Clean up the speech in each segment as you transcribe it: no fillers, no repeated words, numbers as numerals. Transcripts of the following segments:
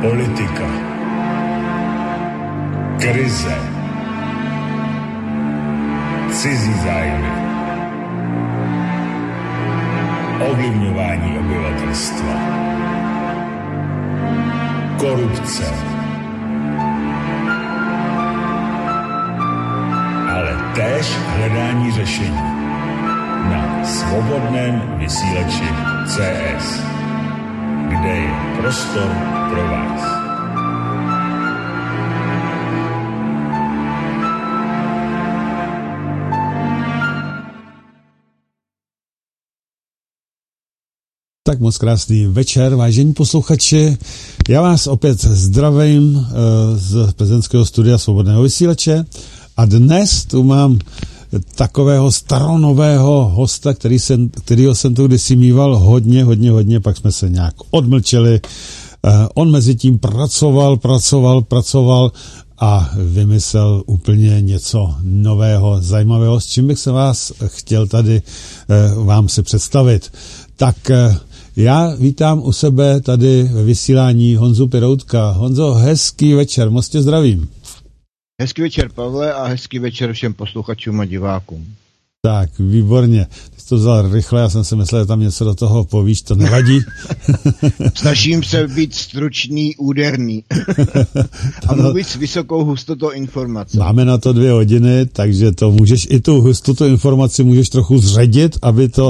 politika, krize, cizí zájmy, ovlivňování obyvatelstva, korupce, ale též hledání řešení na svobodném vysílači CS, kde je prostor pro vás. Tak moc krásný večer, vážení posluchači. Já vás opět zdravím z plzeňského studia Svobodného vysílače a dnes tu mám takového staronového hosta, kterýho jsem tu kdysi mýval hodně, pak jsme se nějak odmlčeli. On mezi tím pracoval a vymyslel úplně něco nového, zajímavého, s čím bych se vás chtěl tady vám si představit. Tak já vítám u sebe tady ve vysílání Honzu Piroutka. Honzo, hezký večer, moc tě zdravím. Hezký večer, Pavle, a hezký večer všem posluchačům a divákům. Tak, výborně. Ty jsi to vzal rychle, já jsem si myslel, že tam něco do toho povíš, to nevadí. Snažím se být stručný, úderný a mluvit s vysokou hustotou informace. Máme na to 2 hodiny, takže to můžeš i tu hustotu informaci můžeš trochu zředit, aby to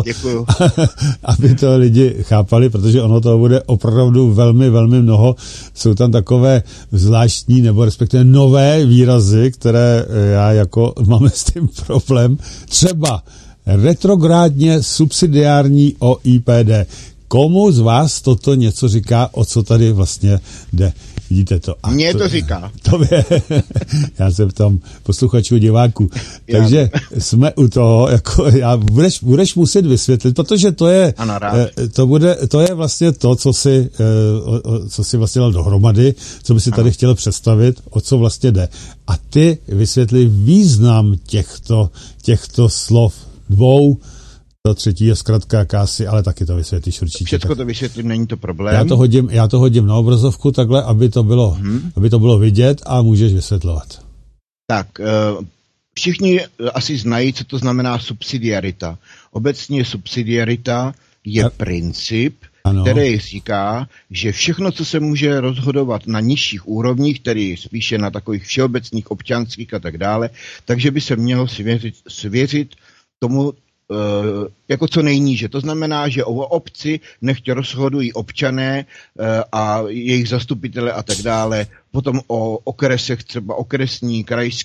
lidi chápali, protože ono toho bude opravdu velmi mnoho. Jsou tam takové zvláštní nebo respektive nové výrazy, které já jako máme s tím problém. Třeba retrográdně subsidiární OIPD. Komu z vás toto něco říká, o co tady vlastně jde? Vidíte to? Mně to říká. Tobě. Já jsem tam posluchačů, diváků. Takže jsme u toho, jako budeš muset vysvětlit, protože to je, to je vlastně to, co si vlastně dal dohromady, co by si tady chtěl představit, o co vlastně jde. A ty vysvětli význam těchto slov 2, to 3. je zkratka jakási, ale taky to vysvětlíš určitě. Všechno to vysvětlím, není to problém. Já to hodím na obrazovku takhle, aby to bylo vidět a můžeš vysvětlovat. Tak, všichni asi znají, co to znamená subsidiarita. Obecně subsidiarita je princip, který říká, že všechno, co se může rozhodovat na nižších úrovních, tedy spíše na takových všeobecných, občanských a tak dále, takže by se mělo svěřit tomu jako co nejníže. To znamená, že o obci nechť rozhodují občané a jejich zastupitele a tak dále. Potom o okresech, třeba okresní,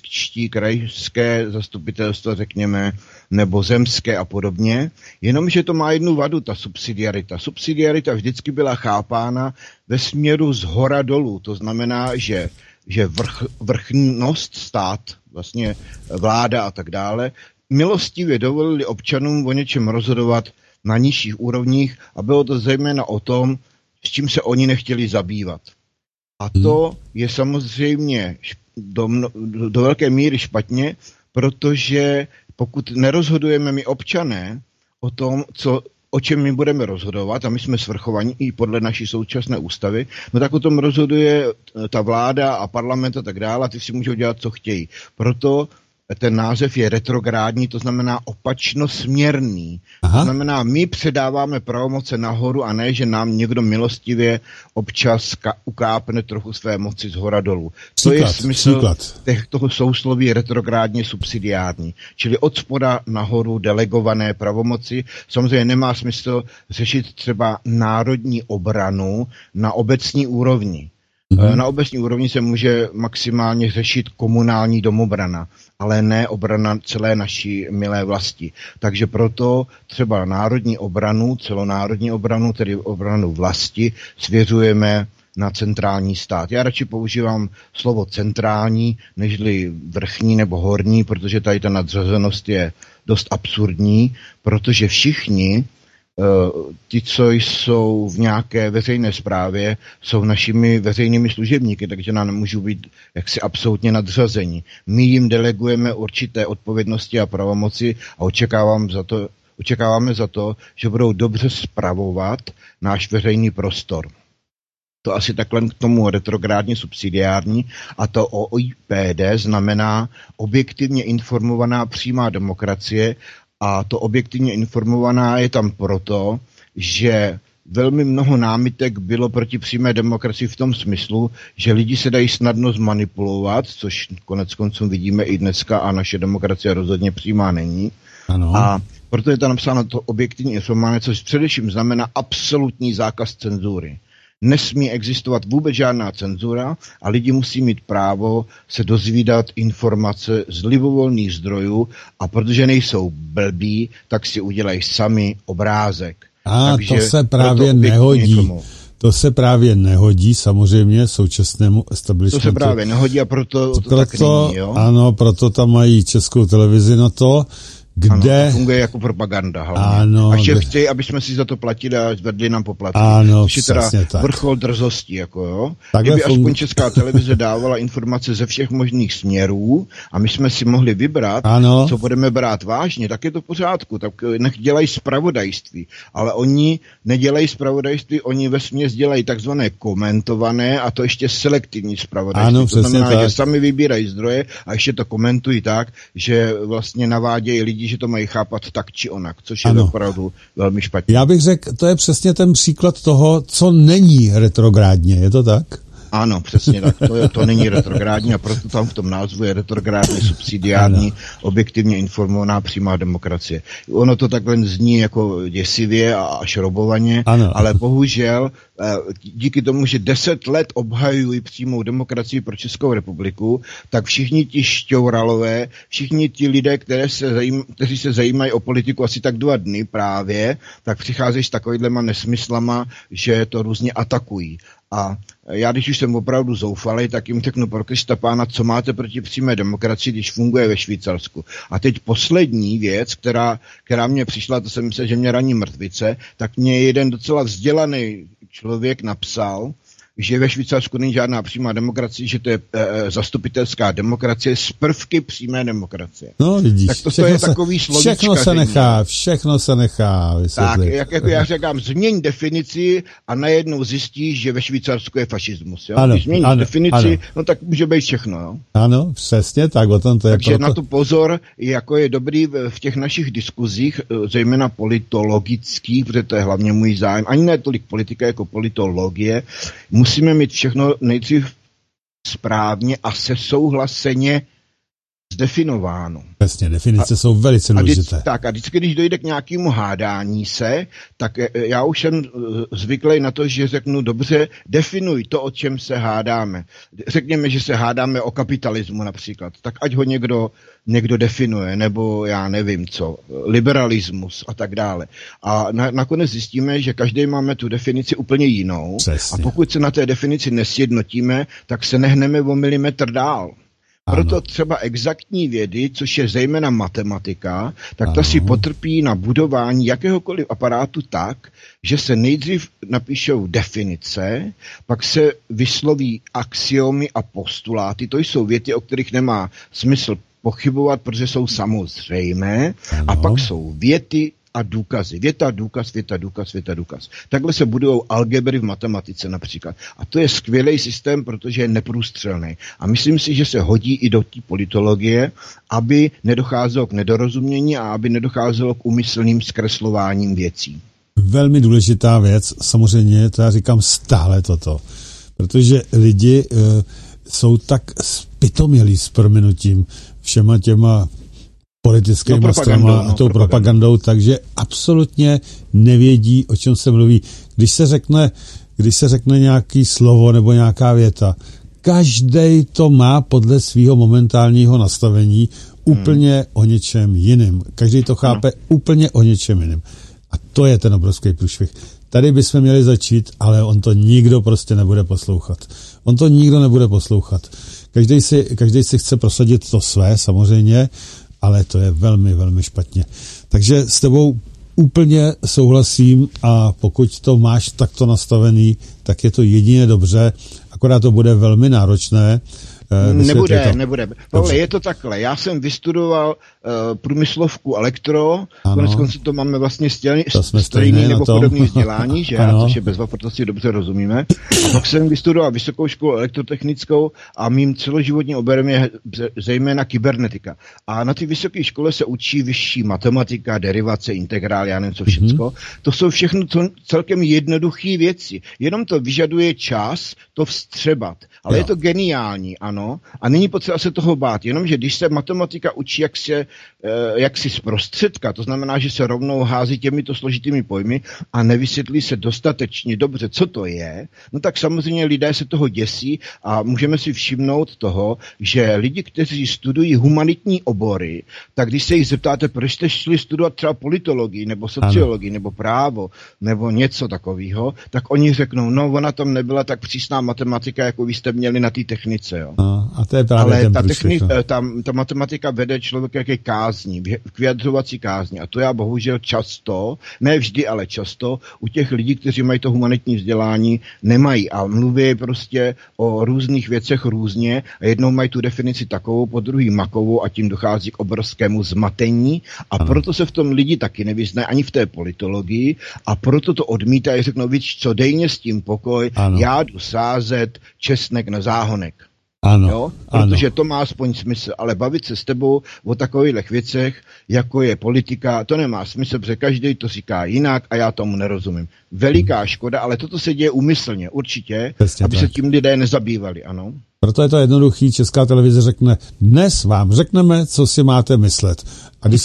krajské zastupitelstvo, řekněme, nebo zemské a podobně. Jenomže to má jednu vadu, ta subsidiarita. Subsidiarita vždycky byla chápána ve směru zhora dolů. To znamená, že vrchnost stát, vlastně vláda a tak dále, milostivě dovolili občanům o něčem rozhodovat na nižších úrovních a bylo to zejména o tom, s čím se oni nechtěli zabývat. A to je samozřejmě do velké míry špatně, protože pokud nerozhodujeme my občané o tom, o čem my budeme rozhodovat, a my jsme svrchovaní i podle naší současné ústavy, no tak o tom rozhoduje ta vláda a parlament a tak dále, a ty si můžou dělat, co chtějí. Proto ten název je retrográdní, to znamená opačnosměrný. To znamená, my předáváme pravomoce nahoru a ne, že nám někdo milostivě občas ukápne trochu své moci zhora dolů. To je smysl toho sousloví retrográdně subsidiární. Čili od spoda nahoru delegované pravomoci. Samozřejmě nemá smysl řešit třeba národní obranu na obecní úrovni. Na obecní úrovni se může maximálně řešit komunální domobrana, ale ne obrana celé naší milé vlasti. Takže proto třeba národní obranu, celonárodní obranu, tedy obranu vlasti, svěřujeme na centrální stát. Já radši používám slovo centrální, nežli vrchní nebo horní, protože tady ta nadřazenost je dost absurdní, protože všichni ti, co jsou v nějaké veřejné správě, jsou našimi veřejnými služebníky, takže nám nemůžou být jaksi absolutně nadřazení. My jim delegujeme určité odpovědnosti a pravomoci a očekáváme za to, že budou dobře spravovat náš veřejný prostor. To asi takhle k tomu retrográdně subsidiární. A to OIPD znamená objektivně informovaná přímá demokracie. A to objektivně informovaná je tam proto, že velmi mnoho námitek bylo proti přímé demokracii v tom smyslu, že lidi se dají snadno zmanipulovat, což konec konců vidíme i dneska a naše demokracie rozhodně přímá není. Ano. A proto je tam napsáno to objektivní informování, což především znamená absolutní zákaz cenzury. Nesmí existovat vůbec žádná cenzura a lidi musí mít právo se dozvídat informace z libovolných zdrojů a protože nejsou blbí, tak si udělají sami obrázek. Takže to se právě nehodí. To se právě nehodí samozřejmě současnému establishmentu. To se právě nehodí a proto to tak není, jo? Ano, proto tam mají Českou televizi na to, kde... Ano, to funguje jako propaganda hlavně. Ano, a ještě chtějí, aby jsme si za to platili a zvedli nám poplatky. Ano, což je teda vrchol drzosti, jako jo. Kdyby aspoň Česká televize dávala informace ze všech možných směrů a my jsme si mohli vybrat, co budeme brát vážně, tak je to v pořádku. Tak nech dělají zpravodajství. Ale oni nedělají zpravodajství, oni vesměs dělají takzvané komentované a to ještě selektivní zpravodajství. Ano, to znamená, tak. Že sami vybírají zdroje a ještě to komentují tak, že vlastně navádějí lidi, že to mají chápat tak či onak, což je opravdu velmi špatně. Já bych řekl, to je přesně ten příklad toho, co není retrográdně, je to tak? Ano, přesně tak. To není retrográdní a proto tam v tom názvu je retrográdní, subsidiární, objektivně informovaná přímá demokracie. Ono to takhle zní jako děsivě a šrobovaně, ale bohužel díky tomu, že 10 let obhajují přímou demokracii pro Českou republiku, tak všichni ti šťouralové, všichni ti lidé, kteří se zajímají o politiku asi tak 2 dny právě, tak přicházejí s takovýhlema nesmyslama, že to různě atakují. A já, když už jsem opravdu zoufalý, tak jim řeknu, pro Krista pána, co máte proti přímé demokracii, když funguje ve Švýcarsku. A teď poslední věc, která mě přišla, to jsem myslel, že mě raní mrtvice, tak mě jeden docela vzdělaný člověk napsal, že ve Švýcarsku není žádná přímá demokracie, že to je zastupitelská demokracie s prvky přímé demokracie. No vidíš, tak to je takový slovíčka. Všechno se nechá vysvětlit. Tak, jako já říkám, změň definici a najednou zjistíš, že ve Švýcarsku je fašismus. Jo? Ano, když změníš definici, no tak může být všechno. Jo? Ano, přesně tak, o tom to je. Takže proto... na to pozor, jako je dobrý v těch našich diskuzích, zejména politologických, protože to je hlavně můj zájem, ani ne tolik politika jako politologie, musíme mít všechno nejdřív správně a sesouhlaseně zdefinováno. Přesně, definice jsou velice důležité. A vždycky, když dojde k nějakému hádání se, tak já už jsem zvyklý na to, že řeknu, dobře, definuj to, o čem se hádáme. Řekněme, že se hádáme o kapitalismu například, tak ať ho někdo definuje, nebo já nevím co, liberalismus a tak dále. A nakonec zjistíme, že každý máme tu definici úplně jinou. Přesně. A pokud se na té definici nesjednotíme, tak se nehneme o milimetr dál. Proto třeba exaktní vědy, což je zejména matematika, tak ta si potrpí na budování jakéhokoliv aparátu tak, že se nejdřív napíšou definice, pak se vysloví axiomy a postuláty. To jsou věty, o kterých nemá smysl pochybovat, protože jsou samozřejmé. A pak jsou věty a důkazy. Věta, důkaz, věta, důkaz, věta, důkaz. Takhle se budujou algebry v matematice například. A to je skvělý systém, protože je neprůstřelný. A myslím si, že se hodí i do té politologie, aby nedocházelo k nedorozumění a aby nedocházelo k úmyslným zkreslováním věcí. Velmi důležitá věc, samozřejmě, to já říkám stále toto. Protože lidi jsou tak zpytomělí s prominutím všema těma politickými stranama a tou propagandou, takže absolutně nevědí, o čem se mluví. Když se řekne nějaký slovo nebo nějaká věta, každej to má podle svého momentálního nastavení úplně o něčem jiným. Každý to chápe úplně o něčem jiným. A to je ten obrovský průšvih. Tady bychom měli začít, ale on to nikdo prostě nebude poslouchat. On to nikdo nebude poslouchat. Každý si chce prosadit to své, samozřejmě, ale to je velmi, velmi špatně. Takže s tebou úplně souhlasím a pokud to máš takto nastavený, tak je to jedině dobře, akorát to bude velmi náročné Nebude. Pavle, je to takhle. Já jsem vystudoval průmyslovku elektro, koneckonců to máme vlastně stejný nebo podobný vzdělání, že? Což je bezva, proto si dobře rozumíme. Pak jsem vystudoval vysokou školu elektrotechnickou a mým celoživotním oborem je zejména kybernetika. A na té vysoké škole se učí vyšší matematika, derivace, integrál, já nevím co všecko. To jsou všechno celkem jednoduché věci. Jenom to vyžaduje čas to vstřebat. Ale je to geniální, ano. A není potřeba se toho bát. Jenomže když se matematika učí jak si zprostředka, to znamená, že se rovnou hází těmito složitými pojmy a nevysvětlí se dostatečně dobře, co to je, no tak samozřejmě lidé se toho děsí a můžeme si všimnout toho, že lidi, kteří studují humanitní obory, tak když se jich zeptáte, proč jste šli studovat třeba politologii nebo sociologii nebo právo nebo něco takového, tak oni řeknou, no ona tam nebyla tak přísná matematika, jako vy jste měli na té technice. Jo. A to je právě ale ten ta matematika vede člověka ke kázni, k vyjadřovací kázni. A to já bohužel často, ne vždy, ale často, u těch lidí, kteří mají to humanitní vzdělání, nemají. A mluví prostě o různých věcech různě a jednou mají tu definici takovou, po druhý makovou a tím dochází k obrovskému zmatení. A proto se v tom lidi taky nevyznají ani v té politologii a proto to odmítají, řeknou, víš co, dej mě s tím pokoj, já jdu sázet česnek na záhonek. Ano, protože to má aspoň smysl, ale bavit se s tebou o takových věcech, jako je politika, to nemá smysl, protože každý to říká jinak a já tomu nerozumím. Veliká škoda, ale toto se děje úmyslně, určitě, přesně aby tak. se tím lidé nezabývali, ano. Proto je to jednoduchý, Česká televize řekne, dnes vám řekneme, co si máte myslet. A když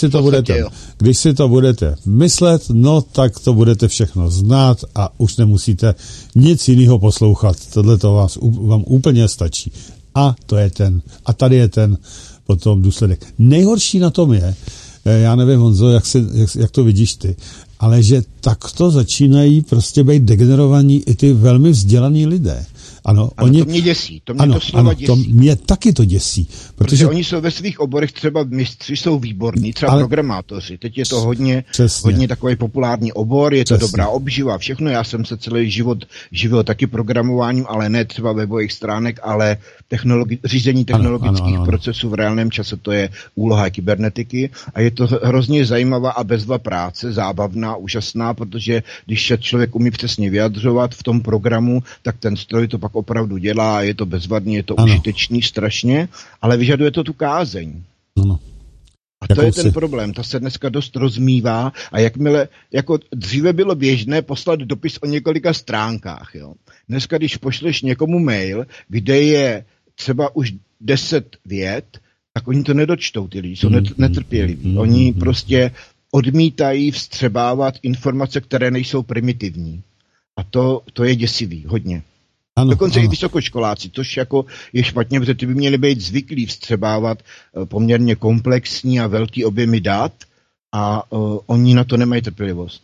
si to budete myslet, no tak to budete všechno znát a už nemusíte nic jiného poslouchat. Tohle to vám úplně stačí. A to je a tady je ten potom důsledek. Nejhorší na tom je, já nevím, Honzo, jak to vidíš ty, ale že takto začínají prostě být degenerovaní i ty velmi vzdělaní lidé. Ano, to mě děsí, to mě doslova děsí. To mě taky to děsí. Protože oni jsou ve svých oborech, třeba mistři jsou výborní, třeba programátoři. Teď je to hodně takový populární obor, je to dobrá obživa, všechno. Já jsem se celý život živil taky programováním, ale ne třeba webových stránek, ale řízení technologických procesů v reálném čase, to je úloha kybernetiky. A je to hrozně zajímavá a bezva práce, zábavná, úžasná, protože když se člověk umí přesně vyjadřovat v tom programu, tak ten stroj to pak opravdu dělá, je to bezvadný, je to užitečný strašně, ale vyžaduje to tu kázeň. Ano. A to je ten problém, ta se dneska dost rozmívá a jakmile, jako dříve bylo běžné poslat dopis o několika stránkách, jo. Dneska, když pošleš někomu mail, kde je třeba už 10 vět, tak oni to nedočtou, ty lidi, jsou netrpěliví. Oni prostě odmítají vstřebávat informace, které nejsou primitivní. A to je děsivý, hodně. Dokonce i vysokoškoláci, což jako je špatně, protože ty by měli být zvyklí vstřebávat poměrně komplexní a velký objemy dat a oni na to nemají trpělivost.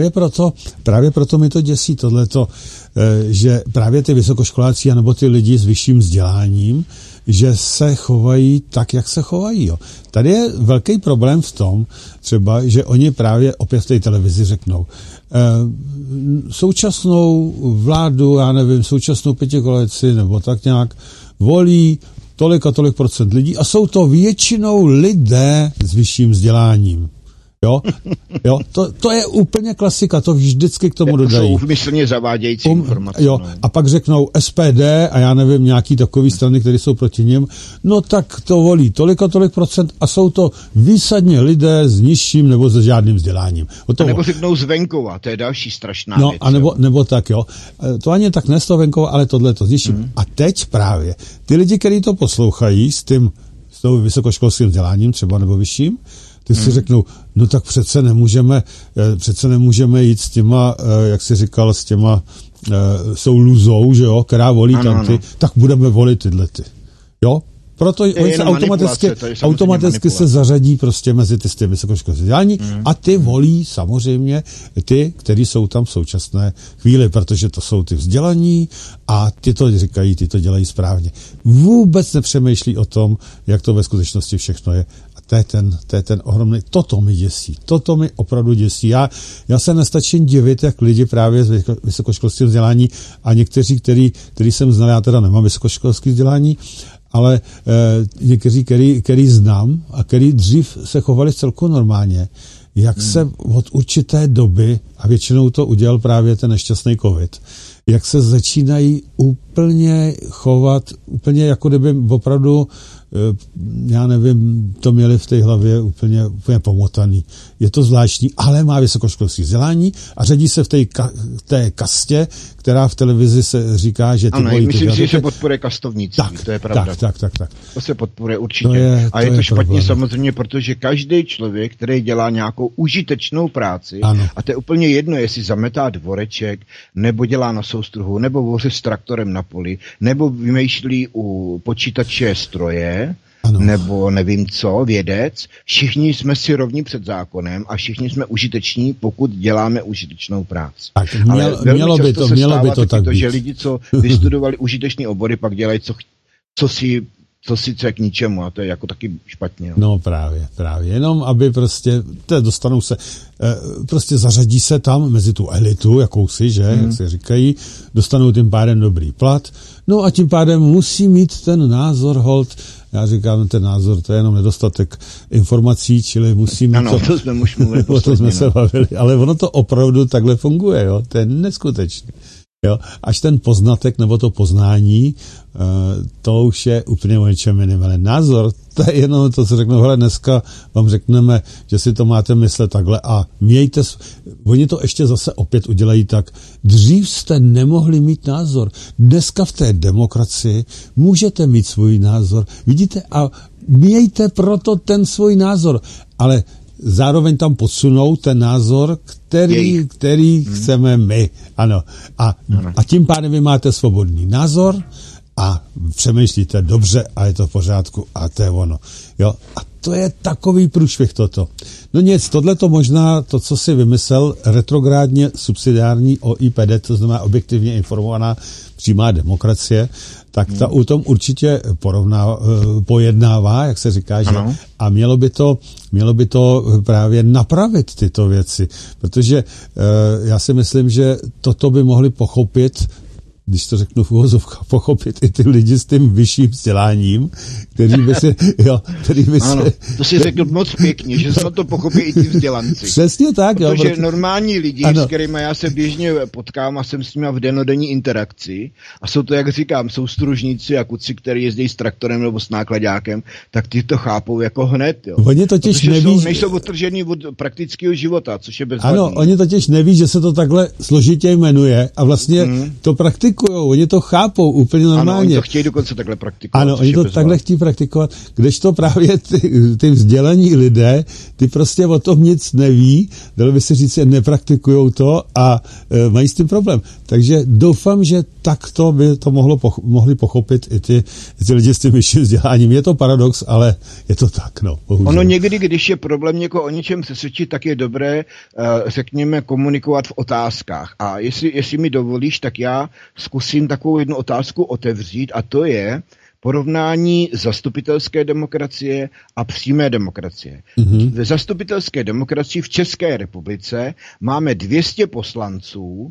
Právě proto mi to děsí tohleto, že právě ty vysokoškoláci anebo ty lidi s vyšším vzděláním, že se chovají tak, jak se chovají. Jo. Tady je velký problém v tom, třeba, že oni právě opět v té televizi řeknou, současnou vládu, já nevím, současnou pětikoalici nebo tak nějak volí tolik a tolik procent lidí a jsou to většinou lidé s vyšším vzděláním. Jo, to je úplně klasika, to vždycky k tomu dodají. To jsou úmyslně zavádějící informace. Jo, a pak řeknou SPD a já nevím, nějaký takový strany, které jsou proti něm, no tak to volí tolik a tolik procent a jsou to výsadně lidé s nižším nebo se žádným vzděláním. A nebo řeknou z venkova, to je další strašná věc. A nebo tak, jo. To ani tak ne z toho venkova, ale tohle to s nižším. A teď právě ty lidi, kteří to poslouchají s tou vysokoškolským vzděláním třeba nebo vyšším, ty si řeknou, no tak přece nemůžeme jít s těma, jak jsi říkal, s těma jsou luzou, že jo, která volí tamty, tak budeme volit tyhle ty. Jo? Proto oni se automaticky se zařadí prostě mezi ty vysokoškolské vzdělání a ty volí samozřejmě ty, kteří jsou tam v současné chvíli, protože to jsou ty vzdělaní a ty to říkají, ty to dělají správně. Vůbec nepřemýšlí o tom, jak to ve skutečnosti všechno je. To je ten ohromný, toto mi děsí, toto mi opravdu děsí. Já se nestačím divit, jak lidi právě s vysokoškolským vzdělání a někteří, který jsem znal, já teda nemám vysokoškolské vzdělání, ale někteří, který znám a který dřív se chovali celku normálně, jak se od určité doby, a většinou to udělal právě ten nešťastný covid, jak se začínají úplně chovat, úplně jako kdyby opravdu, já nevím, to měli v té hlavě úplně pomotaný. Je to zvláštní, ale má vysokoškolské vzdělání a řadí se v té kastě, která v televizi se říká, že ty ano, myslím si, že se podporuje kastovnictví, to je pravda. Tak. To se podporuje určitě. Je to špatně problém. Samozřejmě, protože každý člověk, který dělá nějakou užitečnou práci, ano. A to je úplně jedno, jestli zametá dvoreček, nebo dělá na soustruhu, nebo voře s traktorem na poli, nebo vymýšlí u počítače stroje, ano. Nebo nevím co, vědec, všichni jsme si rovní před zákonem a všichni jsme užiteční, pokud děláme užitečnou práci. Tak mělo by to tak být. Že lidi, co vystudovali užitečný obory, pak dělají co sice k ničemu, a to je jako taky špatně. No právě. Jenom aby prostě, dostanou se, prostě zařadí se tam mezi tu elitu, jakousi, že, jak se říkají, dostanou tím pádem dobrý plat, no a tím pádem musí mít ten názor hold. Já říkám, ten názor, to je jenom nedostatek informací, čili musí mít... Ano, to jsme už mluvili. O to jsme se bavili, ale ono to opravdu takhle funguje, jo, to je neskutečné. Jo, až ten poznatek nebo to poznání, to už je úplně o něčem jiném. Ale názor, to je jenom to, co řeknu, hele, dneska vám řekneme, že si to máte myslet takhle a mějte, oni to ještě zase opět udělají tak, dřív jste nemohli mít názor, dneska v té demokracii můžete mít svůj názor, vidíte, a mějte proto ten svůj názor, ale zároveň tam podsunou ten názor, který chceme my. Ano. A tím pádem vy máte svobodný názor a přemýšlíte dobře a je to v pořádku a to je ono. Jo? A to je takový průšvih toto. No nic, tohleto možná, to, co si vymyslel, retrográdně subsidiární OIPD, to znamená objektivně informovaná přímá demokracie, tak ta o tom určitě pojednává, jak se říká, že a mělo by to právě napravit tyto věci, protože já si myslím, že toto by mohli pochopit, když to řeknu v uvozovkách, pochopit i ty lidi s tím vyšším vzděláním, který by se... Ano, to si řekl moc pěkně, že se to pochopí i ty vzdělanci. Přesně tak. Protože normální lidi, s kterými já se běžně potkám a jsem s nimi v dennodenní interakci, a jsou to, jak říkám, jsou stružníci a kuci, který jezdí s traktorem nebo s nákladákem, tak ty to chápou jako hned. Jo. Oni totiž neví, nejsou odtržený od praktického života, což je bezvadný. Ano, oni totiž neví, že se to takhle složitě jmenuje a vlastně to praktikujou, oni to chápou úplně normálně. Ano, oni to chtějí dokonce takhle praktikovat. Ano, oni to takhle chtějí praktikovat, kdežto právě ty vzdělaní lidé, ty prostě o tom nic neví, dalo by se říct, že nepraktikujou to a mají s tím problém. Takže doufám, že takto by to mohli pochopit i ty lidi s tím vyšším vzděláním. Je to paradox, ale je to tak, no. Bohužel. Ono někdy, když je problém někoho o něčem přesvědčit, tak je dobré, řekněme, komunikovat v otázkách. A jestli mi dovolíš, tak já zkusím takovou jednu otázku otevřít, a to je porovnání zastupitelské demokracie a přímé demokracie. V zastupitelské demokracii v České republice máme 200 poslanců,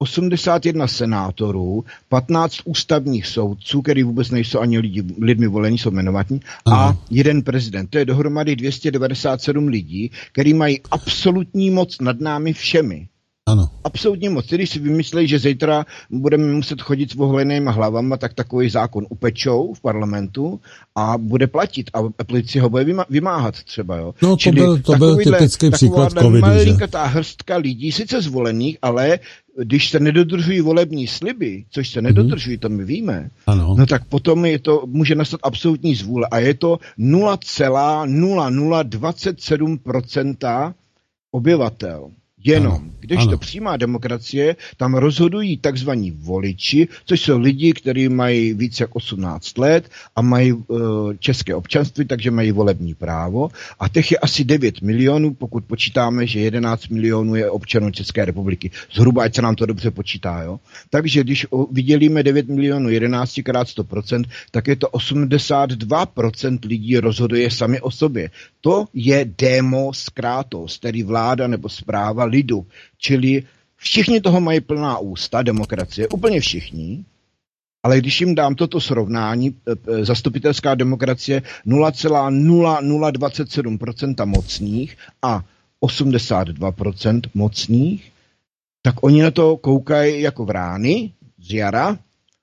81 senátorů, 15 ústavních soudců, který vůbec nejsou ani lidmi volení, jsou jmenovaní, a jeden prezident. To je dohromady 297 lidí, který mají absolutní moc nad námi všemi. Ano. Absolutně moc. Když si vymyslí, že zítra budeme muset chodit s oholenýma hlavama, tak takový zákon upečou v parlamentu a bude platit. A policie ho bude vymáhat třeba. Jo. No to byl typický příklad covidu. Malinkatá hrstka lidí, sice zvolených, ale když se nedodržují volební sliby, což se nedodržují, to my víme, no tak potom může nastat absolutní zvůle. A je to 0,0027% obyvatel. Jenom. Když to přímá demokracie, tam rozhodují takzvaní voliči, což jsou lidi, kteří mají více jak 18 let a mají české občanství, takže mají volební právo. A těch je asi 9 milionů, pokud počítáme, že 11 milionů je občanů České republiky. Zhruba, ať se nám to dobře počítá. Jo? Takže když vydělíme 9 milionů 11 krát 100%, tak je to 82% lidí rozhoduje sami o sobě. To je demos kratos, tedy vláda nebo správa lidu. Čili všichni toho mají plná ústa, demokracie, úplně všichni. Ale když jim dám toto srovnání, zastupitelská demokracie 0,0027% mocných a 82% mocných, tak oni na to koukají jako vrány z jara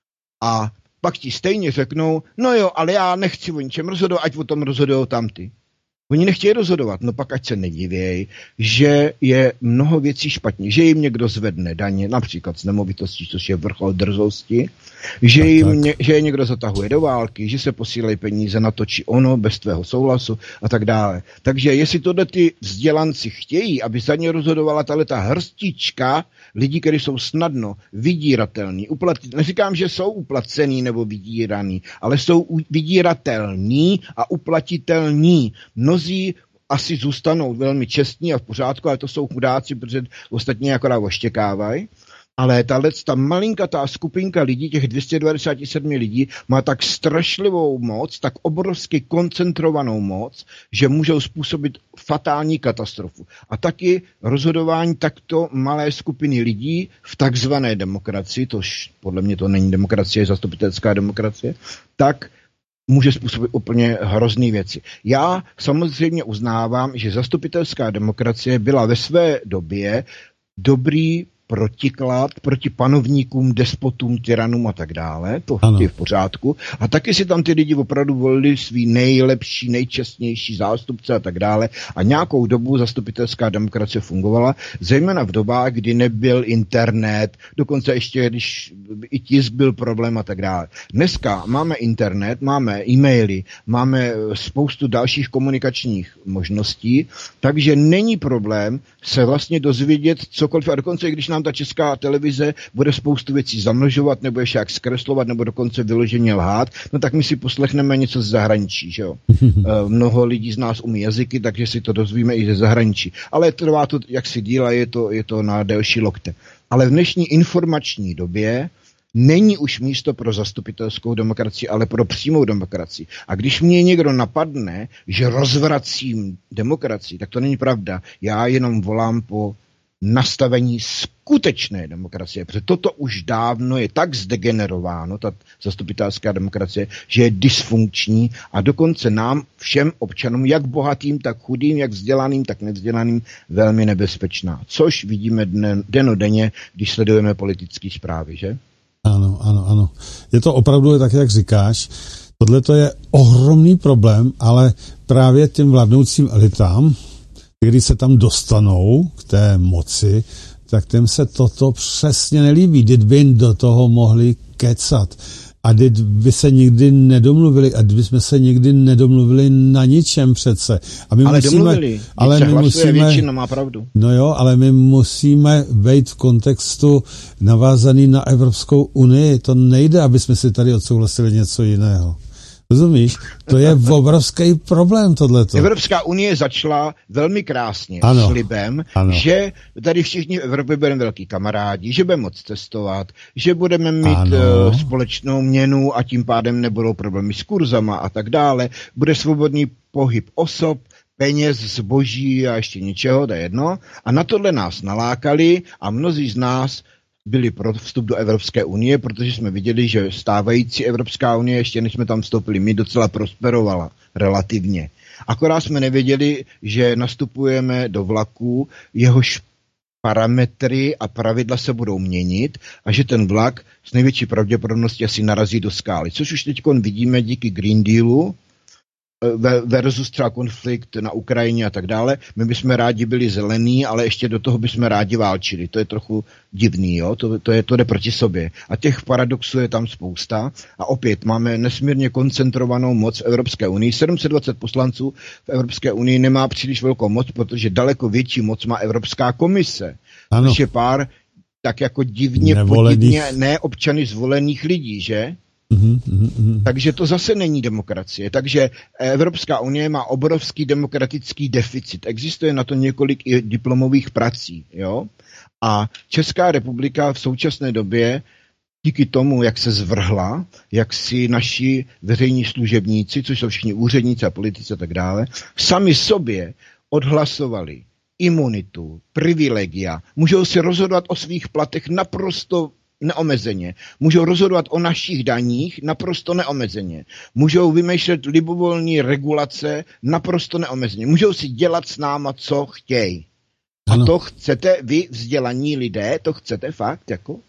a pak ti stejně řeknou, no jo, ale já nechci o ničem rozhodovat, ať o tom rozhodujou tamty. Oni nechtějí rozhodovat, no pak ať se nedivějí, že je mnoho věcí špatně, že jim někdo zvedne daně, například z nemovitostí, což je vrchol drzosti, že je někdo zatahuje do války, že se posílají peníze na to či ono bez tvého souhlasu a tak dále. Takže jestli tohle ty vzdělanci chtějí, aby za ně rozhodovala ta hrstička lidí, kteří jsou snadno vydíratelní, neříkám, že jsou uplacený nebo vydíraný, ale jsou vydíratelní a uplatitelní. Mnozí asi zůstanou velmi čestní a v pořádku, ale to jsou chudáci, protože ostatní akorát oštěkávají. Ale ta malinkatá skupinka lidí, těch 297 lidí, má tak strašlivou moc, tak obrovsky koncentrovanou moc, že můžou způsobit fatální katastrofu. A taky rozhodování takto malé skupiny lidí v takzvané demokracii, tož podle mě to není demokracie, zastupitelská demokracie, tak může způsobit úplně hrozný věci. Já samozřejmě uznávám, že zastupitelská demokracie byla ve své době dobrý protiklad proti panovníkům, despotům, tyranům a tak dále. To je v pořádku. A taky si tam ty lidi opravdu volili svý nejlepší, nejčestnější zástupce a tak dále. A nějakou dobu zastupitelská demokracie fungovala, zejména v dobách, kdy nebyl internet, dokonce ještě, když i tisk byl problém a tak dále. Dneska máme internet, máme e-maily, máme spoustu dalších komunikačních možností, takže není problém se vlastně dozvědět cokoliv. A dokonce, když nám ta Česká televize bude spoustu věcí zamlžovat, nebo ještě jak zkreslovat, nebo dokonce vyloženě lhát, no tak my si poslechneme něco z zahraničí, že jo. Mnoho lidí z nás umí jazyky, takže si to dozvíme i ze zahraničí. Ale trvá to, jak si díla, je to na delší lokte. Ale v dnešní informační době není už místo pro zastupitelskou demokracii, ale pro přímou demokracii. A když mě někdo napadne, že rozvracím demokracii, tak to není pravda. Já jenom volám po nastavení skutečné demokracie, protože toto už dávno je tak zdegenerováno, ta zastupitelská demokracie, že je dysfunkční a dokonce nám všem občanům, jak bohatým, tak chudým, jak vzdělaným, tak nevzdělaným, velmi nebezpečná. Což vidíme dennodenně, když sledujeme politické zprávy, že? Ano. Je to opravdu tak, jak říkáš. Tohle to je ohromný problém, ale právě těm vládnoucím elitám, když se tam dostanou k té moci, tak těm se toto přesně nelíbí. Kdyby by do toho mohli kecat. A kdyby se nikdy nedomluvili, a kdyby jsme se nikdy nedomluvili na ničem přece. A my ale musíme, domluvili. Ale my musíme, většina má pravdu. No jo, ale my musíme být v kontextu navázaný na Evropskou unii. To nejde, aby jsme si tady odsouhlasili něco jiného. Rozumíš? To je obrovský problém tohleto. Evropská unie začala velmi krásně slibem, že tady všichni v Evropě budeme velký kamarádi, že budeme moc cestovat, že budeme mít společnou měnu a tím pádem nebudou problémy s kurzama a tak dále. Bude svobodný pohyb osob, peněz, zboží a ještě něčeho, to je jedno. A na tohle nás nalákali a mnozí z nás byli pro vstup do Evropské unie, protože jsme viděli, že stávající Evropská unie, ještě než jsme tam vstoupili, my docela prosperovala relativně. Akorát jsme nevěděli, že nastupujeme do vlaku, jehož parametry a pravidla se budou měnit a že ten vlak s největší pravděpodobností asi narazí do skály. Což už teď vidíme díky Green Dealu, versus třeba konflikt na Ukrajině a tak dále. My bychom rádi byli zelení, ale ještě do toho bychom rádi válčili. To je trochu divný, jo? To jde proti sobě. A těch paradoxů je tam spousta. A opět máme nesmírně koncentrovanou moc v Evropské unii. 720 poslanců v Evropské unii nemá příliš velkou moc, protože daleko větší moc má Evropská komise. Což je pár tak jako divně podivně neobčany zvolených lidí, že? Takže to zase není demokracie. Takže Evropská unie má obrovský demokratický deficit. Existuje na to několik i diplomových prací. Jo? A Česká republika v současné době díky tomu, jak se zvrhla, jak si naši veřejní služebníci, což jsou všichni úředníci a politici a tak dále, sami sobě odhlasovali imunitu, privilegia, můžou si rozhodovat o svých platech naprosto neomezeně. Můžou rozhodovat o našich daních naprosto neomezeně. Můžou vymýšlet libovolné regulace naprosto neomezeně. Můžou si dělat s náma, co chtějí. A to chcete vy, vzdělaní lidé? To chcete fakt? Jako?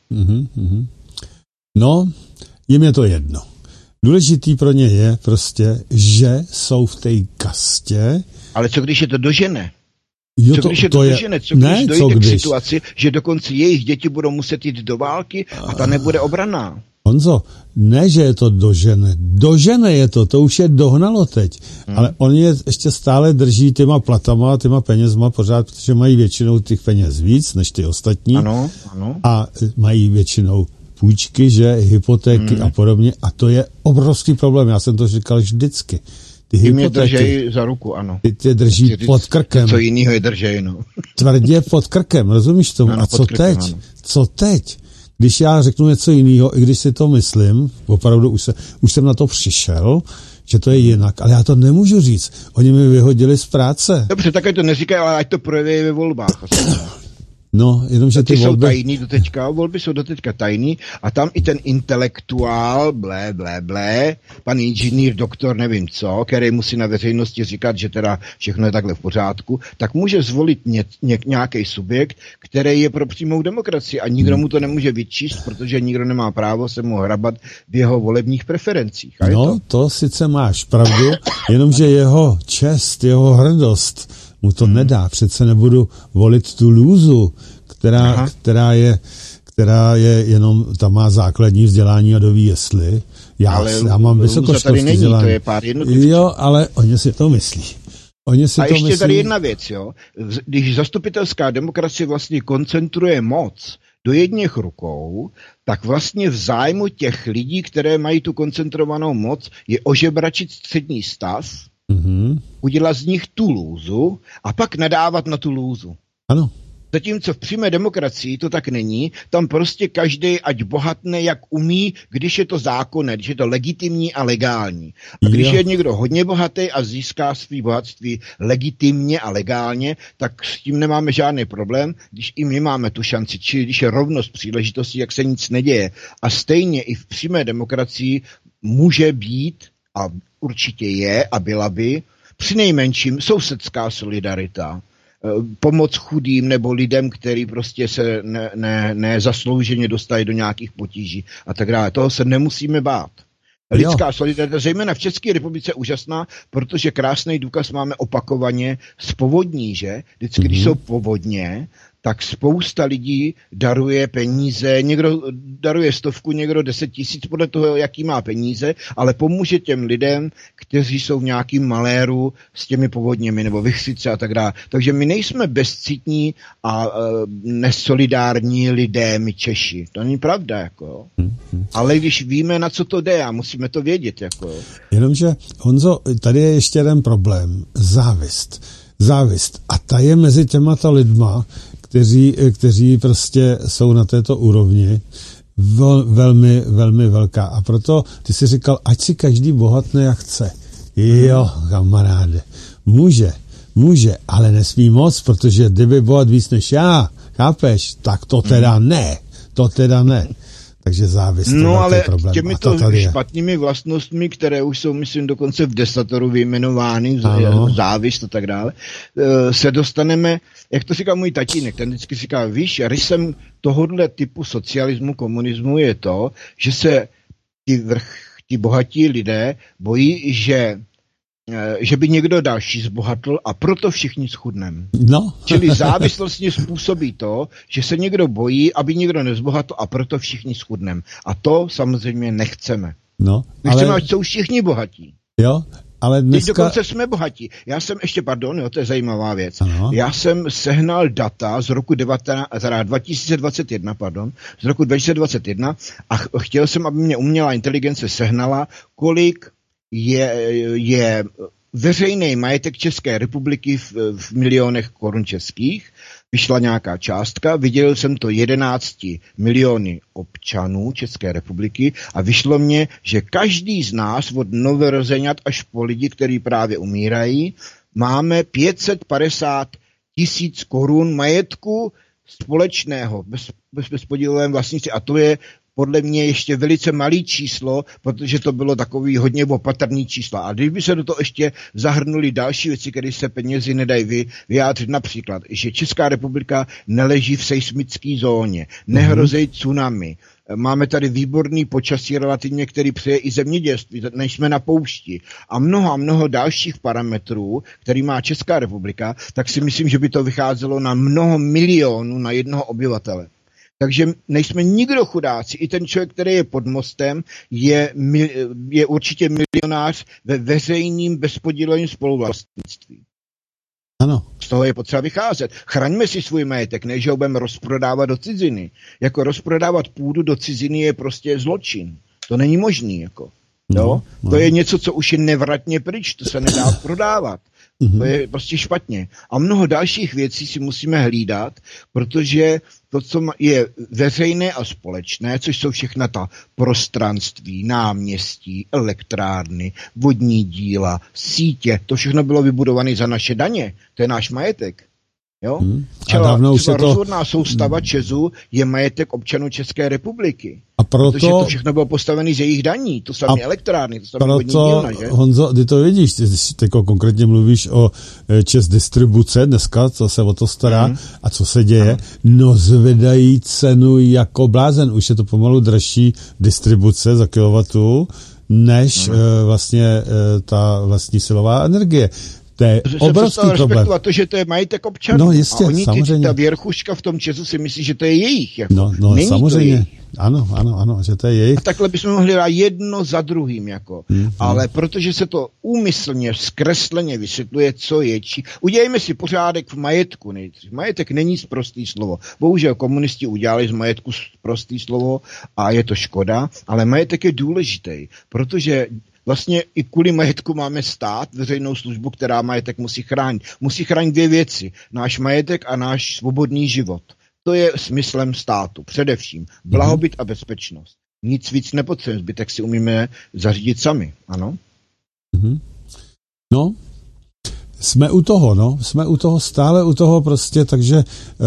No, jim je to jedno. Důležitý pro ně je prostě, že jsou v té kastě. Ale co když je to dožene? Jo, co když je to dožene? Co když dojde k situaci, že dokonce jejich děti budou muset jít do války a ta nebude obranná? Honzo, ne, že je to dožene. Dožene je to už je dohnalo teď. Ale oni je ještě stále drží těma platama, těma penězma pořád, protože mají většinou těch peněz víc než ty ostatní. Ano. A mají většinou půjčky, že, hypotéky a podobně. A to je obrovský problém. Já jsem to říkal vždycky. Ty hypotéky držej za ruku, ano. Ty drží pod krkem. Co jinýho je držej, no. Tvrdě pod krkem, rozumíš tomu? Ano, a co krkem, teď? Ano. Co teď? Když já řeknu něco jiného, i když si to myslím, opravdu už jsem na to přišel, že to je jinak, ale já to nemůžu říct. Oni mi vyhodili z práce. Dobře, tak to neříkají, ale ať to projeví ve volbách. No, jenomže ty volby... jsou tajný doteďka, volby jsou doteďka tajný a tam i ten intelektuál, pan inženýr, doktor, nevím co, který musí na veřejnosti říkat, že teda všechno je takhle v pořádku, tak může zvolit nějaký subjekt, který je pro přímou demokracii a nikdo mu to nemůže vyčíst, protože nikdo nemá právo se mu hrabat v jeho volebních preferencích. A no, to sice máš pravdu, jenomže jeho čest, jeho hrdost mu to nedá. Přece nebudu volit tu lůzu, která je jenom, tam má základní vzdělání a doví jestli. Já mám vysokoškolské vzdělání. To je pár jednotlivců. Jo, ale oni si to myslí. A ještě tady jedna věc, jo. Když zastupitelská demokracie vlastně koncentruje moc do jedněch rukou, tak vlastně v zájmu těch lidí, které mají tu koncentrovanou moc, je ožebračit střední stav, udělat z nich tu lůzu a pak nadávat na tu lůzu. Ano. Zatímco v přímé demokracii to tak není, tam prostě každý ať bohatne, jak umí, když je to zákonné, když je to legitimní a legální. A když je někdo hodně bohatý a získá svý bohatství legitimně a legálně, tak s tím nemáme žádný problém, když i my máme tu šanci, čili když je rovnost příležitostí, jak se nic neděje. A stejně i v přímé demokracii může být, a určitě je a byla by, přinejmenším sousedská solidarita, pomoc chudým nebo lidem, který prostě se nezaslouženě dostají do nějakých potíží a tak dále. Toho se nemusíme bát. Lidská solidarita, zejména v České republice, je úžasná, protože krásný důkaz máme opakovaně z povodní, že? Vždycky, když jsou povodně, tak spousta lidí daruje peníze, někdo daruje 100, někdo 10 000, podle toho, jaký má peníze, ale pomůže těm lidem, kteří jsou v nějakým maléru s těmi povodněmi nebo vychřice a tak dále. Takže my nejsme bezcitní a nesolidární lidé, my Češi. To není pravda, jako. Ale když víme, na co to jde, a musíme to vědět, jako. Jenomže, Honzo, tady je ještě jeden problém. Závist. A ta je mezi těmata lidma, kteří prostě jsou na této úrovni velmi, velmi velká. A proto ty si říkal, ať si každý bohatne jak chce. Jo, kamaráde, může, ale nesmí moc, protože kdyby bohat víc než já, chápeš, tak to teda ne. Takže závist. No ale těmito špatnými vlastnostmi, které už jsou, myslím, dokonce v desatoru vyjmenovány, závist a tak dále, se dostaneme, jak to říká můj tatínek, ten vždycky říká, víš, rysem tohodle typu socialismu, komunismu je to, že se ti bohatí lidé bojí, že by někdo další zbohatl a proto všichni schudneme. No. Čili závist vlastně způsobí to, že se někdo bojí, aby někdo nezbohatl a proto všichni schudneme. A to samozřejmě nechceme. No, nechceme, ať jsou všichni bohatí. Jo, ale dneska... Teď dokonce jsme bohatí. Já jsem ještě, to je zajímavá věc. Ano. Já jsem sehnal data z roku 2021, z roku 2021 a chtěl jsem, aby mě umělá inteligence sehnala, kolik je veřejný majetek České republiky v milionech korun českých. Vyšla nějaká částka, viděl jsem to 11 miliony občanů České republiky a vyšlo mně, že každý z nás od novorozenat až po lidi, kteří právě umírají, máme 550 000 korun majetku společného bezpodílovém vlastnictví a to je podle mě ještě velice malý číslo, protože to bylo takový hodně opatrný číslo. A kdyby se do toho ještě zahrnuli další věci, které se penězi nedají vyjádřit, například, že Česká republika neleží v seismické zóně, nehrozí tsunami, máme tady výborný počasí relativně, který přeje i zemědělství, nejsme na poušti a mnoho dalších parametrů, který má Česká republika, tak si myslím, že by to vycházelo na mnoho milionů na jednoho obyvatele. Takže nejsme nikdo chudáci. I ten člověk, který je pod mostem, je určitě milionář ve veřejným bezpodílovém spoluvlastnictví. Ano. Z toho je potřeba vycházet. Chraňme si svůj majetek, než ho budeme rozprodávat do ciziny. Jako rozprodávat půdu do ciziny je prostě zločin. To není možný. Jako. No. To je něco, co už je nevratně pryč. To se nedá prodávat. To je prostě špatně. A mnoho dalších věcí si musíme hlídat, protože to, co je veřejné a společné, což jsou všechna ta prostranství, náměstí, elektrárny, vodní díla, sítě, to všechno bylo vybudované za naše daně. To je náš majetek. Jo? Třeba rozhodná soustava ČEZu je majetek občanů České republiky. A protože to všechno bylo postavené z jejich daní, to samé elektrárny, to samé vodní dílna, že? Honzo, ty to vidíš, ty konkrétně mluvíš o ČEZ distribuce dneska, co se o to stará a co se děje, no zvedají cenu jako blázen, už je to pomalu dražší distribuce za kilowattu, než vlastně ta vlastní silová energie. To je obrovský problém. To, že to je majetek občanů. No jistě, a oni, samozřejmě. Ta věrchuška v tom ČEZu si myslí, že to je jejich. Jako. No samozřejmě. Ano, že to je jejich. A takhle bychom mohli dát jedno za druhým. Jako. Ale protože se to úmyslně, zkresleně vysvětluje, co je či. Udělejme si pořádek v majetku nejdřív. Majetek není sprostý slovo. Bohužel komunisti udělali z majetku sprostý slovo a je to škoda, ale majetek je důležitý, protože vlastně i kvůli majetku máme stát, veřejnou službu, která majetek musí chránit. Musí chránit dvě věci. Náš majetek a náš svobodný život. To je smyslem státu. Především blahobyt a bezpečnost. Nic víc nepotřebujeme. Zbytek si umíme zařídit sami. Ano? No, jsme u toho, stále u toho prostě, takže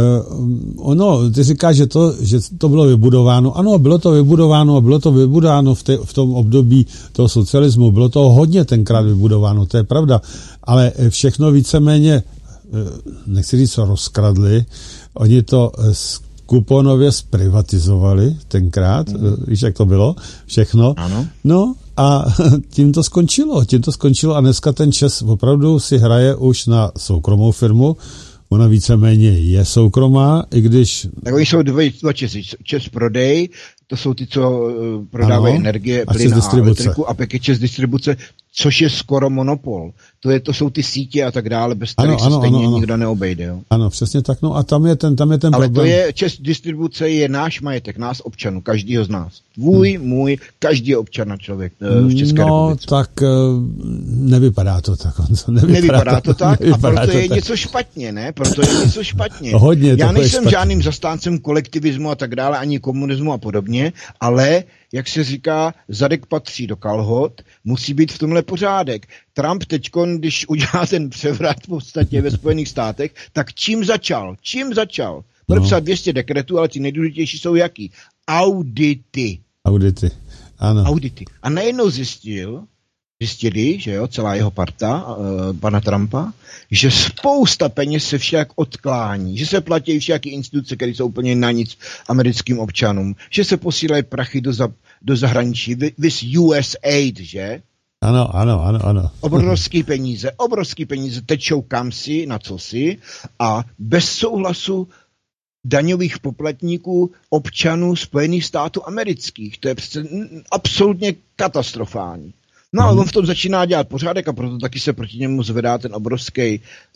ty říkáš, že to bylo vybudováno. Ano, bylo to vybudováno v tom období toho socialismu, bylo to hodně tenkrát vybudováno, to je pravda, ale všechno víceméně, nechci říct, co rozkradli, oni to kuponově zprivatizovali tenkrát, víš, jak to bylo, všechno. Ano. No a tím to skončilo a dneska ten ČEZ opravdu si hraje už na soukromou firmu, ona víceméně je soukromá, i když... Tak oni jsou dva ČEZy, ČEZ Prodej, to jsou ty, co prodávají energie, plyn a elektriku, a pak je ČEZ Distribuce, což je skoro monopol. To jsou ty sítě a tak dále, bez kterých se stejně nikdo neobejde. Jo? Ano, přesně tak. No a tam je ten ale problém. To je, ČEZ Distribuce je náš majetek, nás občanů, každýho z nás. Tvůj, můj, každý občana člověk v České republice. Tak nevypadá to tak. Nevypadá to tak a proto je něco špatně, ne? Hodně, já nejsem žádným zastáncem kolektivismu a tak dále, ani komunismu a podobně, ale jak se říká, zadek patří do kalhot, musí být v tomhle pořádek. Trump teďkon, když udělá ten převrat v podstatě ve Spojených státech, tak čím začal? Podepsat 200 dekretů, ale ty nejdůležitější jsou jaký? Audity, ano. Audity. A najednou zjistili, že jo, celá jeho parta, pana Trumpa, že spousta peněz se však odklání, že se platí všaké instituce, které jsou úplně na nic americkým občanům, že se posílají prachy do zahraničí, vys USAID, že? Ano. Obrovský peníze tečou kamsi, na cosi a bez souhlasu daňových poplatníků občanů Spojených států amerických. To je přece absolutně katastrofální. No ale on v tom začíná dělat pořádek a proto taky se proti němu zvedá ten obrovský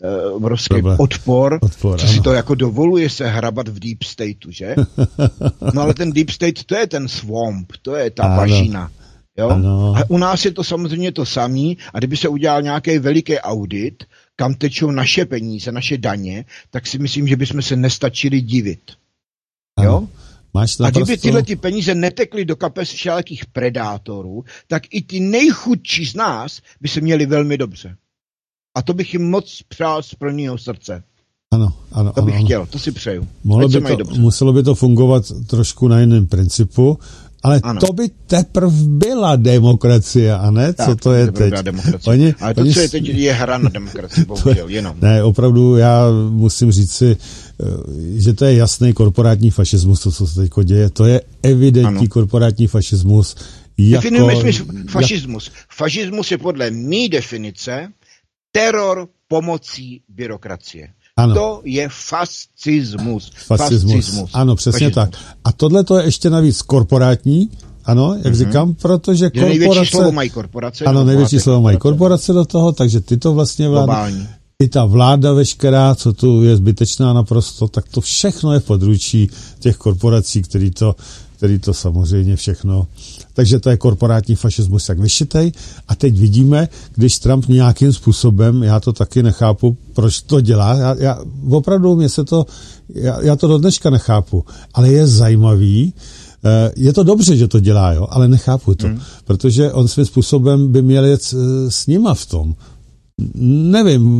odpor, co si to jako dovoluje se hrabat v Deep Stateu, že? No ale ten Deep State, to je ten swamp, to je ta bažina. Jo? A u nás je to samozřejmě to samý a kdyby se udělal nějaký veliký audit, kam tečou naše peníze, naše daně, tak si myslím, že bychom se nestačili divit. Jo? A kdyby tyhle ty peníze netekly do kapes všelijakých predátorů, tak i ty nejchudší z nás by se měli velmi dobře. A to bych jim moc přál z plného srdce. Ano. To bych chtěl, to si přeju. Muselo by to fungovat trošku na jiném principu, ale to by teprve byla demokracie, a ne? Tak, co to je teď? Ale to, co je teď, je hra na demokracii, bohužel, jenom. Ne, opravdu já musím říct si, že to je jasný korporátní fašismus, to, co se teď děje. To je evidentní korporátní fašismus. Definujeme fašismus. Fašismus je podle mý definice teror pomocí byrokracie. Ano. To je fascismus. Ano, přesně tak. A tohle to je ještě navíc korporátní, ano, jak říkám, protože korporace... Největší slovo mají korporace. Ano, největší slovo mají korporace do toho, takže ty to vlastně vládní. I ta vláda veškerá, co tu je zbytečná naprosto, tak to všechno je v područí těch korporací, který to samozřejmě všechno... Takže to je korporátní fašismus jak vyšitej. A teď vidíme, když Trump nějakým způsobem, já to taky nechápu, proč to dělá. Já opravdu já to do dneška nechápu, ale je zajímavý. Je to dobře, že to dělá, jo, ale nechápu to. Protože on svým způsobem by měl jet s nima v tom. Nevím,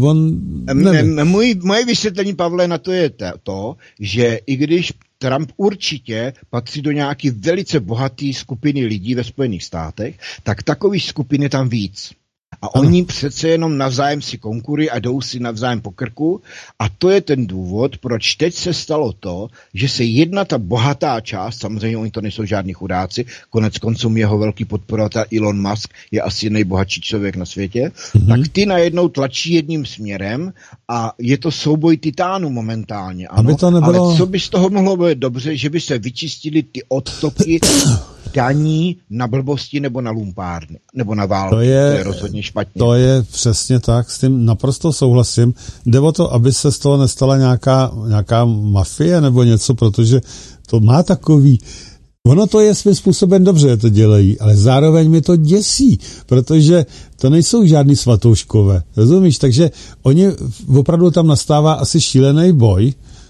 Moje vysvětlení, Pavle, na to je to, že i když Trump určitě patří do nějaký velice bohatý skupiny lidí ve Spojených státech, tak takových skupin je tam víc. A oni přece jenom navzájem si konkurují a jdou si navzájem po krku. A to je ten důvod, proč teď se stalo to, že se jedna ta bohatá část, samozřejmě oni to nejsou žádní chudáci, konec konců jeho velký podporovatel Elon Musk je asi nejbohatší člověk na světě, tak ty najednou tlačí jedním směrem a je to souboj titánů momentálně. Ano, aby to nebylo... Ale co by z toho mohlo být dobře, že by se vyčistili ty odtoky daní na blbosti nebo na lumpárny, nebo na války. To je rozhodně špatně. To je přesně tak, s tím naprosto souhlasím. Jde o to, aby se z toho nestala nějaká mafie nebo něco, protože to má takový... Ono to je svým způsobem dobře, že to dělají, ale zároveň mi to děsí, protože to nejsou žádný svatouškové, rozumíš? Takže oni opravdu tam nastává asi šílený boj,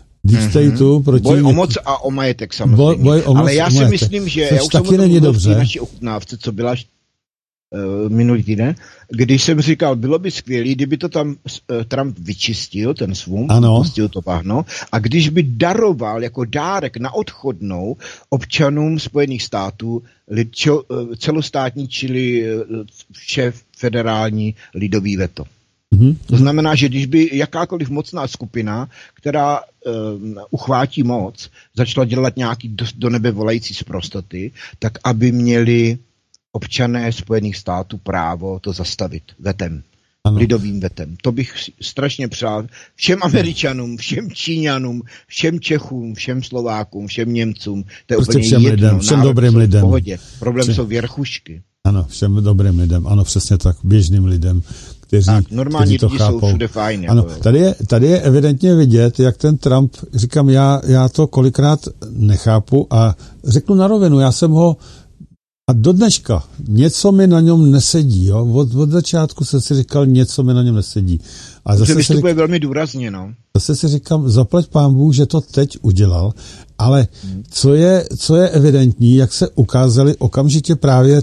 boj o moc a o majetek samozřejmě. Boj o moc, ale já si myslím, že já už jsem o tom naší ochutnávce, co byla minulý týden, když jsem říkal, bylo by skvělé, kdyby to tam Trump vyčistil, ten svům, pustil to bahno, a když by daroval jako dárek na odchodnou občanům Spojených států celostátní, čili vše federální lidový veto. To znamená, že když by jakákoliv mocná skupina, která uchvátí moc, začala dělat nějaký do nebe volající sprostoty, tak aby měli občané Spojených států právo to zastavit vetem. Lidovým vetem. To bych strašně přál všem Američanům, všem Číňanům, všem Čechům, všem Slovákům, všem Němcům. To je prostě úplně všem lidem, všem dobrým lidem. V pohodě. Problém jsou věrchušky. Ano, všem dobrým lidem. Ano, přesně tak, běžným lidem, kteří to lidi chápou. Jsou všude fajn. Ano, tady je evidentně vidět, jak ten Trump, říkám, já to kolikrát nechápu a řeknu na rovinu, já jsem ho a do dneška něco mi na něm nesedí. Jo? Od začátku jsem si říkal, něco mi na něm nesedí. A zase vystupuje velmi důrazně. No. Zase si říkám, zaplať pán Bůh, že to teď udělal, ale co je evidentní, jak se ukázaly okamžitě právě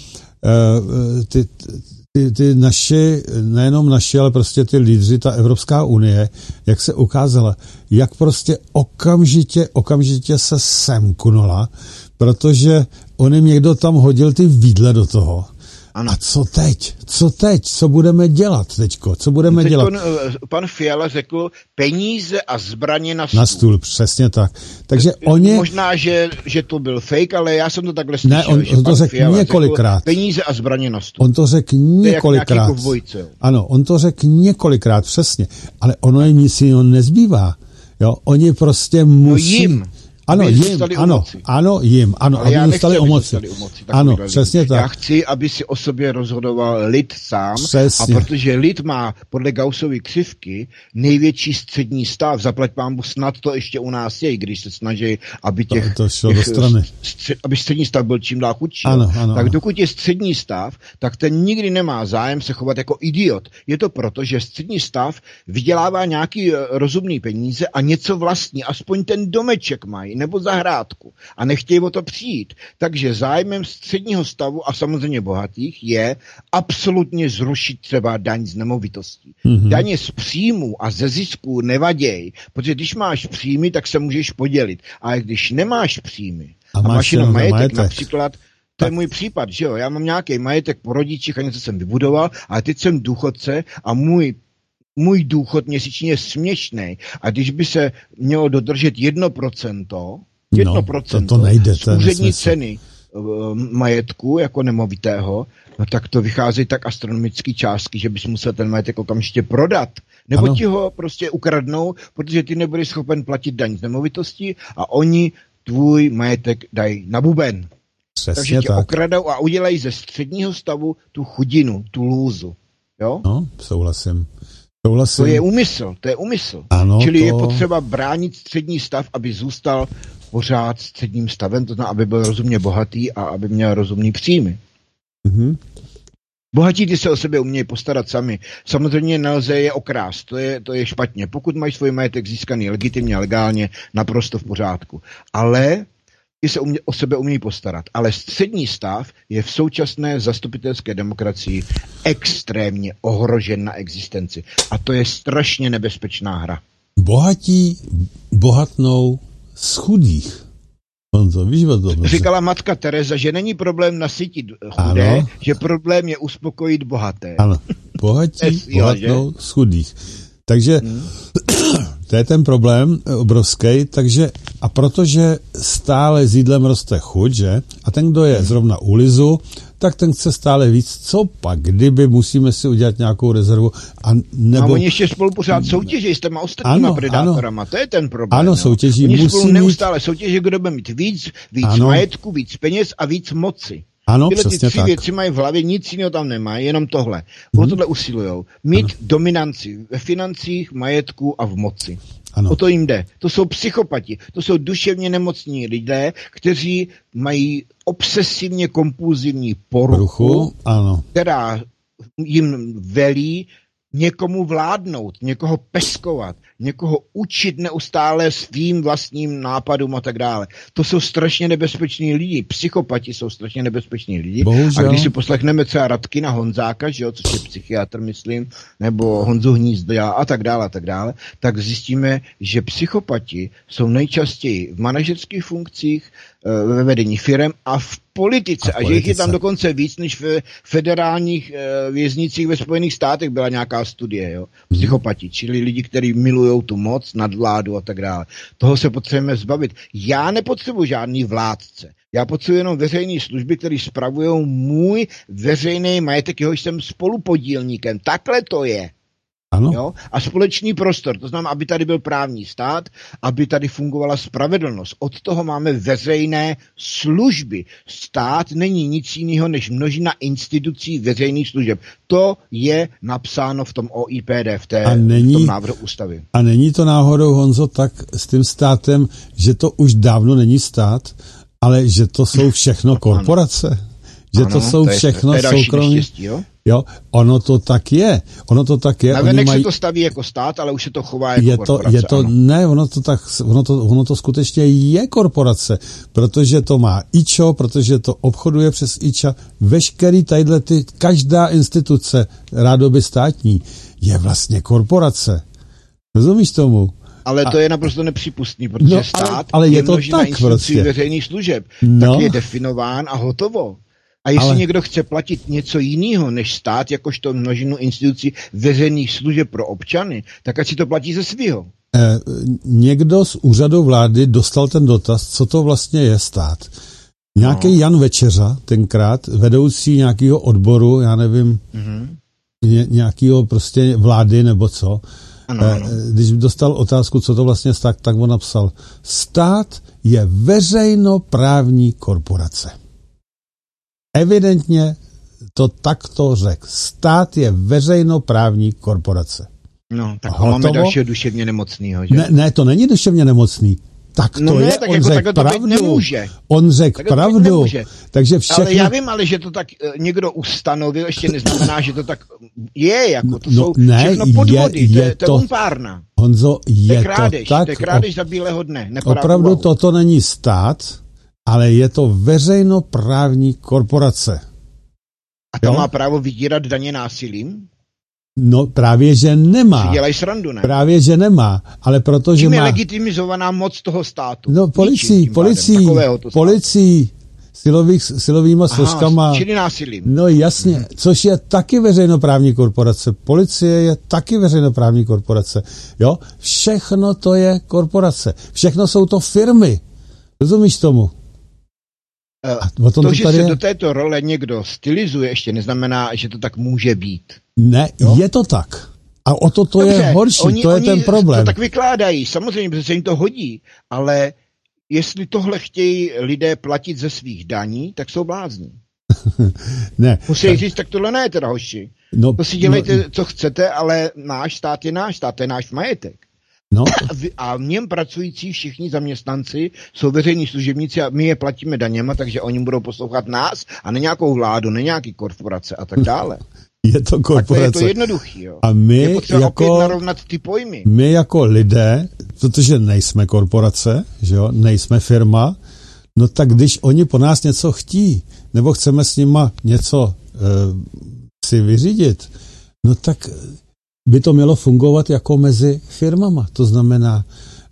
ty naši, nejenom naši, ale prostě ty lídři, ta Evropská unie, jak se ukázala, jak prostě okamžitě se semknula, protože on jim někdo tam hodil ty vidle do toho. Ano. A co teď? Co budeme dělat teďko? Co budeme dělat? Pan Fiala řekl peníze a zbraně na stůl. Na stůl, přesně tak. Takže možná, že to byl fake, ale já jsem to takhle slyšel. Ne, on to řekl několikrát. Peníze a zbraně na stůl. On to řekl několikrát. Ano, on to řekl několikrát, přesně. Ale ono jim nic jiného nezbývá. Jo, oni prostě musí... Ano, jim, aby dostali o moci. Ano, přesně tak. Já chci, aby si o sobě rozhodoval lid sám. Přesně. A protože lid má podle Gaussovy křivky největší střední stav, zaplať pánbu, snad to ještě u nás je, když se snaží, aby aby střední stav byl čím dál chudší. Ano. Tak dokud je střední stav, tak ten nikdy nemá zájem se chovat jako idiot. Je to proto, že střední stav vydělává nějaký rozumný peníze a něco vlastní, aspoň ten domeček mají. nebo zahrádku a nechtějí o to přijít. Takže zájmem středního stavu a samozřejmě bohatých je absolutně zrušit třeba daň z nemovitostí. Daně z příjmů a ze zisků nevaděj, protože když máš příjmy, tak se můžeš podělit. Ale když nemáš příjmy a máš jenom majetek, například, to je můj případ, že jo, já mám nějaký majetek po rodičích a něco jsem vybudoval, ale teď jsem důchodce a můj důchod měsíčně je směšný. A když by se mělo dodržet 1%, to nejde, z úřední ceny majetku jako nemovitého, no tak to vychází tak astronomické částky, že bys musel ten majetek okamžitě prodat. Nebo ti ho prostě ukradnou, protože ty nebudeš schopen platit daň z nemovitosti a oni tvůj majetek dají na buben. Přesně takže tě tak okradou a udělají ze středního stavu tu chudinu, tu lůzu. Jo? No, souhlasím. To je úmysl. Ano, čili je potřeba bránit střední stav, aby zůstal pořád středním stavem, to znamená, aby byl rozumně bohatý a aby měl rozumný příjmy. Bohatí ty se o sebe umějí postarat sami. Samozřejmě nelze je okrást, to je špatně. Pokud mají svůj majetek získaný legitimně a legálně, naprosto v pořádku. Ale ty se o sebe umějí postarat. Ale střední stav je v současné zastupitelské demokracii extrémně ohrožen na existenci. A to je strašně nebezpečná hra. Bohatí bohatnou z chudých. Říkala matka Tereza, že není problém nasytit chudé, ano. Že problém je uspokojit bohaté. Ano, bohatí bohatnou z chudých. Takže to je ten problém obrovský, takže a protože stále s jídlem roste chuť, že? A ten, kdo je zrovna u lizu, tak ten chce stále víc. Co pak, kdyby musíme si udělat nějakou rezervu? A oni ještě spolu pořád soutěží s těma ostatníma predátorama. To je ten problém. Ano, soutěží. Oni spolu neustále soutěží, kdo bude mít víc majetku, víc peněz a víc moci. Ano, tyhle přesně ty tři tak. věci mají v hlavě, nic jiného tam nemají, jenom tohle. O tohle usilujou. Mít dominanci ve financích, majetku a v moci. Ano. O to jim jde. To jsou psychopati. To jsou duševně nemocní lidé, kteří mají obsesivně kompulzivní poruchu, která jim velí někomu vládnout, někoho peskovat, někoho učit neustále svým vlastním nápadům a tak dále. To jsou strašně nebezpeční lidi. Psychopati jsou strašně nebezpeční lidi. Bohužel. A když si poslechneme třeba Radkina Honzáka, že jo, což je psychiatr, myslím, nebo Honzu Hnízda a tak dále, tak zjistíme, že psychopati jsou nejčastěji v manažerských funkcích, ve vedení firem a v politice. A že jich je tam dokonce víc, než v federálních věznicích ve Spojených státech byla nějaká studie. Jo? Psychopati, čili lidi, kteří milujou tu moc, nadvládu a tak dále. Toho se potřebujeme zbavit. Já nepotřebuji žádný vládce. Já potřebuji jenom veřejné služby, které spravují můj veřejný majetek, jehož jsem spolupodílníkem. Takhle to je. Ano. Jo? A společný prostor, to znamená, aby tady byl právní stát, aby tady fungovala spravedlnost. Od toho máme veřejné služby. Stát není nic jiného než množina institucí veřejných služeb. To je napsáno v tom OIPD, v tom návrhu ústavy. A není to náhodou, Honzo, tak s tím státem, že to už dávno není stát, ale že to jsou všechno korporace? Že to jsou všechno soukromí? Jo, ono to tak je. Navenek se to staví jako stát, ale už se to chová jako korporace. Ono to skutečně je korporace, protože to má IČO, protože to obchoduje přes IČA. Veškerý každá instituce rádoby státní je vlastně korporace. Rozumíš tomu? Ale to je naprosto nepřípustný, protože stát ale je to množina institucí veřejných služeb. Tak je definován a hotovo. A jestli někdo chce platit něco jiného než stát, jakožto množinu institucí veřejných služeb pro občany, tak ať si to platí ze svého. Někdo z úřadu vlády dostal ten dotaz, co to vlastně je stát. Nějaký Jan Večeřa, tenkrát, vedoucí nějakého odboru, já nevím, nějakého prostě vlády nebo co, když dostal otázku, co to vlastně stát, tak on napsal, stát je veřejnoprávní korporace. Evidentně to takto řekl. Stát je veřejnoprávní korporace. No, tak máme dalšího duševně nemocného, že? Ne, to není duševně nemocný. Tak to je, tak on jako řekl pravdu. On řekl pravdu. Takže všechno... Ale já vím, ale že to tak někdo ustanovil, ještě neznamená, že to tak je, jako to jsou všechno podvody, to je umpárna. Honzo, je krádež, to tak... To je krádež za bílého dne. Opravdu toto není stát, ale je to veřejnoprávní korporace. A ta má právo vydírat daně násilím? No právě, že nemá. Si dělají srandu, ne? Právě, že nemá, ale protože tím má... je legitimizovaná moc toho státu. No policií, silovýma složkama. Čili násilím. No jasně, což je taky veřejnoprávní korporace. Policie je taky veřejnoprávní korporace. Jo? Všechno to je korporace. Všechno jsou to firmy. Rozumíš tomu? To, že se do této role někdo stylizuje, ještě neznamená, že to tak může být. Ne, jo? Je to tak. A o to Dobře, je horší, to je ten problém. To tak vykládají, samozřejmě, protože se jim to hodí, ale jestli tohle chtějí lidé platit ze svých daní, tak jsou blázni. Ne. Musí říct, tak tohle ne, teda hoši. No, to si dělejte, co chcete, ale náš stát je náš majetek. No. A v něm pracující všichni zaměstnanci jsou veřejní služebníci a my je platíme daněma, takže oni budou poslouchat nás a ne nějakou vládu, ne nějaký korporace a tak dále. Je to korporace. Je to jednoduchý, jo. A my je potřeba opět narovnat ty pojmy. My jako lidé, protože nejsme korporace, že jo, nejsme firma, no tak když oni po nás něco chtí, nebo chceme s nima něco si vyřídit, no tak by to mělo fungovat jako mezi firmama. To znamená,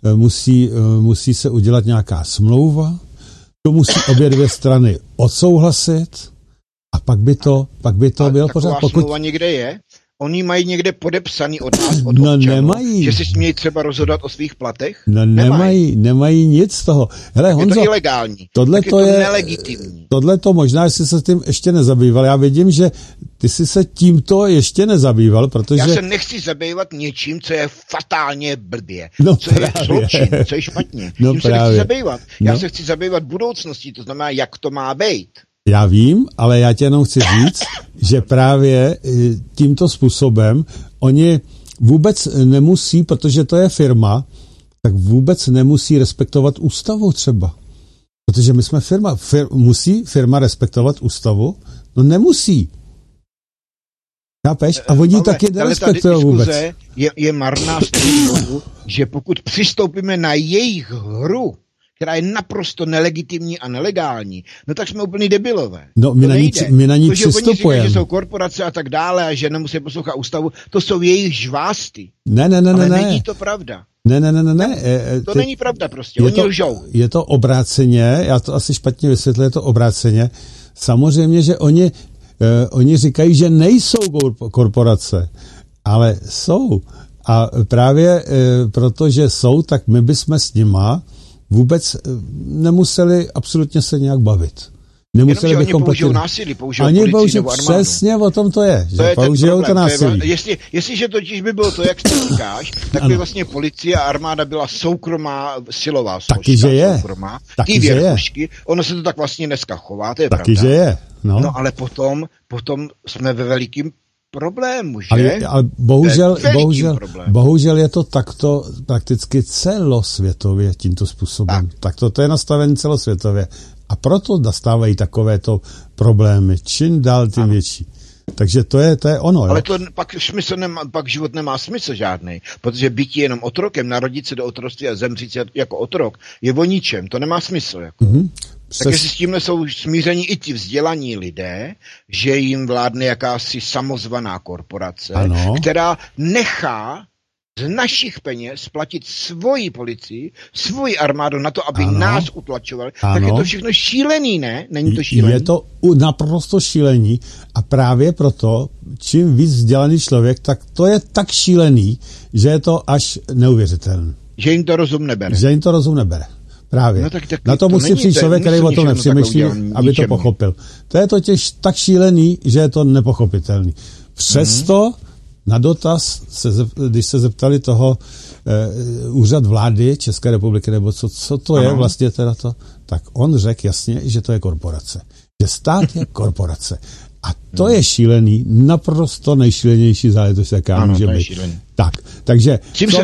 musí se udělat nějaká smlouva, to musí obě dvě strany odsouhlasit a pak by to bylo pořád. Taková smlouva někde je? Oni mají někde podepsaný od nás, od občanů, nemají. Že si smějí třeba rozhodovat o svých platech? No nemají nic z toho. Hele, Honzo, je to ilegální, tohle to je nelegitimní. Tohle to možná, jsi se tím ještě nezabýval. Já vidím, že ty jsi se tímto ještě nezabýval, protože... Já se nechci zabývat něčím, co je fatálně blbě, co je zločin, co je špatně. Tím se nechci zabývat. Já se chci zabývat budoucností, to znamená, jak to má být. Já vím, ale já tě jenom chci říct, že právě tímto způsobem oni vůbec nemusí, protože to je firma, tak vůbec nemusí respektovat ústavu třeba. Protože my jsme firma. Musí firma respektovat ústavu? No nemusí. Chápeš? A oni taky nerespektují vůbec. Je marná z toho, že pokud přistoupíme na jejich hru, která je naprosto nelegitimní a nelegální, no tak jsme úplný debilové. No, my na ní přistupujeme. Že jsou korporace a tak dále a že nemusí poslouchat ústavu, to jsou jejich žvásty. Ne. Ale není to pravda. Ne. To není pravda prostě, oni lžou. Je to obráceně, já to asi špatně vysvětlím, je to obráceně. Samozřejmě, že oni říkají, že nejsou korporace, ale jsou. A právě protože jsou, tak my bychom s nima vůbec nemuseli absolutně se nějak bavit. Nemuseli bychom oni použijou násilí, použijou policii nebo armádu. Přesně o tom to je, že použijou to násilí. Jestliže totiž by bylo to, jak ty říkáš, tak by vlastně policie a armáda byla soukromá silová složka. Taky, že je. Soukromá. Ty věrchušky, ono se to tak vlastně dneska chová, to je taky, pravda. Že je. No ale potom jsme ve velikým problému, že? Ale bohužel je to takto prakticky celosvětově tímto způsobem. Tak to je nastavení celosvětově. A proto nastávají takovéto problémy. Čím dál, tím větší. Takže to je ono. Ale jo? to pak život nemá smysl žádný, protože být jenom otrokem, narodit se do otroctví a zemřít jako otrok, je o ničem. To nemá smysl. Jako. Tak jestli s tímhle jsou smíření i ti vzdělaní lidé, že jim vládne jakási samozvaná korporace, která nechá z našich peněz platit svoji policii, svoji armádu na to, aby nás utlačovali, tak je to všechno šílený, ne? Není to šílený? Je to naprosto šílený a právě proto, čím víc vzdělaný člověk, tak to je tak šílený, že je to až neuvěřitelné. Že jim to rozum nebere. Právě. No, tak na to musí přijít člověk, který o tom nepřemýšlí, aby to pochopil. To je totiž tak šílený, že je to nepochopitelný. Přesto na dotaz, když se zeptali toho úřad vlády České republiky, nebo co to je vlastně teda to, tak on řekl jasně, že to je korporace. Že stát je korporace. A to je šílený, naprosto nejšílenější záležitost, jaká může být. Takže... S tím se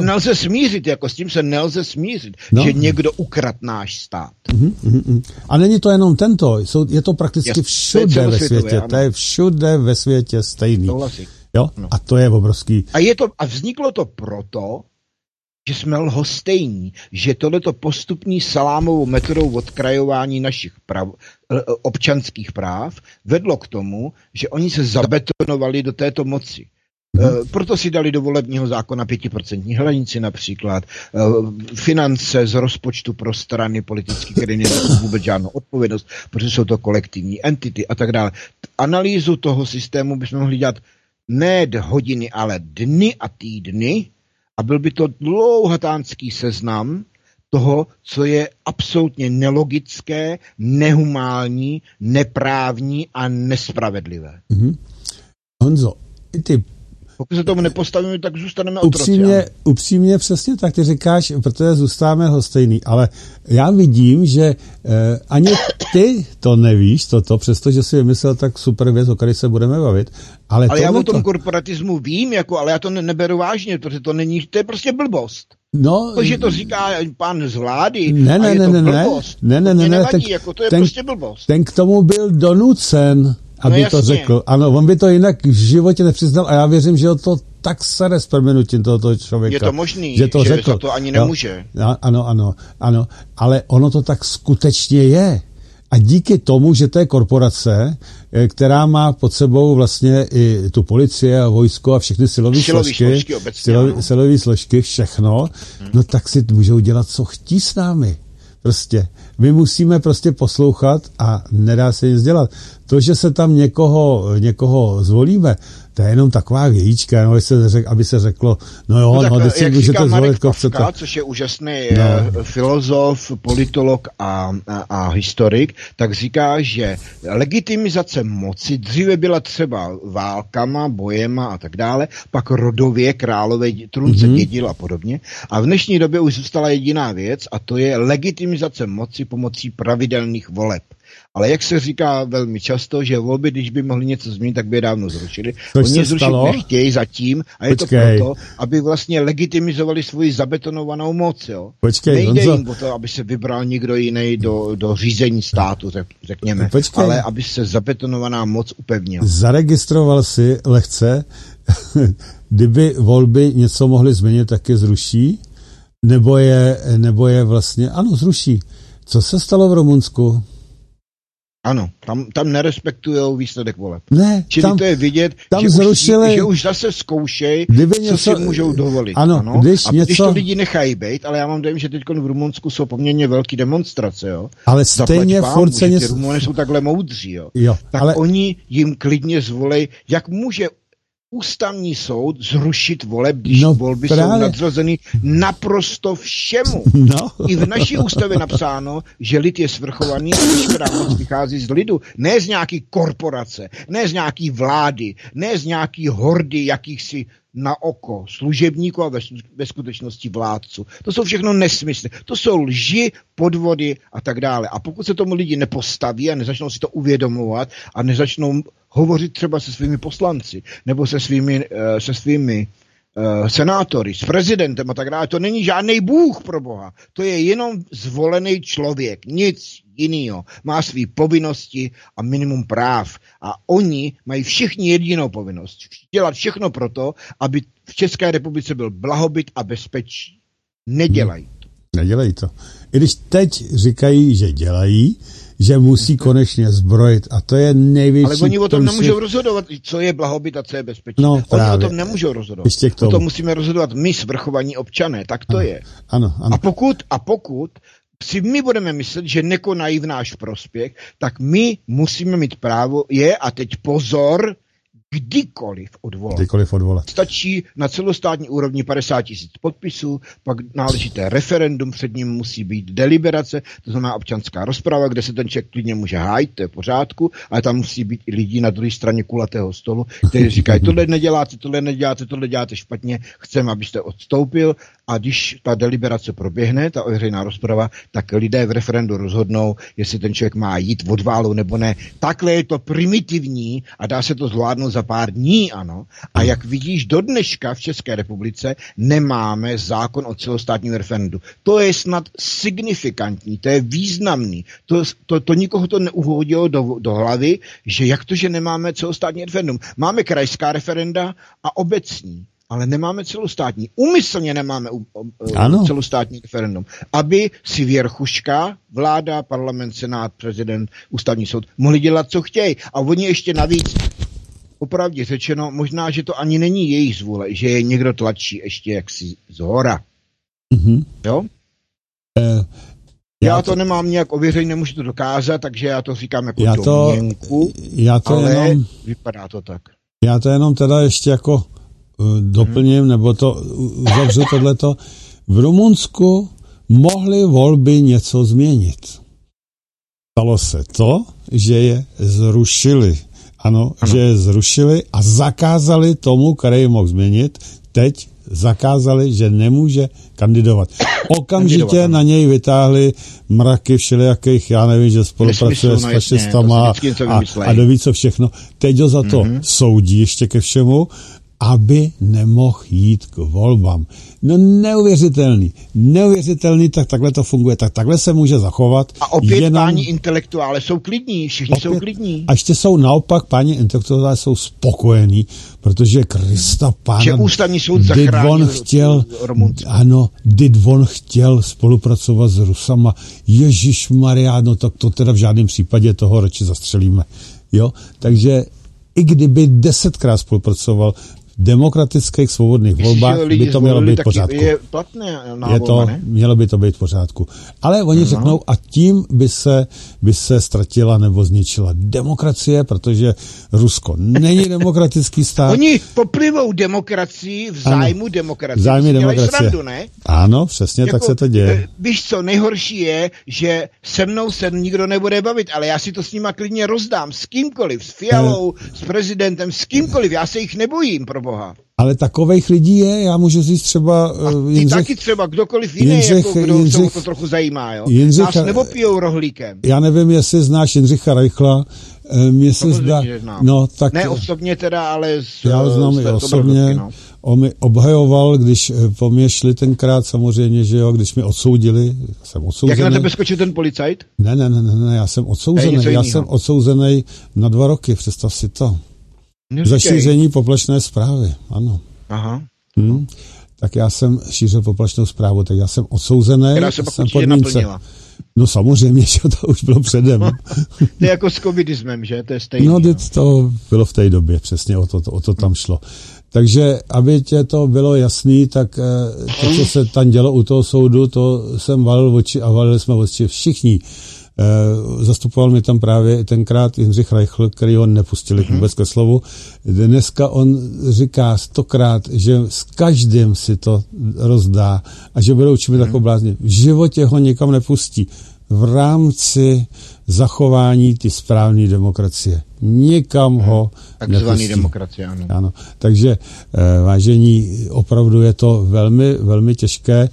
nelze smířit, že někdo ukradl náš stát. A není to jenom tento, je to prakticky všude ve světě. To je všude ve světě stejný. Jo? A to je obrovský. A vzniklo to proto, že jsme lhostejní, že tohleto postupný salámovou metodou odkrajování našich občanských práv vedlo k tomu, že oni se zabetonovali do této moci. Proto si dali do volebního zákona 5% hranici například, finance z rozpočtu pro strany politické, které nemají vůbec žádnou odpovědnost, protože jsou to kolektivní entity a tak dále. Analýzu toho systému bychom mohli dělat ne hodiny, ale dny a týdny a byl by to dlouhatánský seznam toho, co je absolutně nelogické, nehumální, neprávní a nespravedlivé. Honzo, ty pokud se tomu nepostavíme, tak zůstaneme otroci. Upřímně přesně tak ty říkáš, protože zůstáváme lhostejný, ale já vidím, že ani ty to nevíš, přestože si vymyslel tak super věc, o které se budeme bavit. Ale já o tom korporatismu vím, ale já to neberu vážně, protože to je prostě blbost. No, to, že to říká pán z vlády, ne, blbost. Nevadí, to je prostě blbost. Ten k tomu byl donucen, aby to řekl. Ano, on by to jinak v životě nepřiznal a já věřím, že ho to tak sere s prominutím tohoto člověka. Je to možný, že řekl. za to ani nemůže. Ano, ale ono to tak skutečně je. A díky tomu, že to je korporace, která má pod sebou vlastně i tu policie a vojsko a všechny silové složky, všechno, no tak si můžou dělat, co chtí s námi. Prostě. My musíme prostě poslouchat a nedá se nic dělat. To, že se tam někoho zvolíme, to je jenom taková vějíčka, no, aby se řeklo, teď si můžete zvolit, koho chcete. Což je úžasný filozof, politolog a historik, tak říká, že legitimizace moci dříve byla třeba válkama, bojema a tak dále, pak rodově králové trůn se dědil a podobně. A v dnešní době už zůstala jediná věc a to je legitimizace moci pomocí pravidelných voleb. Ale jak se říká velmi často, že volby, když by mohli něco změnit, tak by je dávno zrušili. Oni je zrušit nechtějí zatím a je to proto, aby vlastně legitimizovali svoji zabetonovanou moc. Jo. Nejde jim o to, aby se vybral někdo jiný do řízení státu, řekněme, ale aby se zabetonovaná moc upevnila. Zaregistroval si lehce, kdyby volby něco mohly změnit, tak je zruší, nebo je vlastně, ano, zruší. Co se stalo v Rumunsku? Ano, tam nerespektujou výsledek voleb. Ne, čili to je vidět, že už zase zkoušej, co si můžou dovolit. Ano, když to lidi nechají být, ale já mám dojem, že teď v Rumunsku jsou poměrně velké demonstrace, jo. Ale stejně furt se ty Rumuny jsou takhle moudří, jo. Tak ale oni jim klidně zvolej, jak může ústavní soud zrušit voleb, když volby jsou nadřazeny naprosto všemu. I v naší ústavě napsáno, že lid je svrchovaný a veškerá moc vychází z lidu. Ne z nějaký korporace, ne z nějaký vlády, ne z nějaký hordy jakýchsi na oko služebníků a ve skutečnosti vládců. To jsou všechno nesmysly. To jsou lži, podvody a tak dále. A pokud se tomu lidi nepostaví a nezačnou si to uvědomovat a nezačnou hovořit třeba se svými poslanci nebo se svými senátory, s prezidentem a tak dále, to není žádný bůh pro Boha. To je jenom zvolený člověk. Nic jiného. Má své povinnosti a minimum práv. A oni mají všichni jedinou povinnost. Dělat všechno proto, aby v České republice byl blahobyt a bezpečí. Nedělají to. Nedělají to. I když teď říkají, že dělají, že musí konečně zbrojit a to je největší... Ale oni o tom nemůžou rozhodovat, co je blahobyt a co je bezpečí. No, oni o tom nemůžou rozhodovat. O tom musíme rozhodovat my, svrchovaní občané. Tak to je. Ano. A pokud si my budeme myslet, že nekonají v náš prospěch, tak my musíme mít právo a teď pozor, kdykoliv odvolat. Stačí na celostátní úrovni 50 000 podpisů, pak náležité referendum, před ním musí být deliberace, to znamená občanská rozprava, kde se ten člověk klidně může hájit, to je v pořádku, ale tam musí být i lidi na druhé straně kulatého stolu, kteří říkají, tohle děláte špatně, chceme, abyste odstoupil. A když ta deliberace proběhne, ta veřejná rozprava, tak lidé v referendu rozhodnou, jestli ten člověk má jít od válu nebo ne. Takhle je to primitivní a dá se to zvládnout za pár dní, ano. A jak vidíš, do dneška v České republice nemáme zákon o celostátním referendu. To je snad signifikantní, to je významný. To nikoho to neuhodilo do hlavy, že jak to, že nemáme celostátní referendum. Máme krajská referenda a obecní. ale nemáme celostátní. Úmyslně nemáme celostátní referendum. Aby si věrchuška, vláda, parlament, senát, prezident, ústavní soud mohli dělat, co chtějí. A oni ještě navíc, opravdě řečeno, možná, že to ani není jejich zvůle, že je někdo tlačí ještě jaksi zhora. Jo? Já to nemám nějak ověřený, nemůžu to dokázat, takže já to říkám jako domněnku, ale vypadá to tak. Já to jenom teda ještě jako doplním, nebo to uzavřu tohleto. V Rumunsku mohly volby něco změnit. Stalo se to, že je zrušili. Ano, že je zrušili a zakázali tomu, který je mohl změnit. Teď zakázali, že nemůže kandidovat. Okamžitě na něj vytáhli mraky všelijakých, já nevím, že spolupracuje s fašistama a doví co všechno. Teď ho za to soudí ještě ke všemu, aby nemohl jít k volbám. No neuvěřitelný, tak takhle to funguje, tak takhle se může zachovat. A opět páni intelektuále jsou klidní, všichni jsou klidní. A ještě jsou naopak, páni intelektuále jsou spokojení, protože Krista pána... Že ústavní soud zachránil Rumunsko. Ano, on chtěl spolupracovat s Rusama. Ježišmarja, no tak to teda v žádném případě toho radši zastřelíme. Jo, takže i kdyby 10krát spolupracoval v demokratických svobodných volbách, by to mělo být v pořádku. Je platné volba, ne? Mělo by to být v pořádku. Ale oni řeknou, a tím by se ztratila nebo zničila demokracie, protože Rusko není demokratický stát. Oni poplivou demokracii v zájmu demokracie. Zájmy demokracie. Srandu, ne? Ano, přesně jako, tak se to děje. Víš co, nejhorší je, že se mnou se nikdo nebude bavit, ale já si to s nima klidně rozdám. S kýmkoliv, s Fialou, s prezidentem, s kýmkoliv. Já se jich nebojím, pro boha. Ale takovejch lidí je, já můžu říct třeba... Jindřich, taky třeba kdokoliv jiný, kdo se mu to trochu zajímá, jo? Nás nebopijou rohlíkem. Já nevím, jestli znáš Jindřicha Reichla, ne osobně teda, ale já ho znám i osobně. On mi obhajoval, když po mě šli tenkrát samozřejmě, že jo, když mě odsoudili, jsem odsouzený. Jak na tebe skočil ten policajt? Ne, já jsem odsouzený. Já jsem odsouzený na 2 roky, představ si to. Za šíření poplašné zprávy, ano. Aha. Tak já jsem šířil poplašnou zprávu, tak já jsem odsouzený. Která se pak určitě naplnila. No samozřejmě, že to už bylo předem. To je jako s covidismem, že? To je stejný. No, to bylo v té době, přesně o to tam šlo. Takže, aby tě to bylo jasný, tak to, co se tam dělo u toho soudu, to jsem valil oči a valili jsme oči všichni. Zastupoval mi tam právě tenkrát Jindřich Reichl, který ho nepustili vůbec ke slovu. Dneska on říká 100krát, že s každým si to rozdá a že budou čimi jako blázni. V životě ho nikam nepustí. V rámci zachování ty správné demokracie. Nikam ho takzvaný demokracie, ano. Ano. Takže, vážení, opravdu je to velmi, velmi těžké.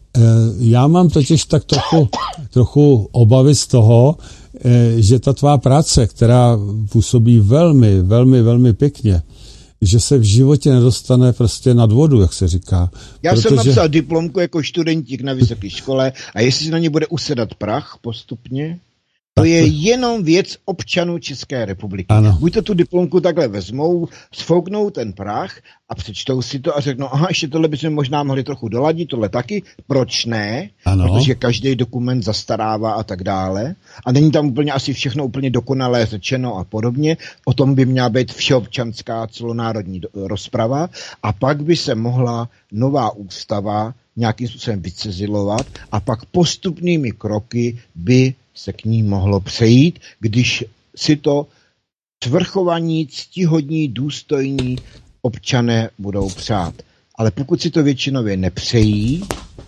Já mám totiž tak trochu obavy z toho, že ta tvá práce, která působí velmi, velmi, velmi pěkně, že se v životě nedostane prostě nad vodu, jak se říká. Já jsem napsal diplomku jako studentík na vysoké škole a jestli na ně bude usedat prach postupně, to je jenom věc občanů České republiky. Ano. Buď to tu diplomku takhle vezmou, sfouknou ten prach a přečtou si to a řeknou, aha, ještě tohle bychom možná mohli trochu doladit, tohle taky, proč ne? Ano. Protože každý dokument zastarává a tak dále. A není tam úplně asi všechno úplně dokonalé řečeno a podobně. O tom by měla být všeobčanská celonárodní rozprava a pak by se mohla nová ústava nějakým způsobem vycezilovat a pak postupnými kroky by se k ní mohlo přejít, když si to svrchovaní, ctihodní, důstojní občané budou přát. Ale pokud si to většinově nepřejí,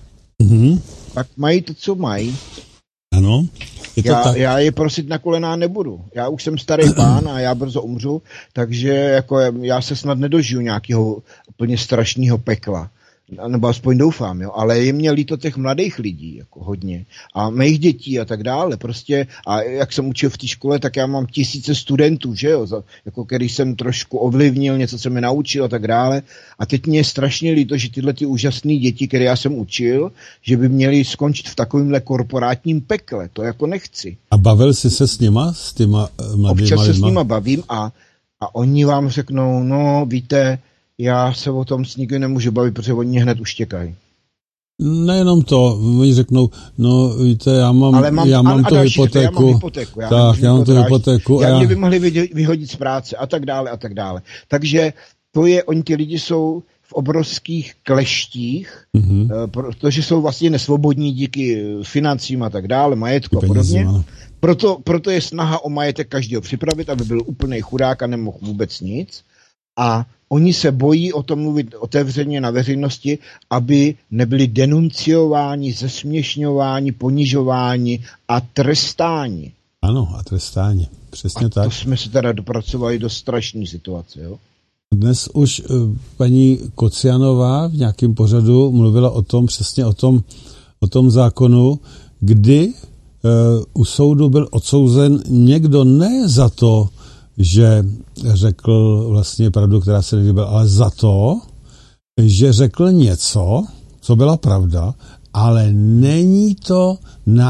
pak mají to, co mají. Ano. Já je prosit na kolená nebudu. Já už jsem starý pán a já brzo umřu, takže jako já se snad nedožiju nějakého úplně strašného pekla. Nebo aspoň doufám, jo, ale je mě líto těch mladých lidí, jako hodně. A mých dětí a tak dále, prostě, a jak jsem učil v té škole, tak já mám tisíce studentů, že jo, jako který jsem trošku ovlivnil, něco jsem mi naučil a tak dále. A teď mě je strašně líto, že tyhle ty úžasné děti, které já jsem učil, že by měly skončit v takovémhle korporátním pekle, to jako nechci. A bavil jsi se s nima, s těma mladýma lidma? Občas se s lidma? nima bavím a oni vám řeknou, no víte, já se o tom s nikým nemůžu bavit, protože oni hned uštěkají. Nejenom to, oni řeknou, no víte, já mám tu hypotéku. Já mám tu hypotéku. Já mě by mohli vyhodit z práce a tak dále a tak dále. Takže oni ty lidi jsou v obrovských kleštích, protože jsou vlastně nesvobodní díky financím a tak dále, majetku a podobně. Proto je snaha o majetek každého připravit, aby byl úplnej chudák a nemohl vůbec nic. A oni se bojí o tom mluvit otevřeně na veřejnosti, aby nebyli denunciováni, zesměšňováni, ponižováni a trestáni. Ano, a trestáni. Přesně tak. To jsme se teda dopracovali do strašné situace, jo? Dnes už paní Kocianová v nějakém pořadu mluvila o tom, přesně o tom zákonu, kdy u soudu byl odsouzen někdo ne za to, že řekl vlastně pravdu, která se nelíbila, ale za to, že řekl něco, co byla pravda, ale není to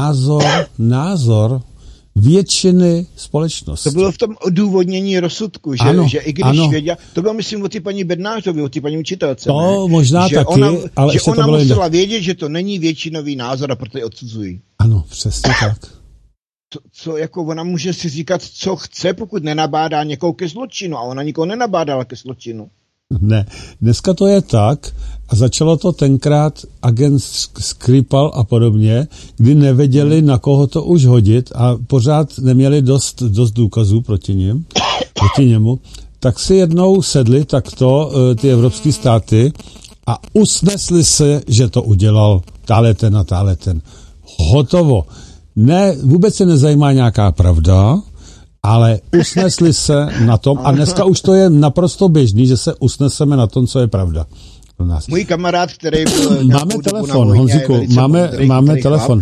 názor většiny společnosti. To bylo v tom odůvodnění rozsudku, že, ano, že i když věděla, to bylo myslím o ty paní Bednářově, o ty paní učitelce. To ne? možná že taky, ale že ona musela jiné. vědět, že to není většinový názor a proto ji odsuzují. Ano, přesně tak. Co jako ona může si říkat, co chce, pokud nenabádá někoho ke zločinu, a ona nikoho nenabádala ke zločinu. Ne, dneska to je tak a začalo to tenkrát agent Skripal a podobně, kdy nevěděli, na koho to už hodit a pořád neměli dost důkazů proti němu, tak si jednou sedli takto ty evropské státy a usnesli se, že to udělal táhle ten. Hotovo. Ne, vůbec se nezajímá nějaká pravda, ale usnesli se na tom a dneska už to je naprosto běžný, že se usneseme na tom, co je pravda pro nás. Můj kamarád, který byl máme telefon, Honziku, máme telefon.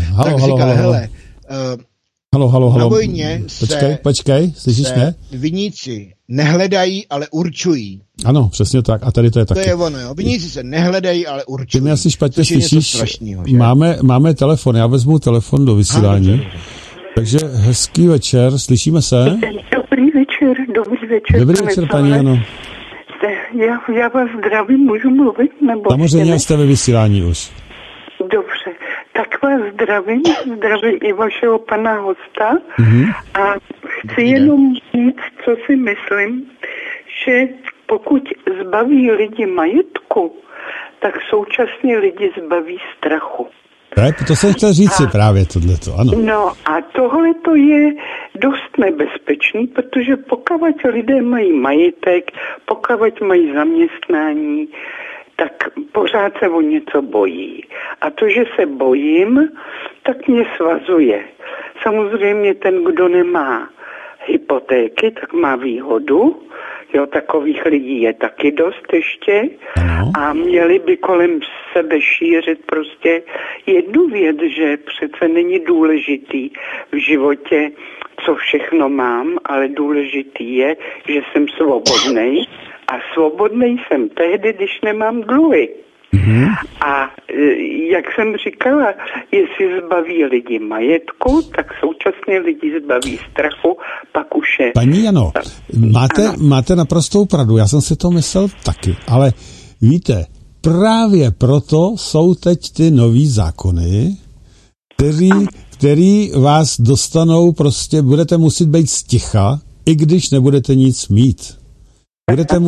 Halo. Na vojně Počkej, slyšíš mě? Viníci nehledají, ale určují. Ano, přesně tak. A tady to je taky. To je ono, jo. Viníci se nehledají, ale určují. Ty mě asi špatně slyšíš. Máme telefon, já vezmu telefon do vysílání. Takže hezký večer, slyšíme se? Dobrý večer. Dobrý večer, paní Jano. Já vás zdravím, můžu mluvit? Nebo samozřejmě jste ve vysílání už. Dobře, tak vás zdravím i vašeho pana hosta a chci jenom říct, co si myslím, že pokud zbaví lidi majetku, tak současně lidi zbaví strachu. To jsem chtěl říct si právě tohleto, ano. No a tohleto je dost nebezpečný, protože pokud lidé mají majetek, pokud mají zaměstnání, tak pořád se o něco bojí. A to, že se bojím, tak mě svazuje. Samozřejmě ten, kdo nemá hypotéky, tak má výhodu. Jo, takových lidí je taky dost ještě. A měli by kolem sebe šířit prostě jednu věc, že přece není důležitý v životě, co všechno mám, ale důležitý je, že jsem svobodnej. A svobodnej jsem tehdy, když nemám dluhy. A jak jsem říkala, jestli zbaví lidi majetku, tak současně lidi zbaví strachu, pak už je... Paní Jano, máte naprostou pravdu, já jsem si to myslel taky, ale víte, právě proto jsou teď ty nový zákony, který vás dostanou, prostě budete muset být sticha, i když nebudete nic mít. Budete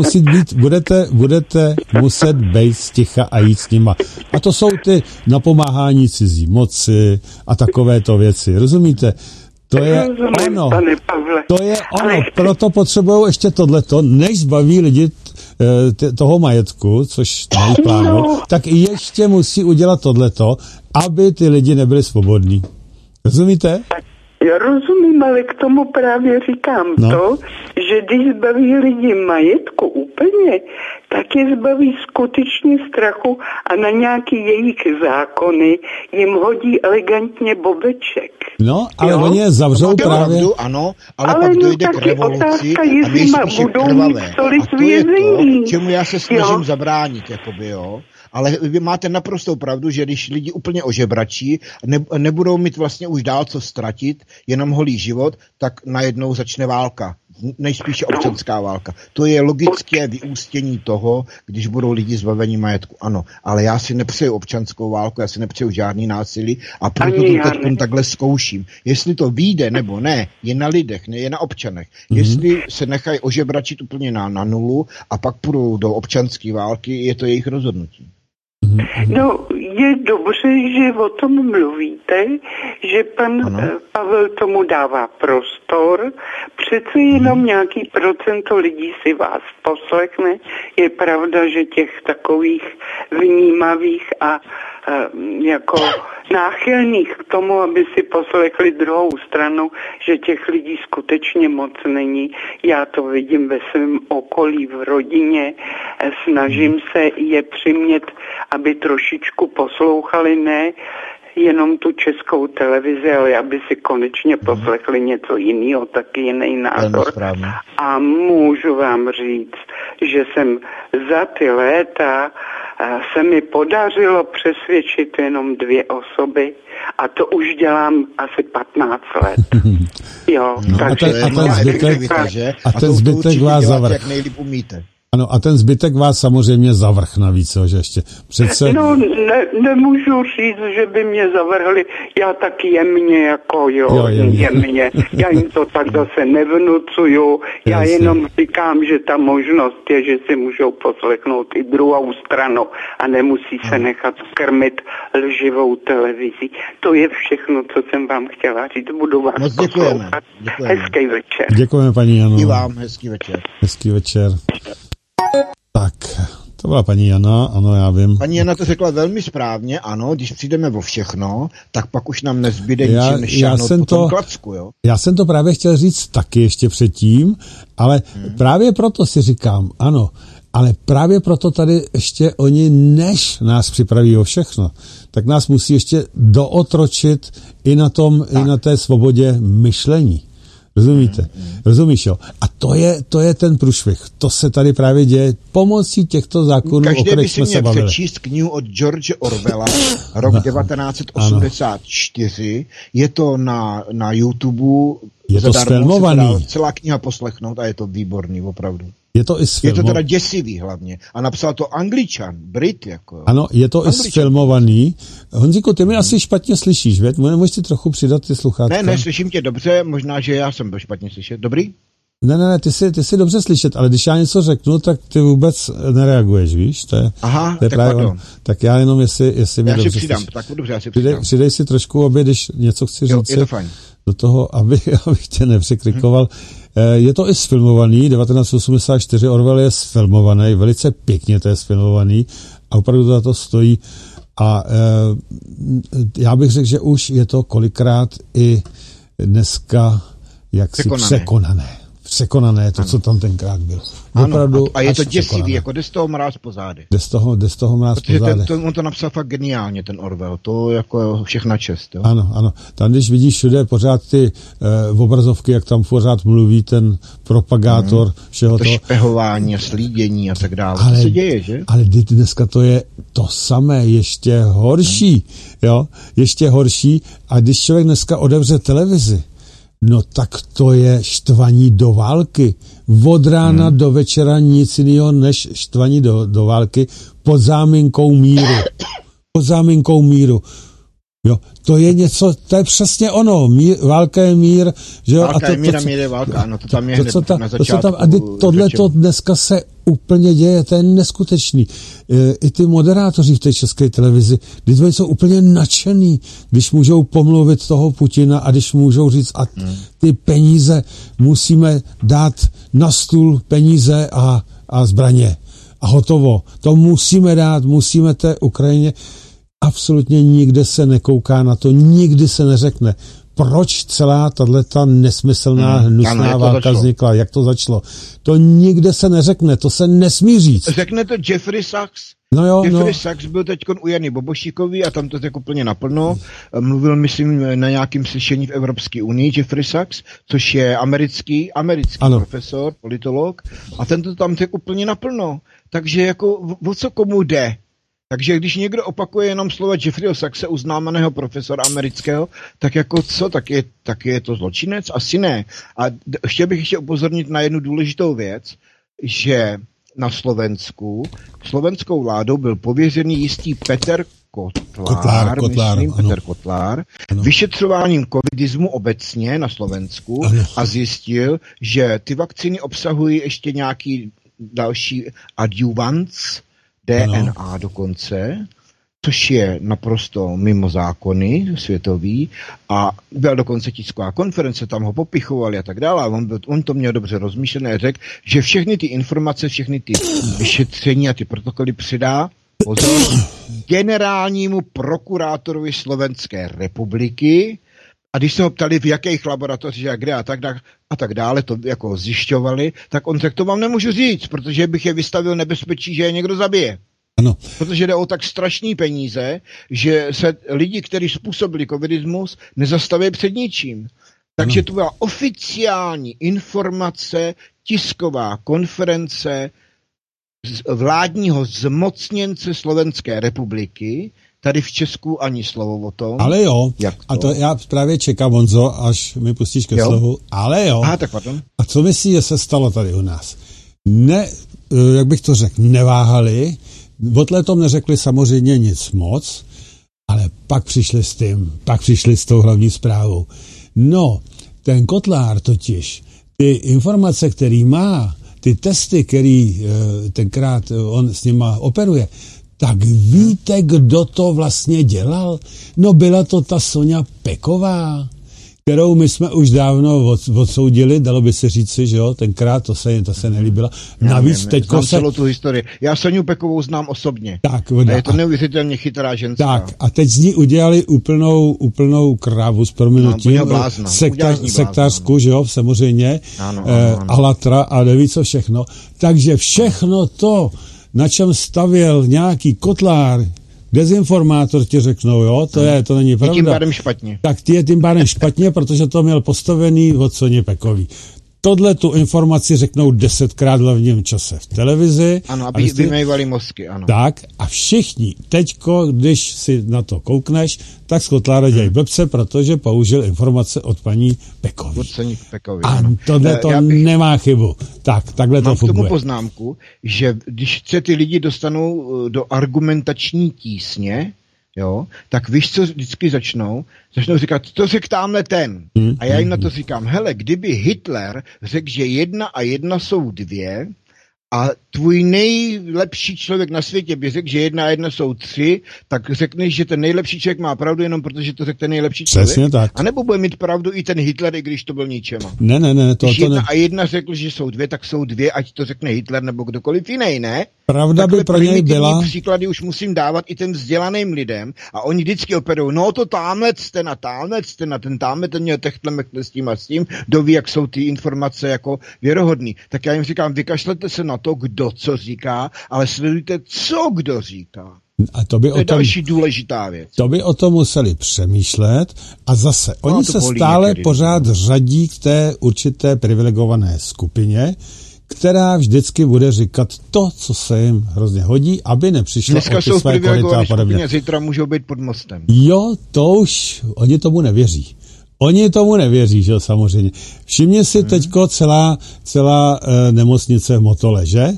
muset být sticha a jít s nima. A to jsou ty napomáhání cizí moci a takovéto věci. Rozumíte? To je ono. To je ono. Proto potřebují ještě tohleto, než zbaví lidi toho majetku, což mají plánu, tak ještě musí udělat tohleto, aby ty lidi nebyli svobodní. Rozumíte? Já rozumím, ale k tomu právě říkám to, že když zbaví lidi majetku úplně, tak je zbaví skutečně strachu a na nějaký jejich zákony jim hodí elegantně bobeček. No, ale oni je zavřou právě. Pravdu, ano, ale pak dojde k revoluci a nejspíše krvavé. A to je to, čemu já se snažím zabránit, jakoby, jo. Ale vy máte naprostou pravdu, že když lidi úplně ožebračí, nebudou mít vlastně už dál co ztratit, jenom holý život, tak najednou začne válka nejspíše občanská válka. To je logické vyústění toho, když budou lidi zbaveni majetku. Ano, ale já si nepřeju občanskou válku, já si nepřeju žádný násilí a proto to teď takhle zkouším. Jestli to vyjde nebo ne, je na lidech, ne je na občanech. Jestli se nechají ožebračit úplně na nulu a pak půjdou do občanské války, je to jejich rozhodnutí. No, je dobře, že o tom mluvíte, že pan Pavel tomu dává prostor. Přece jenom nějaký procento lidí si vás poslechne. Je pravda, že těch takových vnímavých a jako náchylných k tomu, aby si poslechli druhou stranu, že těch lidí skutečně moc není. Já to vidím ve svém okolí, v rodině. Snažím se je přimět, aby trošičku poslouchali, ne jenom tu českou televizi, ale aby si konečně poslechli něco jiného, taky jiný názor. A můžu vám říct, že jsem za ty léta se mi podařilo přesvědčit jenom 2 osoby a to už dělám asi 15 let. Jo, takže a ten zbytek vás zavrch. Jak nejlíp umíte. Ano, a ten zbytek vás samozřejmě zavrch navíc, že ještě. Přece... No, nemůžu říct, že by mě zavrhli, já tak jemně, jako jemně. Já jim to tak zase nevnucuju, já jenom říkám, že ta možnost je, že si můžou poslechnout i druhou stranu a nemusí se nechat krmit lživou televizí. To je všechno, co jsem vám chtěla říct. Budu vás poslouchat. Hezký večer. Děkujeme, paní Jano. I vám hezký večer. Hezký večer. Tak, to byla paní Jana, ano, já vím. Paní Jana to řekla velmi správně, ano, když přijdeme o všechno, tak pak už nám nezbyde ničím než šáhnout po tom klacku, jo. Já jsem to právě chtěl říct taky ještě předtím, ale právě proto si říkám, ano, ale právě proto tady ještě oni, než nás připraví o všechno, tak nás musí ještě dootročit i na té svobodě myšlení. Rozumíte? Rozumíš, jo? A to je ten průšvih. To se tady právě děje pomocí těchto zákonů, o kterých jsme se bavili. Každý by si měl přečíst knihu od George Orwella, rok 1984. Je to na YouTube. Je to sfilmovaný. Celá kniha poslechnout a je to výborný, opravdu. Je to teda děsivý hlavně. A napsal to Angličan, Brit jako. Ano, je to Angličan. I sfilmovaný. Honzíku, ty mi asi špatně slyšíš, věď? Můžeš si trochu přidat ty sluchátka? Ne, slyším tě dobře, možná, že já jsem byl špatně slyšet. Dobrý? Ne, ty jsi dobře slyšet, ale když já něco řeknu, tak ty vůbec nereaguješ, víš? To je tak právě tak já jenom, jestli mě dobře přidám, slyšíš. Tak dobře, já si přidám. Přidej si trošku, aby když něco chci říct, je to fajn. Do toho, abych tě nepřekrikoval. Je to i sfilmovaný, 1984 Orwell je sfilmovaný, velice pěkně to je sfilmovaný a opravdu to za to stojí. A já bych řekl, že už je to kolikrát i dneska jaksi překonané to, co tam tenkrát bylo. Opravdu, a je to děsivý, jako jde z toho mráz po zádech. Jde z toho mráz po zádech. On to napsal fakt geniálně, ten Orwell, to jako všechna čest. Jo? Ano. Tam, když vidíš všude pořád ty obrazovky, jak tam pořád mluví ten propagátor všeho toho. Špehování a slídění a tak dále. To se děje, že? Ale dneska to je to samé, ještě horší. Jo? Ještě horší. A když člověk dneska otevře televizi, no tak to je štvaní do války. Od rána do večera nic jiného než štvaní do války pod záminkou míru. Jo, to je něco, to je přesně ono. Válka je mír. Že jo? Válka je mír je válka. Ano, to tam je hned na začátku. A tohle to dneska se úplně děje, to je neskutečný. I ty moderátoři v té české televizi, když jsou úplně nadšený, když můžou pomluvit toho Putina a když můžou říct, a ty peníze musíme dát na stůl, peníze a zbraně. A hotovo. To musíme té Ukrajině. Absolutně nikde se nekouká na to, nikdy se neřekne, proč celá tato nesmyslná, hnusná válka vznikla, jak to začalo. To nikde se neřekne, to se nesmí říct. Řekne to Jeffrey Sachs. Jeffrey Sachs byl teď u Jany Bobošíkový a tam to řekl úplně naplno. Mluvil, myslím, na nějakém slyšení v Evropské unii Jeffrey Sachs, což je americký profesor, politolog, a ten to tam řekl úplně naplno. Takže jako o co komu jde? Takže když někdo opakuje jenom slova Jeffreyho Sachse, uznávaného profesora amerického, tak jako co, tak je to zločinec? Asi ne. A chtěl bych ještě upozornit na jednu důležitou věc, že na Slovensku slovenskou vládou byl pověřený jistý Peter Kotlár, Peter Kotlár, vyšetřováním covidismu obecně na Slovensku a zjistil, že ty vakcíny obsahují ještě nějaký další adjuvans, DNA dokonce, což je naprosto mimo zákony světový a byla dokonce tisková konference, tam ho popichovali a tak dále a on to měl dobře rozmýšlené a řekl, že všechny ty informace, všechny ty vyšetření a ty protokoly předá generálnímu prokurátorovi Slovenské republiky a když se ho ptali, v jakých laboratořích a kde a tak dále, to jako zjišťovali, tak on řekl, to vám nemůžu říct, protože bych je vystavil nebezpečí, že je někdo zabije. Ano. Protože jde o tak strašný peníze, že se lidi, kteří způsobili covidismus, nezastaví před ničím. Takže to byla oficiální informace, tisková konference vládního zmocněnce Slovenské republiky. Tady v Česku ani slovo o tom. Ale jo, a to já právě čekám, Honzo, až mi pustíš ke slovu. Ale jo. Aha, tak pardon. A co myslíš, že se stalo tady u nás? Ne, jak bych to řekl, neváhali, odletom neřekli samozřejmě nic moc, ale pak přišli s tou hlavní zprávou. No, ten Kotlár totiž, ty informace, který má, ty testy, který tenkrát on s nima operuje, tak víte, kdo to vlastně dělal? No byla to ta Soňa Peková, kterou my jsme už dávno odsoudili, dalo by se říci, že jo, tenkrát to se nelíbilo. Navíc teďko se... celou tu historii. Já Soňu Pekovou znám osobně. Tak, a je to neuvěřitelně chytrá ženská. Tak, a teď z ní udělali úplnou krávu s prominutím. Sektářsku, že jo, samozřejmě. Ano. Alatra a neví co všechno. Takže všechno to, na čem stavěl nějaký Kotlár, dezinformátor ti řeknou, jo, to není pravda. Je tím pádem špatně. Tak ty je tím pádem špatně, protože to měl postavený od Soně Pekový. Tohle tu informaci řeknou 10krát v hlavním čase v televizi. Ano, aby vymejvali mozky, ano. Tak a všichni, teďko, když si na to koukneš, tak z Kotlára dělají blbce, protože použil informace od paní Pekový. Od paní Pekový, a tohle to nemá chybu. Tak, takhle to funguje. Mám k tomu poznámku, že když se ty lidi dostanou do argumentační tísně, jo, tak víš, co vždycky začnou říkat, to řekl tamhle ten. A já jim na to říkám, hele, kdyby Hitler řekl, že 1 a 1 jsou 2 a tvůj nejlepší člověk na světě by řekl, že 1 a 1 jsou 3, tak řekneš, že ten nejlepší člověk má pravdu jenom protože to řekl ten nejlepší člověk. Přesně tak. A nebo bude mít pravdu i ten Hitler, i když to byl ničema. Ne. Když 1 a 1 řekl, že jsou 2, tak jsou 2, ať to řekne Hitler nebo kdokoliv jiný, ne? Pravda by pro něj byla... příklady už musím dávat i těm vzdělaným lidem a oni vždycky operují, no to tamhle ten tamhle ten měl techtle s tím a s tím, doví, jak jsou ty informace jako věrohodný. Tak já jim říkám, vykašlete se na to, kdo co říká, ale sledujte, co kdo říká. A to je další důležitá věc. To by o tom museli přemýšlet a zase, oni se stále pořád řadí k té určité privilegované skupině, která vždycky bude říkat to, co se jim hrozně hodí, aby nepřišla dneska o ty své koryta a podobně. Skupině, zítra můžou být pod mostem. Jo, to už, oni tomu nevěří. Oni tomu nevěří, že samozřejmě. Všimni si teďko celá nemocnice v Motole, že?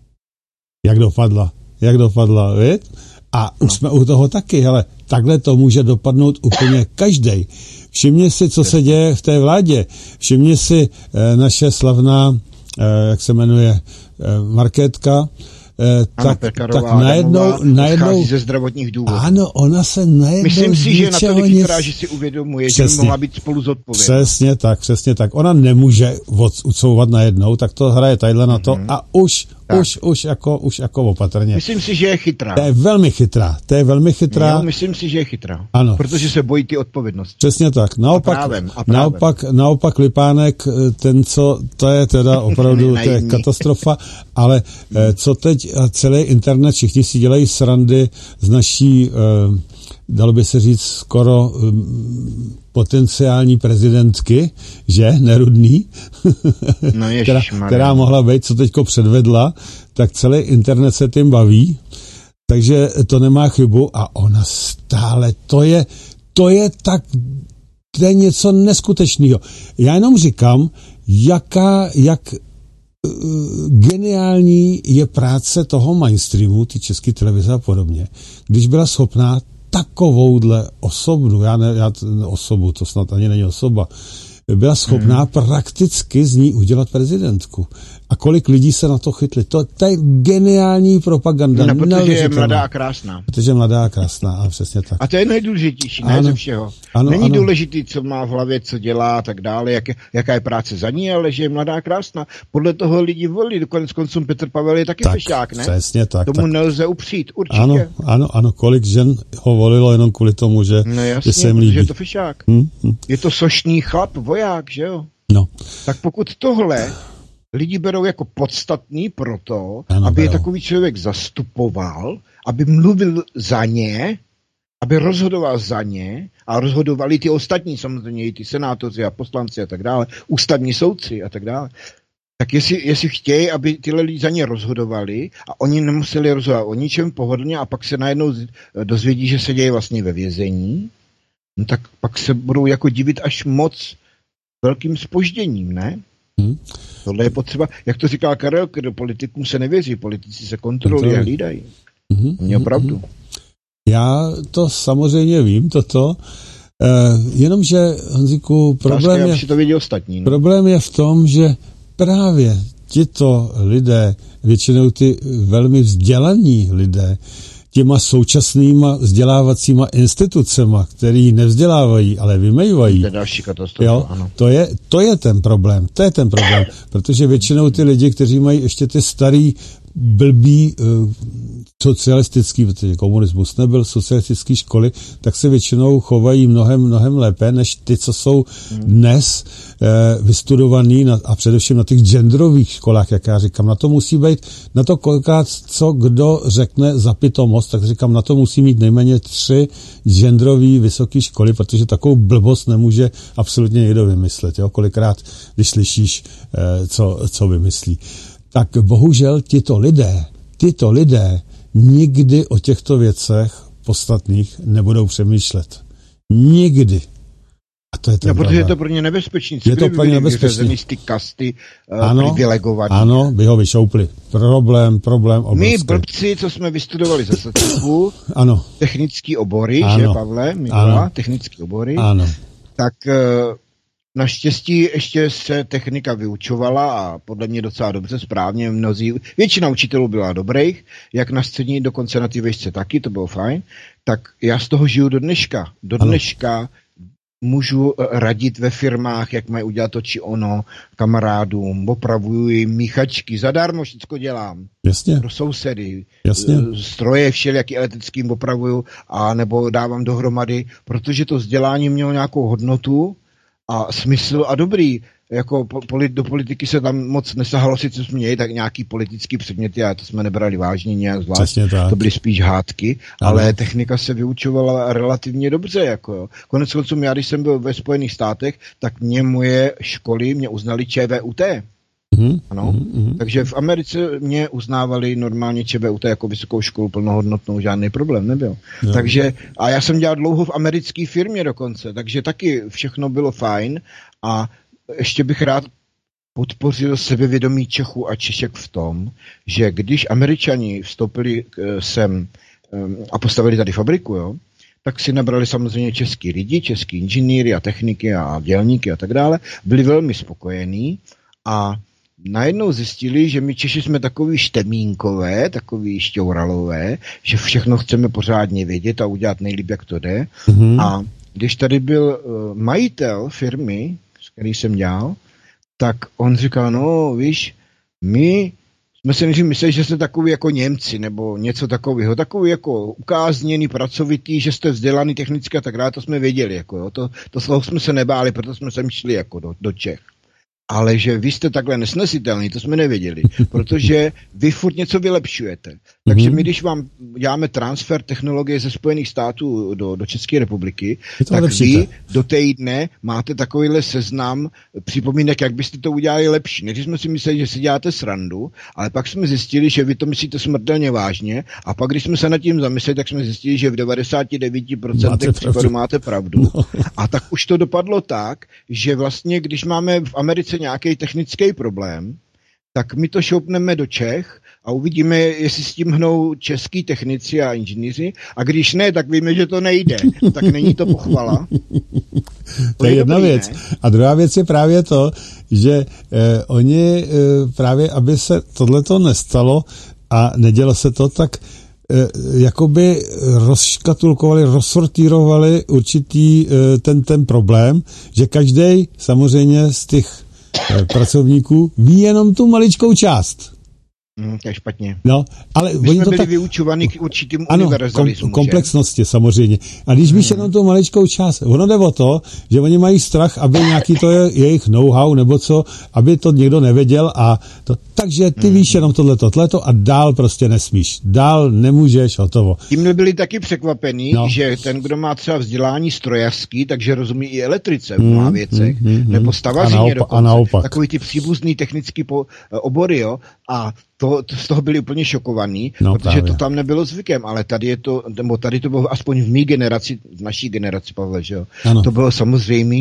Jak dopadla, víš? A už jsme u toho taky, hele, takhle to může dopadnout úplně každej. Všimni si, co se děje v té vládě. Všimni si naše slavná, jak se jmenuje, Markétka, tak najednou ze zdravotních důvodů. Ano, ona se najednou myslím si, že na to chytrá, že si uvědomuje, že mohla být spolu zodpovědná. Přesně tak. Ona nemůže ucouvat najednou, tak to hraje tadyhle na to a už jako opatrně. Myslím si, že je chytrá. To je velmi chytrá. Jo, myslím si, že je chytrá. Ano. Protože se bojí ty odpovědnosti. Přesně tak. Naopak Lipánek, to je teda opravdu to je katastrofa, ale co teď celý internet, všichni si dělají srandy z naší, dalo by se říct, skoro potenciální prezidentky, že? Nerudný? No která mohla být, co teďko předvedla, tak celý internet se tím baví. Takže to nemá chybu a ona stále, to je něco neskutečného. Já jenom říkám, jak geniální je práce toho mainstreamu, ty české televize a podobně, když byla schopná takovouhle osobu, to snad ani není osoba, byla schopná prakticky z ní udělat prezidentku. A kolik lidí se na to chytli. To je geniální propaganda. No, protože je mladá a krásná. Protože je mladá a krásná, a přesně tak. A to je nejdůležitější, ne ze všeho. Není důležitý, co má v hlavě, co dělá a tak dále, jaká je práce za ní, ale že je mladá a krásná. Podle toho lidi volí. Dokonec konců Petr Pavel je taky fešák, ne? Přesně tak. Tomu nelze upřít, určitě. Ano. Kolik žen ho volilo jenom kvůli tomu, že se jim líbí. Je to fešák. Je to sošný chlap, voják, že jo? No. Tak pokud tohle lidi berou jako podstatný proto, aby je takový člověk zastupoval, aby mluvil za ně, aby rozhodoval za ně a rozhodovali ty ostatní, samozřejmě i ty senátoři a poslanci a tak dále, ústavní soudci a tak dále. Tak jestli chtějí, aby tyhle lidi za ně rozhodovali a oni nemuseli rozhodovat o ničem pohodlně a pak se najednou dozvědí, že se děje vlastně ve vězení, no tak pak se budou jako divit až moc velkým zpožděním, ne? Tohle je potřeba, jak to říkal Karel, do politikům se nevěří, politici se kontrolují a hlídají. Mně opravdu. Já to samozřejmě vím, jenomže, Honzíku, problém je v tom, že právě tito lidé, většinou ty velmi vzdělaní lidé, těma současnýma vzdělávacíma institucema, který nevzdělávají, ale vymejvají. To je další katastrofa, ano. To je ten problém, protože většinou ty lidi, kteří mají ještě ty starý blbý socialistický, protože komunismus nebyl, socialistický školy, tak se většinou chovají mnohem lépe, než ty, co jsou dnes vystudovaný a především na těch genderových školách, jak já říkám. Na to musí být, na to kolikrát, co kdo řekne za pitomost, tak říkám, na to musí mít nejméně 3 genderový vysoké školy, protože takovou blbost nemůže absolutně někdo vymyslet. Jo? Kolikrát, když slyšíš, co vymyslí. Tak bohužel tyto lidé nikdy o těchto věcech podstatných nebudou přemýšlet. Nikdy. A to je ten protože je to pro ně nebezpečný. Je to pro ně nebezpečný. Z ty kasty privilegovaní. Ano, by ho vyšoupli. Problém obrovský. My blbci, co jsme vystudovali za sociku, technický obory, že Pavle, technický obory, tak naštěstí ještě se technika vyučovala a podle mě docela dobře, správně, většina učitelů byla dobrých, jak na střední, dokonce na ty výšce taky, to bylo fajn, tak já z toho žiju do dneška. Do dneška můžu radit ve firmách, jak mají udělat to či ono, kamarádům, opravuju jim míchačky, zadarmo všechno dělám. Jasně. Pro sousedy. Jasně. Stroje všelijaký elektrickým opravuju a nebo dávám dohromady, protože to vzdělání mělo nějakou hodnotu a smysl a dobrý. Jako do politiky se tam moc nesahalo, sice jsme měli tak nějaký politický předměty, a to jsme nebrali vážně nějak zvlášť, to byly spíš hádky, ale technika se vyučovala relativně dobře. Jako jo. Konec konců, já když jsem byl ve Spojených státech, tak moje školy mě uznali ČVUT. Takže v Americe mě uznávali normálně ČVUT jako vysokou školu plnohodnotnou, žádný problém nebyl. Takže, a já jsem dělal dlouho v americké firmě dokonce, takže taky všechno bylo fajn a ještě bych rád podpořil sebevědomí Čechů a Češek v tom, že když Američani vstoupili sem a postavili tady fabriku, jo, tak si nabrali samozřejmě český lidi, český inženýry a techniky a dělníky a tak dále, byli velmi spokojení a najednou zjistili, že my Češi jsme takový štemínkové, takový šťouralové, že všechno chceme pořádně vědět a udělat nejlíp, jak to jde. A když tady byl majitel firmy, který jsem dělal, tak on říkal, no víš, my jsme si nejdřív mysleli, že jste takový jako Němci, nebo něco takového, takový jako ukázněný, pracovitý, že jste vzdělaný technicky a tak dále, to jsme věděli, jako jo, to slovo jsme se nebáli, proto jsme sem šli jako do Čech. ale že vy jste takhle nesnesitelný, to jsme nevěděli, protože vy furt něco vylepšujete. Takže my, když vám děláme transfer technologie ze Spojených států do České republiky, tak vy do té dne máte takovýhle seznam připomínek, jak byste to udělali lepší. Než jsme si mysleli, že si děláte srandu, ale pak jsme zjistili, že vy to myslíte smrtelně vážně, a pak, když jsme se nad tím zamysleli, tak jsme zjistili, že v 99% případů máte pravdu. No. A tak už to dopadlo tak, že vlastně, když máme v Americe nějaký technický problém, tak my to šoupneme do Čech a uvidíme, jestli s tím hnou český technici a inženýři, a když ne, tak víme, že to nejde. Tak není to pochvala. To je jedna dobrý, věc. Ne? A druhá věc je právě to, že oni právě, aby se tohleto nestalo a nedělo se to, tak jakoby rozškatulkovali, rozsortírovali určitý ten problém, že každý samozřejmě z těch pracovníků ví jenom tu maličkou část. To je špatně. No, ale my jsme byli vyučovaní k určitým univerzalismu. Komplexnosti samozřejmě. A když víš jenom tu maličkou část, ono jde o to, že oni mají strach, aby nějaký to je jejich know-how nebo co, aby to někdo nevěděl, a to, takže ty víš jenom tohleto a dál prostě nesmíš. Dál nemůžeš, hotovo. Tím byli taky překvapení, že ten, kdo má třeba vzdělání strojařský, takže rozumí i elektrice v mnoha věcech, nebo stavařině dokonce. Takový ty příbuzný technický obory, jo, a z toho byli úplně šokovaní, protože právě. To tam nebylo zvykem, ale tady to bylo aspoň v mý generaci, v naší generaci, Pavle, že jo. To bylo samozřejmé,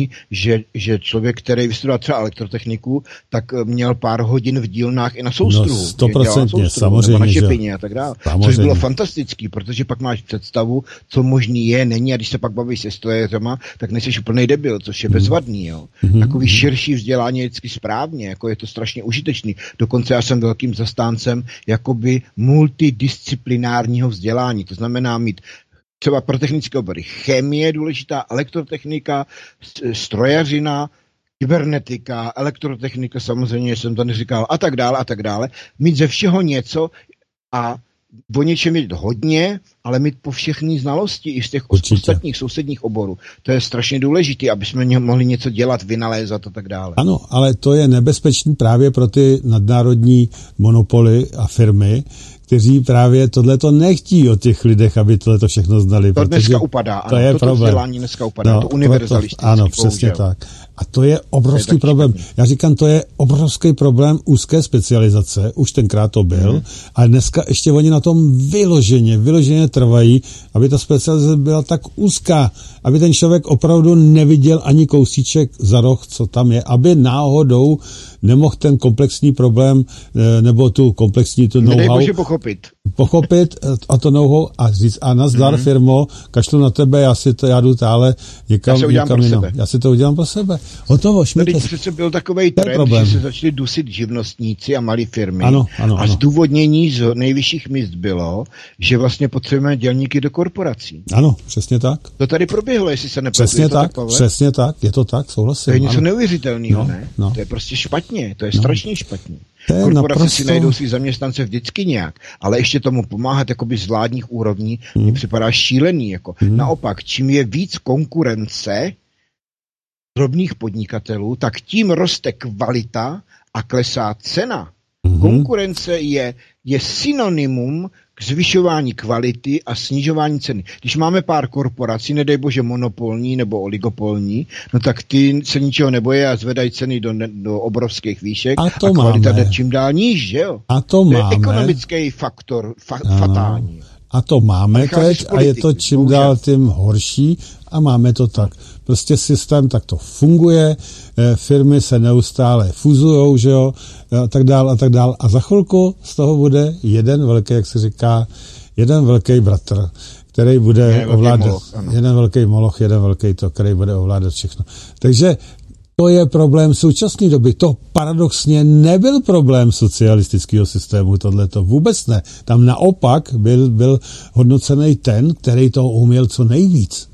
že člověk, který vystudoval třeba elektrotechniku, tak měl pár hodin v dílnách i na soustruhu. 100%, samozřejmě, nebo na šepině a tak dále. Což bylo fantastický, protože pak máš představu, co možný je, není, a když se pak bavíš se strojařema, tak nejseš úplnej debil, což je bezvadný, jo. Takový širší vzdělání je vždycky správně, jako je to strašně užitečný. Dokonce já jsem velkým zastáncem jakoby multidisciplinárního vzdělání. To znamená mít třeba pro technické obory chemie důležitá, elektrotechnika, strojařina, kybernetika, elektrotechnika, samozřejmě jsem to neříkal, a tak dále. Mít ze všeho něco a o něčem mít hodně, ale mít povšechní znalosti i z těch ostatních sousedních oborů. To je strašně důležité, aby jsme mohli něco dělat, vynalézat a tak dále. Ano, ale to je nebezpečný právě pro ty nadnárodní monopoly a firmy, kteří právě tohleto nechtí od těch lidech, aby tohleto všechno znali. To dneska upadá. To je problém. Vzdělání dneska upadá. To univerzalistický. Ano, přesně tak. A to je obrovský problém. Já říkám, to je obrovský problém úzké specializace. Už tenkrát to byl. Ale dneska ještě oni na tom vyloženě trvají, aby ta specializace byla tak úzká, aby ten člověk opravdu neviděl ani kousíček za roh, co tam je, aby náhodou nemohl ten komplexní problém nebo tu komplexní tu know-how pochopit a to know-how a říct a nazdar firmo, kašlu na tebe, já jdu tále někam jinam. Já si to udělám pro sebe. Hotovo, Tady přece byl takovej trend, že se začali dusit živnostníci a malé firmy. Ano. Zdůvodnění z nejvyšších míst bylo, že vlastně potřebujeme dělníky do korporací. Ano, přesně tak. To tady proběhlo, jestli se nepletuje. Přesně tak, je to tak, souhlasím. To je něco neuvěřitelného, ne? To je prostě špatně, to je strašně špatně. Korporace si najdou svý zaměstnance vždycky nějak, ale ještě tomu pomáhat jakoby z vládních úrovní mi připadá šílený. Jako. Naopak, čím je víc konkurence drobných podnikatelů, tak tím roste kvalita a klesá cena. Konkurence je synonymum k zvyšování kvality a snižování ceny. Když máme pár korporací, nedej bože monopolní nebo oligopolní, no tak ty se ničeho nebojí a zvedají ceny do obrovských výšek a kvalita jde čím dál níž, že jo? A to je ekonomický faktor fatální. A to máme teď a je to čím dál tím horší a máme to tak. Prostě systém takto funguje, firmy se neustále fuzujou, že jo, a tak dál. A za chvilku z toho bude jeden velký, jak se říká, jeden velký bratr, který bude ovládat, jeden velký moloch, jeden velký to, který bude ovládat všechno. Takže to je problém současné doby. To paradoxně nebyl problém socialistického systému, tohleto vůbec ne. Tam naopak byl hodnocený ten, který toho uměl co nejvíc.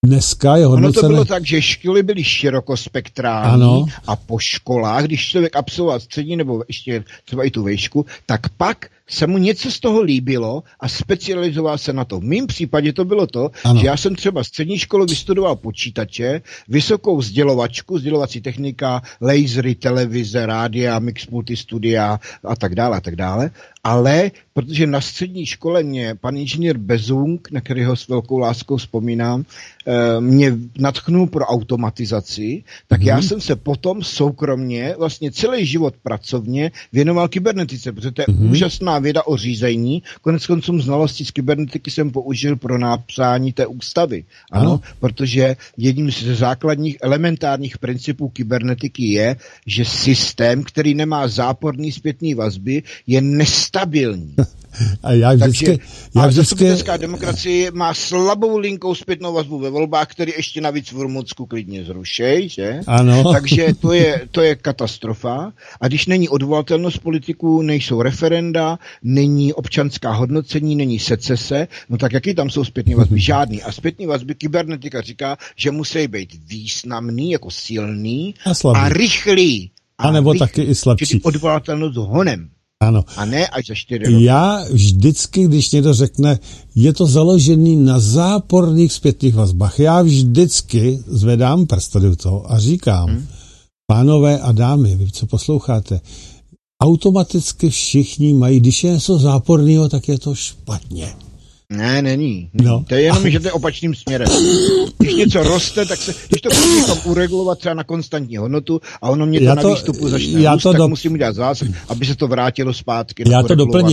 Dneska je hodnocené... Ono to bylo tak, že školy byly širokospektrální, ano. A po školách, když člověk absolvoval střední nebo ještě třeba i tu vejšku, tak pak se mu něco z toho líbilo a specializoval se na to. V mém případě to bylo to, ano. Že já jsem třeba střední školu vystudoval počítače, vysokou sdělovací technika, lasery, televize, rádia, mix multistudia a tak dále, ale protože na střední škole mě pan inženýr Bezung, na kterého s velkou láskou vzpomínám, mě nadchnul pro automatizaci, tak já jsem se potom soukromně vlastně celý život pracovně věnoval kybernetice, protože to je úžasná věda o řízení. Koneckonců znalosti z kybernetiky jsem použil pro napsání té ústavy. Ano, protože jedním z základních elementárních principů kybernetiky je, že systém, který nemá záporný zpětný vazby, je nestabilní. A zastupitelská demokracie má slabou linkou zpětnou vazbu ve volbách, který ještě navíc v Rumunsku klidně zrušej, že? Ano. Takže to je katastrofa. A když není odvolatelnost politiků, nejsou referenda, není občanská hodnocení, není secese, no tak jaký tam jsou zpětné vazby? Žádný. A zpětné vazby kybernetika říká, že musí být významný, jako silný a rychlý. A nebo taky i slabší. Čili odvolatelnost honem. Ano. A ne až za 4 roky. Já vždycky, když někdo řekne, je to založený na záporných zpětných vazbách, já vždycky zvedám prst do toho a říkám, pánové a dámy, vy co posloucháte, automaticky všichni mají, když je něco záporného, tak je to špatně. Ne, není. No. To je jenom, že to je opačným směrem. Když něco roste, tak když to musím uregulovat třeba na konstantní hodnotu a ono mě to na výstupu začne růst, tak musím udělat zásah, aby se to vrátilo zpátky. Já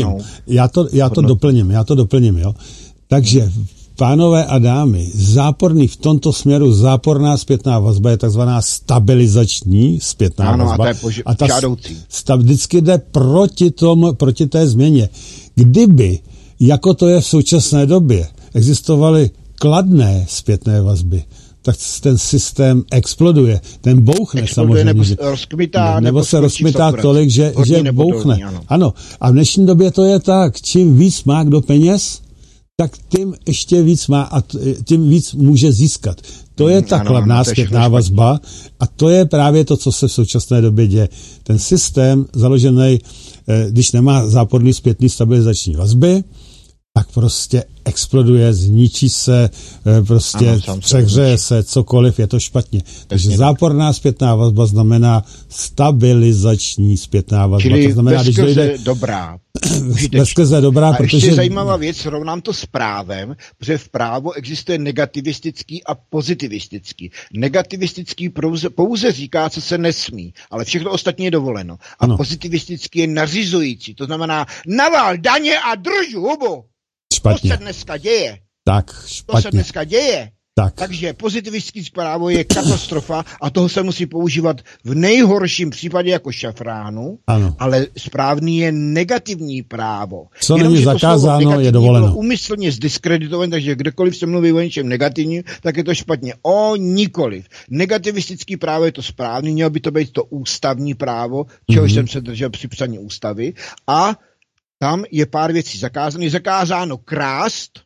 to doplním, jo. Takže, pánové a dámy, záporný v tomto směru záporná zpětná vazba je takzvaná stabilizační zpětná vazba. A ta žádoucí. Vždycky jde proti té změně. Kdyby jako to je v současné době, existovaly kladné zpětné vazby, tak ten systém exploduje. Ten bouchne samozřejmě. Nebo se rozkmitá tolik, že bouchne. Ano. A v dnešní době to je tak, čím víc má kdo peněz, tak tím ještě víc má a tím víc může získat. To je ta kladná zpětná vazba a to je právě to, co se v současné době děje. Ten systém založený, když nemá záporný zpětný stabilizační vazby, tak prostě exploduje, zničí se, prostě přehřeje se, cokoliv, je to špatně. Takže záporná zpětná vazba znamená stabilizační zpětná vazba. Čili to znamená, veskrze dobrá. Veskrze dobrá, protože... ještě zajímavá věc, srovnám to s právem, protože v právu existuje negativistický a pozitivistický. Negativistický pouze říká, co se nesmí, ale všechno ostatní je dovoleno. A pozitivistický je nařizující, to znamená naval daně a drž hubu. Špatně. To se dneska děje. Tak, špatně. To se dneska děje. Tak. Takže pozitivistické právo je katastrofa a toho se musí používat v nejhorším případě jako šafránu, ano. Ale správný je negativní právo. Co není zakázáno, je dovoleno. Bylo úmyslně zdiskreditované, takže kdekoliv se mluví o něčem negativním, tak je to špatně. Nikoliv. Negativistické právo je to správný, mělo by to být to ústavní právo, čehož jsem se držel při psaní ústavy a tam je pár věcí zakázané. Je zakázáno krást,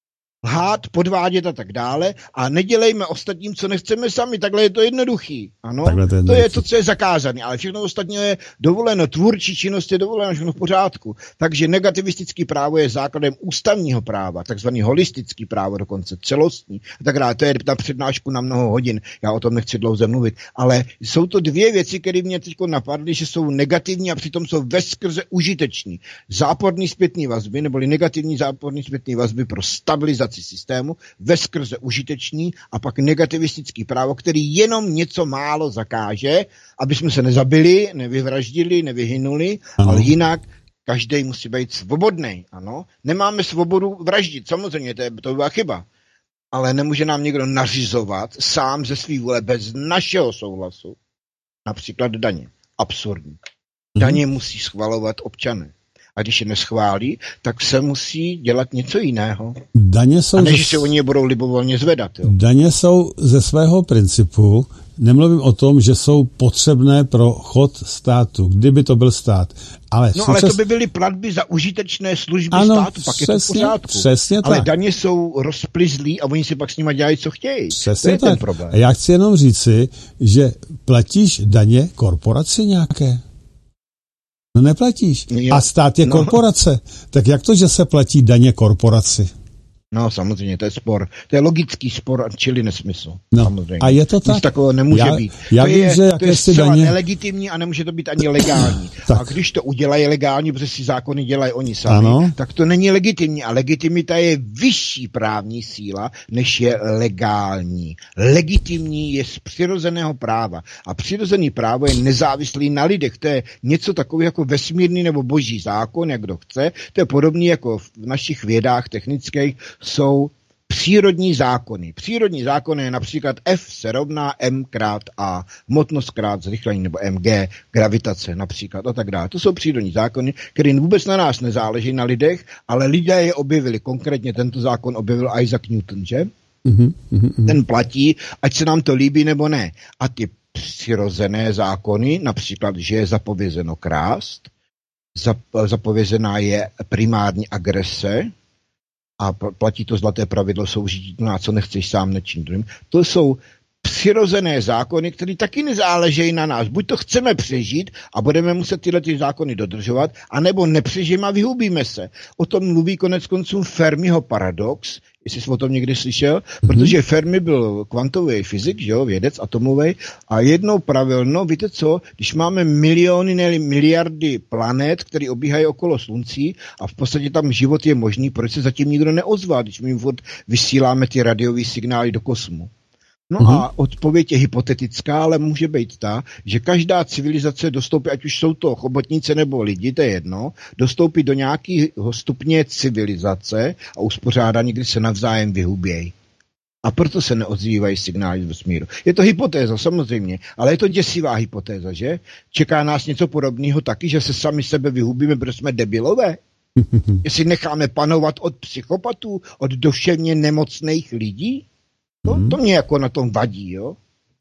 lhát, podvádět a tak dále a nedělejme ostatním, co nechceme sami. Takhle je to jednoduchý. Ano, to je to, co je zakázané, ale všechno ostatní je dovoleno. Tvůrčí činnost je dovoleno, všechno v pořádku. Takže negativistický právo je základem ústavního práva, takzvaný holistický právo, dokonce celostní. A tak dále. To je na přednášku na mnoho hodin. Já o tom nechci dlouze mluvit. Ale jsou to dvě věci, které mě teď napadly, že jsou negativní a přitom jsou veskrze užiteční. Záporný zpětný vazby, neboli negativní záporný zpětný vazby pro stabilizaci systému, veskrze užitečný a pak negativistický právo, který jenom něco málo zakáže, aby jsme se nezabili, nevyvraždili, nevyhynuli, ale jinak každý musí být svobodný. Ano, nemáme svobodu vraždit, samozřejmě, to byla chyba. Ale nemůže nám někdo nařizovat sám ze svý vůle bez našeho souhlasu. Například daně. Absurdní. Daně musí schvalovat občané. A když je neschválí, tak se musí dělat něco jiného. Daně jsou a než se oni je budou libovolně zvedat. Jo? Daně jsou ze svého principu nemluvím o tom, že jsou potřebné pro chod státu, kdyby to byl stát. Ale ale to by byly platby za užitečné služby státu, pak přesně, je to v pořádku. Přesně ale tak. Daně jsou rozplizlí a oni si pak s nima dělají, co chtějí. Přesně to je tak. ten problém. A já chci jenom říci, že platíš daně korporaci nějaké? No neplatíš. Jo. A stát je korporace. Tak jak to, že se platí daně korporaci? No samozřejmě, to je spor. To je logický spor, čili nesmysl. No, samozřejmě. a je to tak. Nic takového nemůže být. Já to vím, že to je zcela daně... nelegitimní a nemůže to být ani legální. A když to udělají legální, protože si zákony dělají oni sami, tak to není legitimní. A legitimita je vyšší právní síla, než je legální. Legitimní je z přirozeného práva. A přirozený právo je nezávislý na lidech. To je něco takového jako vesmírný nebo boží zákon, jak kdo chce. To je podobné jako v našich vědách technických jsou přírodní zákony. Přírodní zákony je například F se rovná M krát A, hmotnost krát zrychlení, nebo mg, gravitace například a tak dále. To jsou přírodní zákony, které vůbec na nás nezáleží, na lidech, ale lidé je objevili. Konkrétně tento zákon objevil Isaac Newton, že? Ten platí, ať se nám to líbí nebo ne. A ty přirozené zákony, například, že je zapovězeno krást, zapovězená je primární agrese, a platí to zlaté pravidlo soužití, no a co nechceš sám, nečin druhým. To jsou přirozené zákony, které taky nezáležejí na nás. Buď to chceme přežít a budeme muset tyhle ty zákony dodržovat, anebo nepřežijeme a vyhubíme se. O tom mluví konec konců Fermiho paradox, jestli jsi o tom někdy slyšel, protože Fermi byl kvantový fyzik, že jo, vědec atomový, a jednou pravil, no víte co, když máme miliony, ne miliardy planet, které obíhají okolo sluncí a v podstatě tam život je možný, proč se zatím nikdo neozval, když my furt vysíláme ty radiové signály do kosmu. No a odpověď je hypotetická, ale může být ta, že každá civilizace dostoupí, ať už jsou to chobotnice nebo lidi, to je jedno, dostoupí do nějakého stupně civilizace a uspořádání, kdy se navzájem vyhubějí. A proto se neozývají signály z vesmíru. Je to hypotéza, samozřejmě, ale je to děsivá hypotéza, že? Čeká nás něco podobného taky, že se sami sebe vyhubíme, protože jsme debilové? Jestli necháme panovat od psychopatů, od duševně nemocných lidí? To mě jako na tom vadí, jo?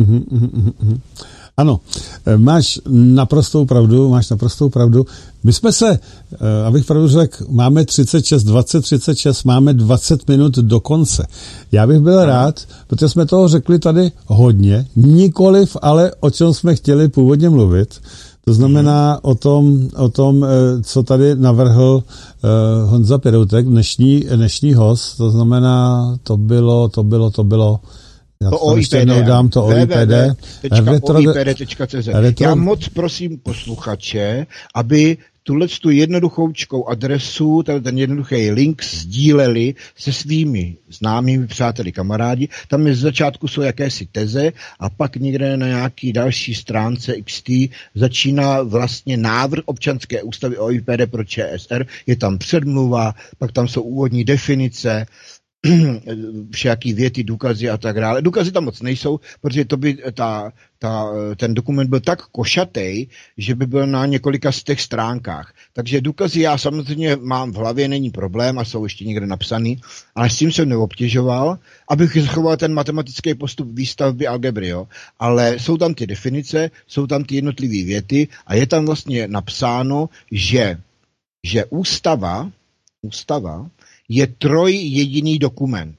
Ano, máš naprostou pravdu. My jsme se, abych pravdu řekl, máme 36, máme 20 minut do konce. Já bych byl rád, protože jsme toho řekli tady hodně, nikoliv, ale o čem jsme chtěli původně mluvit. To znamená o tom, co tady navrhl Honza Peroutek, dnešní host, to znamená, to bylo. Já to OIPD. Dám to OIPD. OIPD.cz. Já moc prosím posluchače, aby tu jednoduchoučkou adresu, ten jednoduchý link sdíleli se svými známými přáteli, kamarádi. Tam z začátku jsou jakési teze a pak někde na nějaký další stránce XT začíná vlastně návrh občanské ústavy OIPD pro ČSR. Je tam předmluva, pak tam jsou úvodní definice, všaký věty, důkazy a tak dále. Důkazy tam moc nejsou, protože to by ten dokument byl tak košatý, že by byl na několika z těch stránkách. Takže důkazy já samozřejmě mám v hlavě, není problém a jsou ještě někde napsaný, ale s tím jsem neobtěžoval, abych zachoval ten matematický postup výstavby algebry, jo. Ale jsou tam ty definice, jsou tam ty jednotlivé věty a je tam vlastně napsáno, že ústava je trojjediný dokument.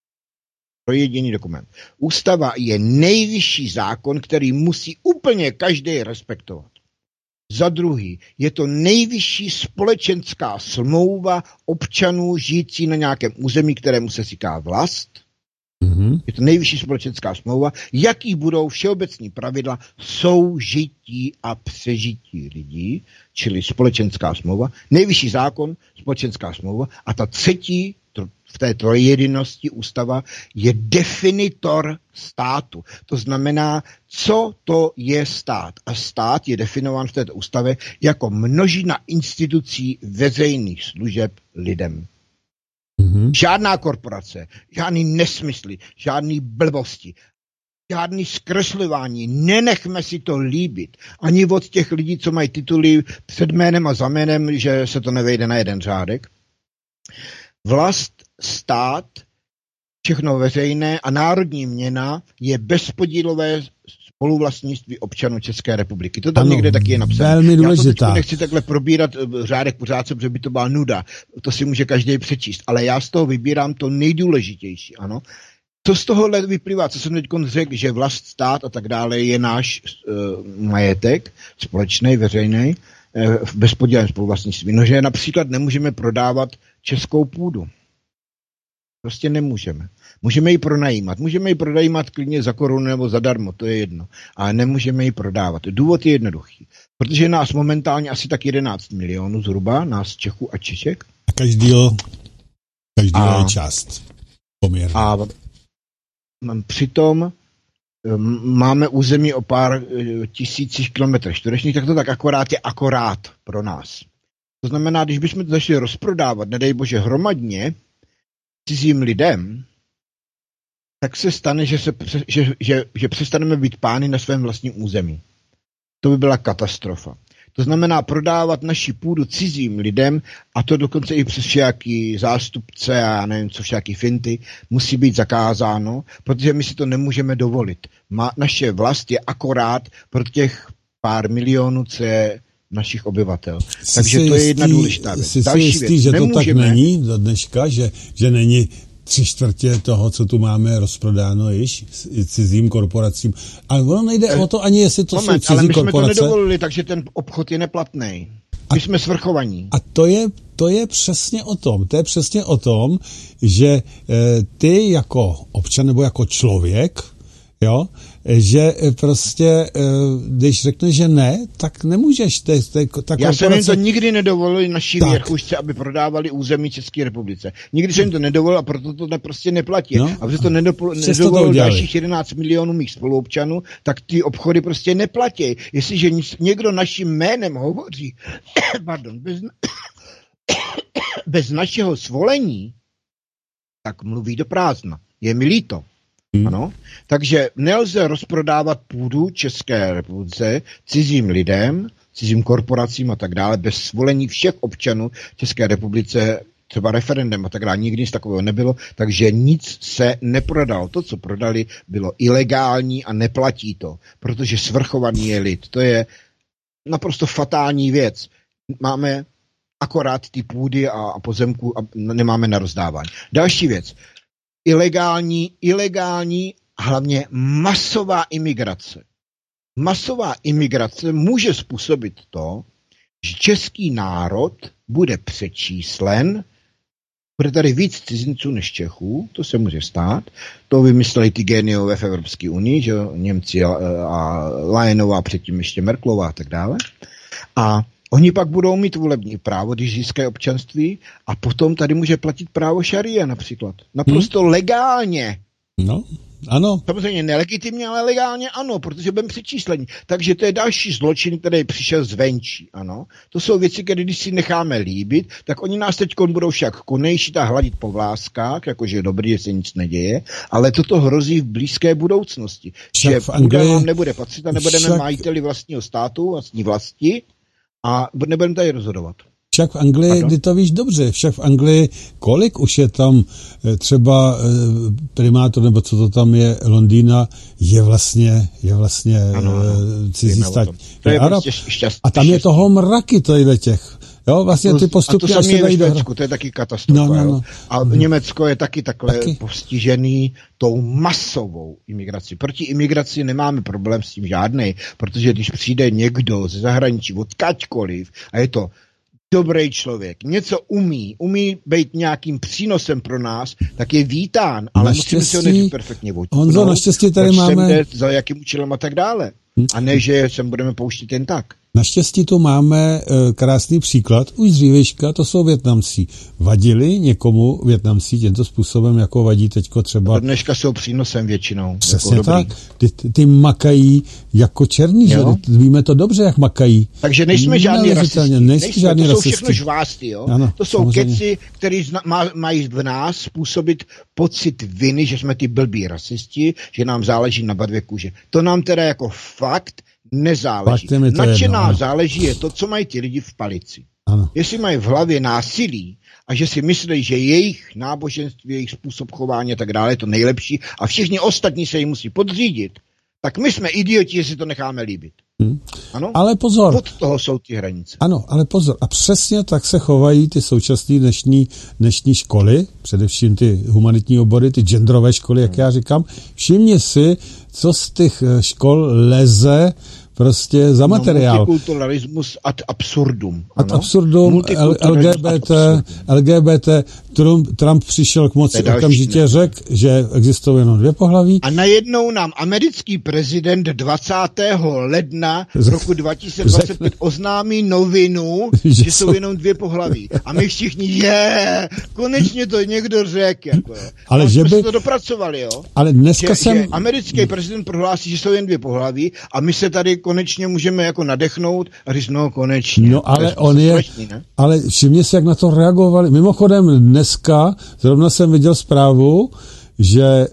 Ústava je nejvyšší zákon, který musí úplně každý respektovat. Za druhý, je to nejvyšší společenská smlouva občanů žijící na nějakém území, kterému se říká vlast. Je to nejvyšší společenská smlouva, jaký budou všeobecní pravidla soužití a přežití lidí, čili společenská smlouva, nejvyšší zákon, společenská smlouva a ta třetí v té trojjedinosti ústava je definitor státu. To znamená, co to je stát. A stát je definován v této ústavě jako množina institucí veřejných služeb lidem. Žádná korporace, žádný nesmysly, žádný blbosti, žádný zkreslování, nenechme si to líbit. Ani od těch lidí, co mají tituly před jménem a za jménem, že se to nevejde na jeden řádek. Vlast, stát, všechno veřejné a národní měna je bezpodílové spoluvlastnictví občanů České republiky. To tam někde taky je napsané. Velmi důležitá. Já to nechci takhle probírat řádek po řádce, protože by to byla nuda. To si může každý přečíst. Ale já z toho vybírám to nejdůležitější, ano. Co z tohohle vyplývá, co jsem teď řekl, že vlast, stát a tak dále je náš majetek, společný, veřejný, v bezpodílném spoluvlastnictví. No, že například nemůžeme prodávat českou půdu. Prostě nemůžeme. Můžeme ji pronajímat. Můžeme ji pronajímat klidně za korunu nebo zadarmo, to je jedno. Ale nemůžeme ji prodávat. Důvod je jednoduchý. Protože nás momentálně asi tak 11 milionů zhruba, nás Čechů a Češek. A každý je část. Poměrně. A přitom máme území o pár tisících kilometrů čtverečních, tak to tak akorát pro nás. To znamená, když bychom to začali rozprodávat, nedej bože hromadně, cizím lidem, tak se stane, že přestaneme být pány na svém vlastním území. To by byla katastrofa. To znamená prodávat naši půdu cizím lidem, a to dokonce i přes všaký zástupce a nevím co, všaký finty, musí být zakázáno, protože my si to nemůžeme dovolit. Naše vlast je akorát pro těch pár milionů, co je našich obyvatel. Takže to je jedna důležitá věc. Jsi jistý, že to tak není do dneška, že není 3/4 toho, co tu máme rozprodáno již cizím korporacím. Ale ono nejde o to ani, jestli to jsou cizí korporace. Ale my jsme to nedovolili, takže ten obchod je neplatný. My jsme svrchovaní. A to je přesně o tom. To je přesně o tom, že ty jako občan nebo jako člověk, jo, že prostě, když řekneš, že ne, tak nemůžeš. Já jsem jim to nikdy nedovolil naší věrchušce, aby prodávali území České republice. Nikdy jsem jim to nedovolil a proto to prostě neplatí. No, a protože to nedovolil dalších 11 milionů mých spoluobčanů, tak ty obchody prostě neplatí. Jestliže někdo naším jménem hovoří, bez našeho svolení, tak mluví do prázdna. Je mi líto. Ano, takže nelze rozprodávat půdu České republice cizím lidem, cizím korporacím a tak dále, bez svolení všech občanů České republice, třeba referendem a tak dále, nikdy nic takového nebylo, takže nic se neprodalo. To, co prodali, bylo ilegální a neplatí to, protože svrchovaný je lid. To je naprosto fatální věc. Máme akorát ty půdy a pozemku a nemáme na rozdávání. Další věc. Ilegální, hlavně masová imigrace. Masová imigrace může způsobit to, že český národ bude přečíslen, bude tady víc cizinců než Čechů, to se může stát, to vymysleli ty géniové v Evropské unii, že Němci a Lajenová, předtím ještě Merkelová a tak dále. A oni pak budou mít volební právo, když získají občanství, a potom tady může platit právo šaria například. Naprosto legálně. No, ano. Samozřejmě nelegitimně, ale legálně ano, protože budeme přečíslení. Takže to je další zločin, který přišel zvenčí, ano. To jsou věci, které když si necháme líbit, tak oni nás teď budou však konejšit a hladit po vláskách, jakože je dobrý, že se nic neděje, ale toto hrozí v blízké budoucnosti. Že půda nám nebude patřit a nebudeme majiteli vlastního státu, vlastní vlasti, a nebudeme tady rozhodovat. Však v Anglii, kdy to víš dobře, však v Anglii, kolik už je tam třeba primátor, nebo co to tam je, Londýna, je vlastně cizí stát. To je prostě šťastný. A tam je toho mraky těch. Jo, vlastně ty postupy. A to samé je ve Švédsku, to je taky katastrofa. No. A Německo je taky takhle postižený tou masovou imigrací. Proti imigraci nemáme problém s tím žádnej, protože když přijde někdo ze zahraničí odkaďkoliv a je to dobrý člověk, něco umí být nějakým přínosem pro nás, tak je vítán, ale musíme si ho než perfektně vodit. Honzo, naštěstí tady máme... Za jakým účelem a tak dále. A ne, že sem budeme pouštět jen tak. Naštěstí tu máme krásný příklad. Už z dřívějška, to jsou Vietnamci. Vadili někomu Vietnamci tímto způsobem, jako vadí teďko třeba... Dneška jsou přínosem většinou. Přesně jako tak. Ty makají jako černí, že? Víme to dobře, jak makají. Takže nejsme žádný rasisti. To jsou všechno žvásty, jo? Ano, to jsou samozřejmě keci, který mají v nás způsobit pocit viny, že jsme ty blbí rasisti, že nám záleží na barvě kůže. To nám teda jako fakt nezáleží. Na čem nám záleží je to, co mají ti lidi v palici. Ano. Jestli mají v hlavě násilí a že si myslí, že jejich náboženství, jejich způsob chování a tak dále je to nejlepší a všichni ostatní se jim musí podřídit, Tak my jsme idioti, jestli to necháme líbit. Ano? Ale pozor. Od toho jsou ty hranice. Ano, ale pozor. A přesně tak se chovají ty současné dnešní školy, především ty humanitní obory, ty genderové školy, jak já říkám. Všimni si, co z těch škol leze prostě za materiál. Multikulturalismus ad absurdum. Ad absurdum, LGBT, Trump přišel k moci, okamžitě řekl, že existují jenom 2 pohlaví. A najednou nám americký prezident 20. ledna roku 2025 oznámí novinu, že jsou jenom 2 pohlaví. A my všichni, konečně to někdo řekl. Jako, ale že jsme by se to dopracovali, jo? Ale dneska že americký prezident prohlásí, že jsou jen 2 pohlaví a my se tady konečně můžeme jako nadechnout a říct, konečně. No ale ale všimně si, jak na to reagovali. Mimochodem dneska, zrovna jsem viděl zprávu, že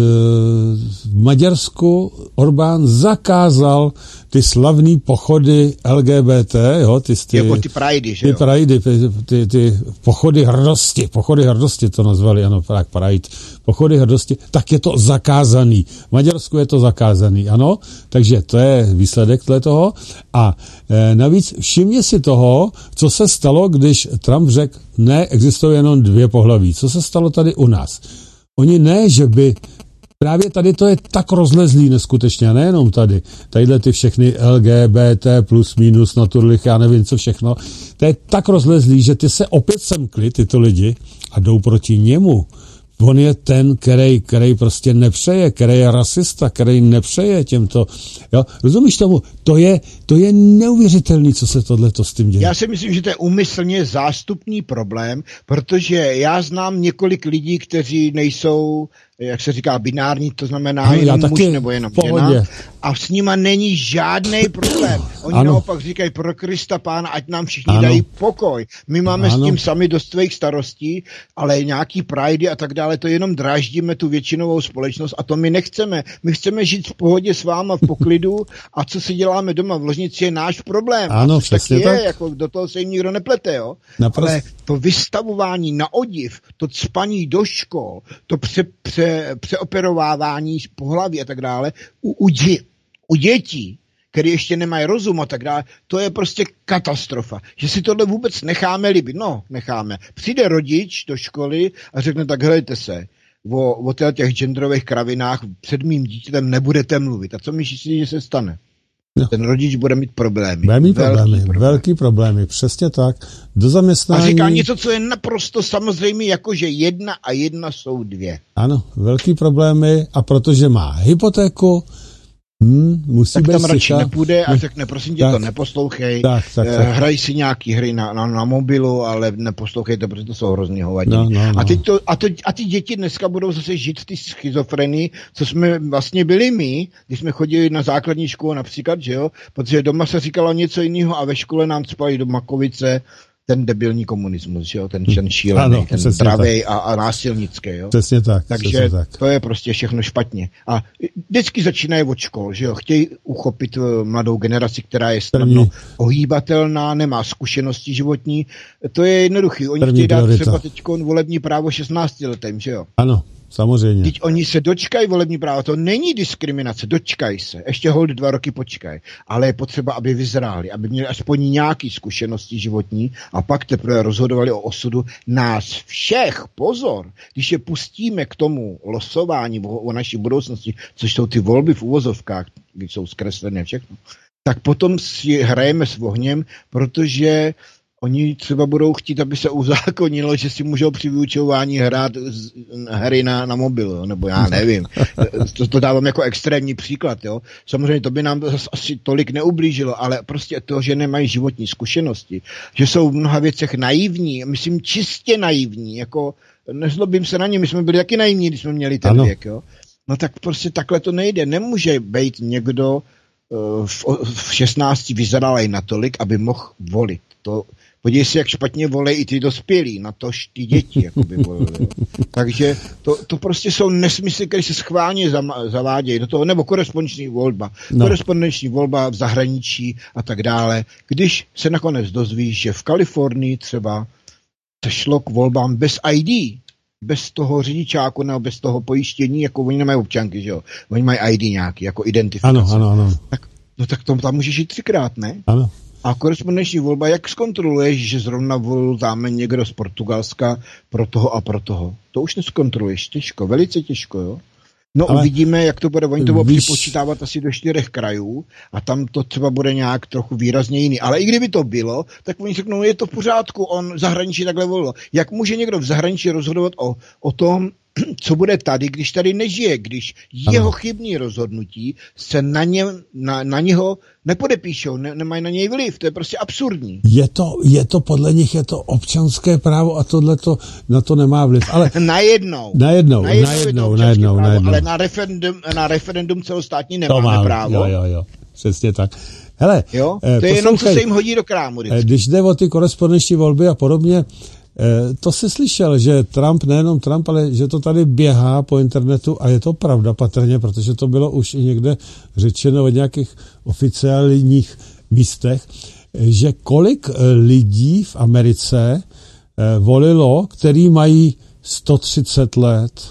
v Maďarsku Orbán zakázal ty slavný pochody LGBT, jo, ty pridey, že jo? Ty pochody hrdosti to nazvali, ano, Pride, pochody hrdosti, tak je to zakázaný. V Maďarsku je to zakázaný, ano, takže to je výsledek toho. A navíc všimně si toho, co se stalo, když Trump řekl, ne, existují jenom 2 pohlaví. Co se stalo tady u nás? Oni ne, že by právě tady to je tak rozlezlý neskutečně, a nejenom tady. Tadyhle ty všechny LGBT plus minus naturlich, já nevím co všechno. To je tak rozlezlý, že ty se opět semkli, tyto lidi, a jdou proti němu. On je ten, který prostě nepřeje, který je rasista, který nepřeje těmto. Jo? Rozumíš tomu? To je neuvěřitelný, co se tohleto s tím děje. Já si myslím, že to je úmyslně zástupný problém, protože já znám několik lidí, kteří nejsou, jak se říká, binární, to znamená jenom muž nebo jenom žena. A s nima není žádný problém. Oni naopak říkají, pro Krista Pána, ať nám všichni dají pokoj. My máme s tím sami dost svých starostí, ale nějaký pridey a tak dále, to jenom dráždíme tu většinovou společnost a to my nechceme. My chceme žít v pohodě s váma, v poklidu a co si děláme doma v ložnici je náš problém. Ano, přesně tak. Jako do toho se jim nikdo neplete, jo. Ale to vystavování na odiv, to cpaní do škol, to přeoperovávání pohlaví a tak dále, u dětí, které ještě nemají rozum a tak dále, to je prostě katastrofa. Že si tohle vůbec necháme líbit. No, necháme. Přijde rodič do školy a řekne, tak helejte se, o těch genderových kravinách před mým dítětem nebudete mluvit. A co myslíš, že se stane? No. Ten rodič bude mít problémy. Velký problémy, přesně tak. Do zaměstnání. A říká něco, co je naprosto samozřejmě, jako že 1 a 1 jsou 2. Ano, velký problémy a protože má hypotéku, musí tak tam radši nepůjde a řekne, prosím tě, to neposlouchej, hraj si nějaký hry na mobilu, ale neposlouchej to, protože to jsou hrozně hovadiny. A ty děti dneska budou zase žít v té schizofrenii, co jsme vlastně byli my, když jsme chodili na základní školu například, že jo, protože doma se říkalo něco jiného a ve škole nám cpali do makovice ten debilní komunismus, že jo, ten šílený, ten dravej a násilnický, jo. Přesně tak. Takže to je prostě všechno špatně. A vždycky začínají od škol, že jo, chtějí uchopit mladou generaci, která je snadno ohýbatelná, nemá zkušenosti životní. To je jednoduchý. Oni chtějí dát třeba teďko volební právo 16 letým, že jo. Ano. Samozřejmě. Teď oni se dočkají volební práva, to není diskriminace, dočkají se, ještě hold 2 roky počkají, ale je potřeba, aby vyzráli, aby měli aspoň nějaké zkušenosti životní a pak teprve rozhodovali o osudu nás všech. Pozor, když je pustíme k tomu losování o naší budoucnosti, což jsou ty volby v uvozovkách, když jsou zkreslené všechno, tak potom si hrajeme s ohněm, protože oni třeba budou chtít, aby se uzákonilo, že si můžou při vyučování hrát hry na mobilu, nebo já nevím. To dávám jako extrémní příklad, jo. Samozřejmě to by nám asi tolik neublížilo, ale prostě to, že nemají životní zkušenosti, že jsou v mnoha věcech naivní, myslím čistě naivní, jako nezlobím se na ně, my jsme byli taky naivní, když jsme měli ten věk, jo. No tak prostě takhle to nejde. Nemůže být někdo v 16 vyzralej natolik, aby mohl volit. Podívej si, jak špatně volej i ty dospělí, na tož ty děti jakoby volili. Takže to prostě jsou nesmysly, které se schválně zavádějí do toho, nebo korespondenční volba. Korespondenční volba v zahraničí a tak dále. Když se nakonec dozvíš, že v Kalifornii třeba se šlo k volbám bez ID, bez toho řidičáku nebo bez toho pojištění, jako oni nemají občanky, že jo? Oni mají ID nějaký, jako identifikace. Ano. Tak tam můžeš jít 3krát, ne? Ano. A korespondenční volba, jak zkontroluješ, že zrovna volil tam někdo z Portugalska pro toho a pro toho? To už neskontroluješ, těžko, velice těžko, jo? No ale uvidíme, jak to bude. Oni to budou připočítávat asi do 4 krajů a tam to třeba bude nějak trochu výrazně jiný. Ale i kdyby to bylo, tak oni řeknou, je to v pořádku, on v zahraničí takhle volil. Jak může někdo v zahraničí rozhodovat o tom, co bude tady, když tady nežije, když jeho chybný rozhodnutí se na něho nepodepíšou, nemají na něj vliv, to je prostě absurdní. Je to podle nich, je to občanské právo a tohleto na to nemá vliv, ale najednou. Ale na referendum celostátní nemáme právo. Jo, přesně tak. Hele, jo, to je jenom, co se jim hodí do krámu. Když jde o ty korespondenční volby a podobně, to jsi slyšel, že Trump, nejenom Trump, ale že to tady běhá po internetu a je to pravda patrně, protože to bylo už i někde řečeno od nějakých oficiálních místech, že kolik lidí v Americe volilo, který mají 130 let.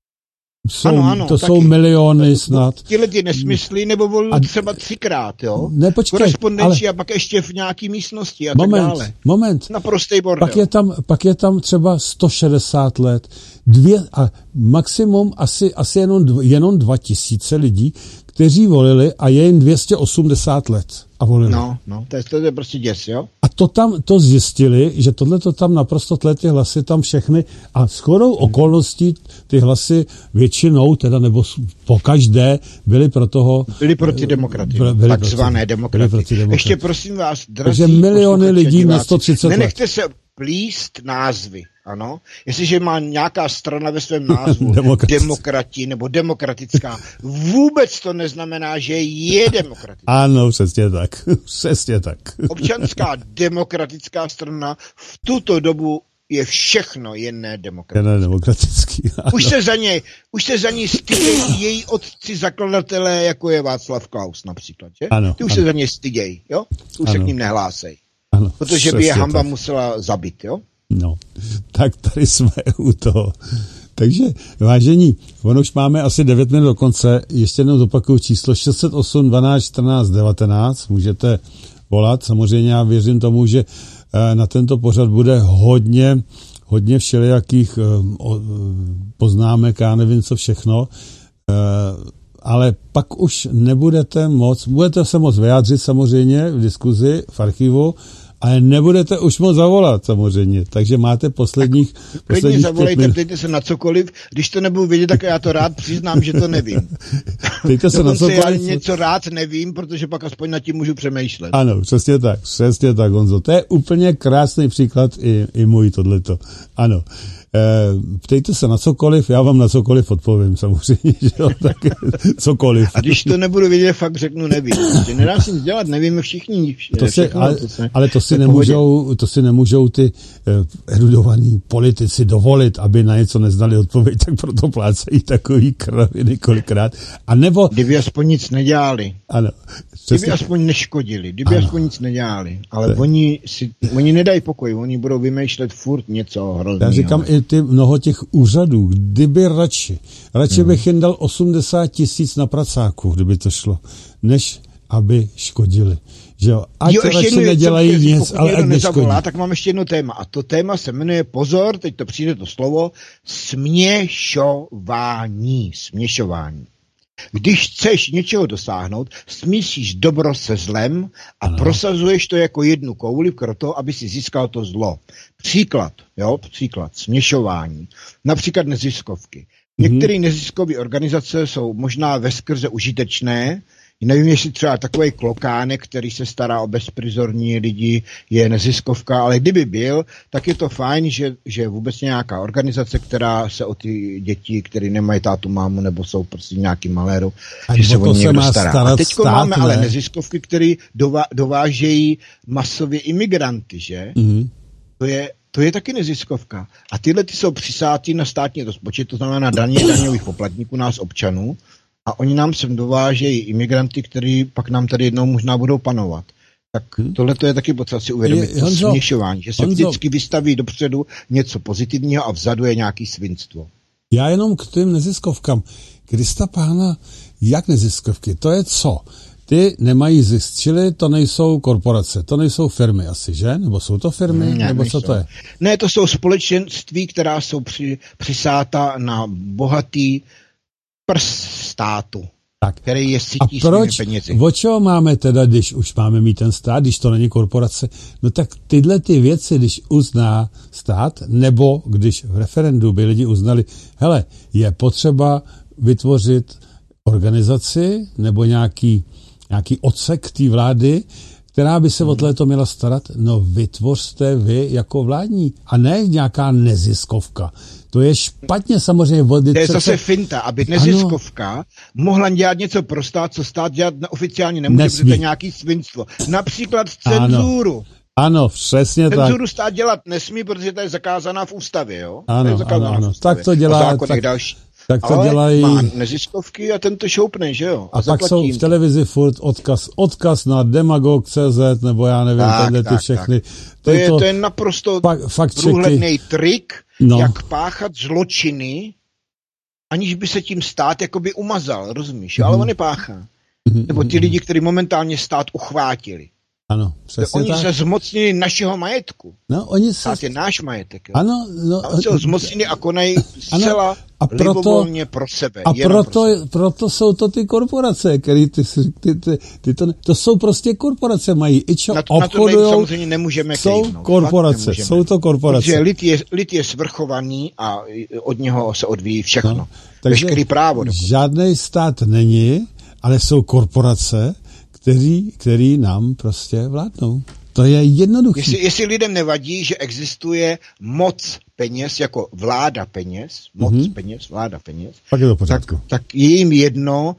To jsou miliony snad. Tyhle ty nesmysly, nebo volili třeba 3krát, jo? Ne, počkej, korespondenci a pak ještě v nějaký místnosti a tak dále. Moment. Naprostej bordel. Pak je tam třeba 160 let. A maximum asi jenom 2000 lidí, kteří volili a je jim 280 let a volili. No, to je prostě děs, jo? A to zjistili, že tohleto tam naprosto ty hlasy tam všechny a shodou okolností ty hlasy většinou, teda nebo pokaždé, byli pro toho... Byli proti demokraty, takzvané demokraty. Ještě prosím vás, drazí... Takže miliony lidí na 130 let. Nenechte se plíst názvy, ano. Jestliže má nějaká strana ve svém názvu demokrati nebo demokratická, vůbec to neznamená, že je demokratická. Ano, přesně tak. Přesně tak. Občanská demokratická strana v tuto dobu je všechno jen demokratický. Už se za ní stydějí její otci zakladatelé, jako je Václav Klaus například, že? Ano, ty už se za ně stydějí, jo? Už se k ním nehlásej. Ano, protože by je hamba musela zabít, jo? No, tak tady jsme u toho. Takže, vážení, ono už máme asi 9 minut do konce. Ještě jednou zopakuju číslo 608 12 14 19. Můžete volat. Samozřejmě já věřím tomu, že na tento pořad bude hodně všelijakých poznámek, já nevím co všechno, ale pak už budete se moc vyjádřit samozřejmě v diskuzi, v archivu, ale nebudete už moc zavolat samozřejmě, takže máte posledních zavolejte, ptejte se na cokoliv, když to nebudu vědět, tak já to rád přiznám, že to nevím. Ptejte se na cokoliv. Já něco rád nevím, protože pak aspoň nad tím můžu přemýšlet. Ano, přesně tak, Honzo. To je úplně krásný příklad i můj tohleto. Ano. Ptejte se na cokoliv, já vám na cokoliv odpovím samozřejmě, že jo, tak cokoliv. A když to nebudu vědět, fakt řeknu nevím. Že nedá si nic dělat, nevíme všichni. Ale to si nemůžou ty erudovaní politici dovolit, aby na něco neznali odpověď, tak proto plácají takový kraviny kolikrát. A nebo... Kdyby aspoň nic nedělali. Ano. Kdyby aspoň neškodili, kdyby aspoň nic nedělali. Ale oni nedají pokoj, oni budou vymýšlet furt něco hrozného. Já říkám i mnoho těch úřadů, kdyby radši bych jim dal 80 000 na pracáku, kdyby to šlo, než aby škodili. Že jo, ať radši nedělají nic, ale ať neškodí. Tak mám ještě jedno téma a to téma se jmenuje, pozor, teď to přijde to slovo, směšování. Když chceš něčeho dosáhnout, smíšíš dobro se zlem a prosazuješ to jako jednu kouli pro to, aby si získal to zlo. Příklad, směšování. Například neziskovky. Některé neziskové organizace jsou možná veskrze užitečné. Nevím, jestli třeba takový klokánek, který se stará o bezprizorní lidi, je neziskovka, ale kdyby byl, tak je to fajn, že vůbec nějaká organizace, která se o ty děti, které nemají tátu, mámu, nebo jsou prostě nějaký maléru, že se o ně někdo stará. A teď máme ale neziskovky, které dovážejí masově imigranty, že? Mm-hmm. To je taky neziskovka. A tyhle ty jsou přisátí na státní rozpočet, to znamená na daňových poplatníků, nás občanů, a oni nám sem dovážejí imigranty, kteří pak nám tady jednou možná budou panovat. Tak tohle to je taky potřeba si uvědomit, to směšování, že se vždycky vystaví dopředu něco pozitivního a vzadu je nějaký svinstvo. Já jenom k těm neziskovkám. Krista pána, jak neziskovky? To je co? Ty nemají zisk, čili to nejsou korporace, to nejsou firmy asi, že? Nebo jsou to firmy? Ne, nebo co to je? Ne, to jsou společenství, která jsou přisáta na bohatý prst státu, tak. Který je sytí svými penězi. O čeho máme teda, když už máme mít ten stát, když to není korporace? No tak tyhle ty věci, když uzná stát, nebo když v referendu by lidi uznali, hele, je potřeba vytvořit organizaci nebo nějaký odsek té vlády, která by se o tohleto měla starat, no vytvořte vy jako vládní a ne nějaká neziskovka. To je špatně samozřejmě. To je zase finta, aby neziskovka mohla dělat něco pro stát, co stát dělat oficiálně nemůže, protože to je nějaký svinstvo. Například cenzuru. Ano, přesně tak. Cenzuru stát dělat nesmí, protože to je zakázaná v ústavě, jo? Ano. Tak to dělá. Tak to ale dělají. Má neziskovky a ten to šoupne, že jo? A pak jsou v televizi furt odkaz na demagog.cz, nebo já nevím, ty všechny. Tak. To je naprosto průhledný trik, jak páchat zločiny, aniž by se tím stát jakoby umazal, rozumíš? Ale on nepáchá. Nebo ty lidi, kteří momentálně stát uchvátili. Ano, přesně oni se zmocnili našeho majetku. No, stát je náš majetek. Jo? Ano. Oni se ho zmocnili a konají zcela libovolně pro sebe. A proto jsou to ty korporace, které to jsou prostě korporace, mají i čo obchodujou. Samozřejmě nemůžeme jsou korporace, jsou to korporace. Protože lid je svrchovaný a od něho se odvíjí všechno. No, takže právo. Žádný stát není, ale jsou korporace, který nám prostě vládnou. To je jednoduché. Jestli lidem nevadí, že existuje moc peněz, jako vláda peněz, vláda peněz, pak je to pořádku. Tak je jim jedno,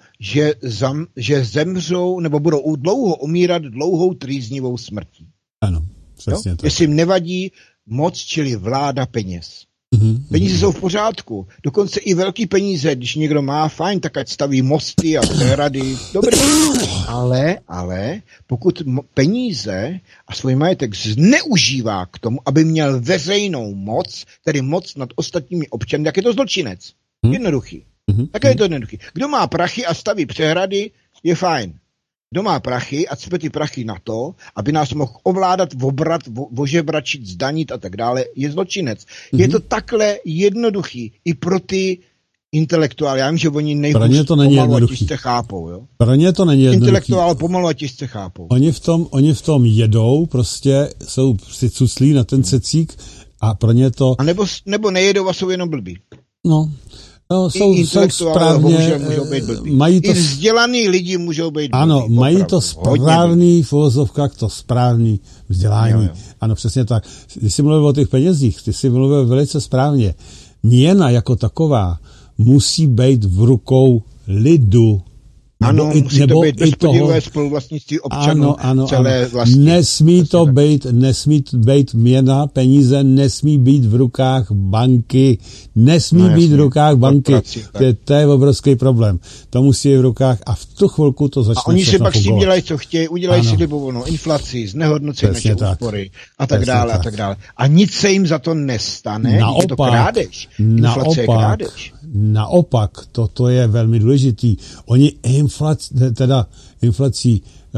že zemřou nebo budou dlouho umírat dlouhou trýznivou smrtí. Ano, přesně tak. Jestli jim nevadí moc, čili vláda peněz. Peníze jsou v pořádku. Dokonce i velký peníze, když někdo má, fajn, tak ať staví mosty a přehrady. Dobrý. Ale pokud peníze a svůj majetek zneužívá k tomu, aby měl veřejnou moc, tedy moc nad ostatními občany, tak je to zločinec. Jednoduchý. Tak je to jednoduchý. Kdo má prachy a staví přehrady, je fajn. Kdo má prachy a cpe ty prachy na to, aby nás mohl ovládat, obrat, ožebračit, zdanit a tak dále, je zločinec. Je to takhle jednoduchý i pro ty intelektuály. Já vím, že oni nejhůř pomalu a těžce chápou. Jo? Pro ně to není jednoduchý. Intelektuál pomalu a těžce chápou. Oni v tom jedou, prostě jsou si cuclí na ten cecík a pro ně to... A nebo nejedou a jsou jenom blbí. No, jsou správně, mají to... I vzdělaný lidi můžou být blbí. Ano, mají to správný, v uvozovkách to správný vzdělání. Jo. Ano, přesně tak. Když jsi mluvil o těch penězích, ty jsi mluvil velice správně. Měna jako taková musí být v rukou lidu. Ano, musí to být bezpodílové spoluvlastnictví občanů celé vlastní. Nesmí být měna, peníze nesmí být v rukách banky. Být v rukách banky. To je obrovský problém. To musí být v rukách a v tu chvilku to začne. A oni si pak s tím dělají, co chtějí, udělají si libovolnou inflaci, znehodnocí naše úspory a tak dále. A nic se jim za to nestane. Je to krádež. Inflace je krádež. Naopak, to je velmi důležitý. Oni inflací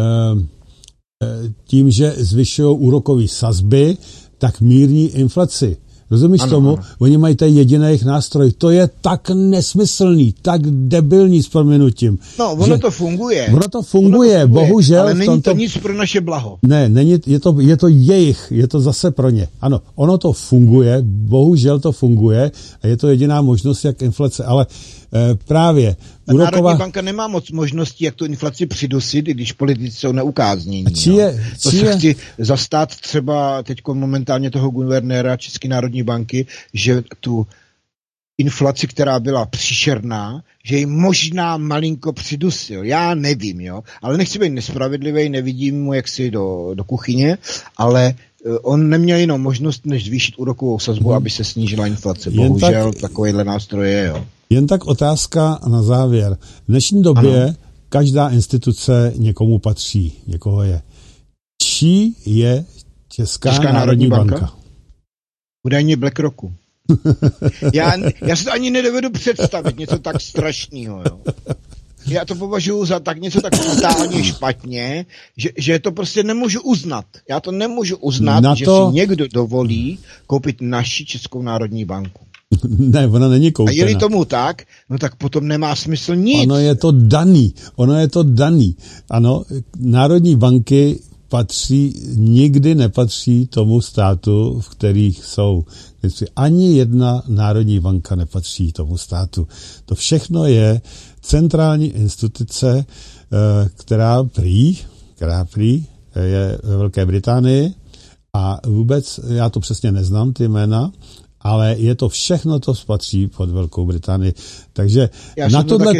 tím, že zvyšují úrokové sazby, tak mírní inflaci. Rozumíš tomu? Ano. Oni mají tady jediný jejich nástroj. To je tak nesmyslný, tak debilní s prominutím. No, ono to funguje. Ono to funguje, bohužel. Ale není to nic pro naše blaho. Ne, je to jejich, je to zase pro ně. Ano, ono to funguje, bohužel to funguje a je to jediná možnost, jak inflace, ale právě Národní banka nemá moc možností, jak tu inflaci přidusit, když politici jsou neukáznění. To se chci zastát třeba teď momentálně toho guvernéra České národní banky, že tu inflaci, která byla příšerná, že ji možná malinko přidusil. Já nevím, jo, ale nechci být nespravedlivý, nevidím mu jaksi do kuchyně, ale on neměl jinou možnost, než zvýšit úrokovou sazbu, aby se snížila inflace. Bohužel takovýhle nástroj je, jo. Jen tak otázka na závěr. V dnešní době každá instituce někomu patří, někoho je. Čí je Česká národní banka? Údajně BlackRocku. Já si to ani nedovedu představit, něco tak strašného. Jo. Já to považuji za něco tak totálně špatně, že to prostě nemůžu uznat. Já to nemůžu uznat, že si někdo dovolí koupit naši Českou národní banku. Ne, ona není koupená. A je-li tomu tak, no tak potom nemá smysl nic. Ono je to daný. Ano, národní banky nikdy nepatří tomu státu, v kterých jsou. Ani jedna národní banka nepatří tomu státu. To všechno je centrální instituce, která prý je ve Velké Británii a vůbec, já to přesně neznám, ty jména, ale je to všechno, to patří pod Velkou Británii. Takže na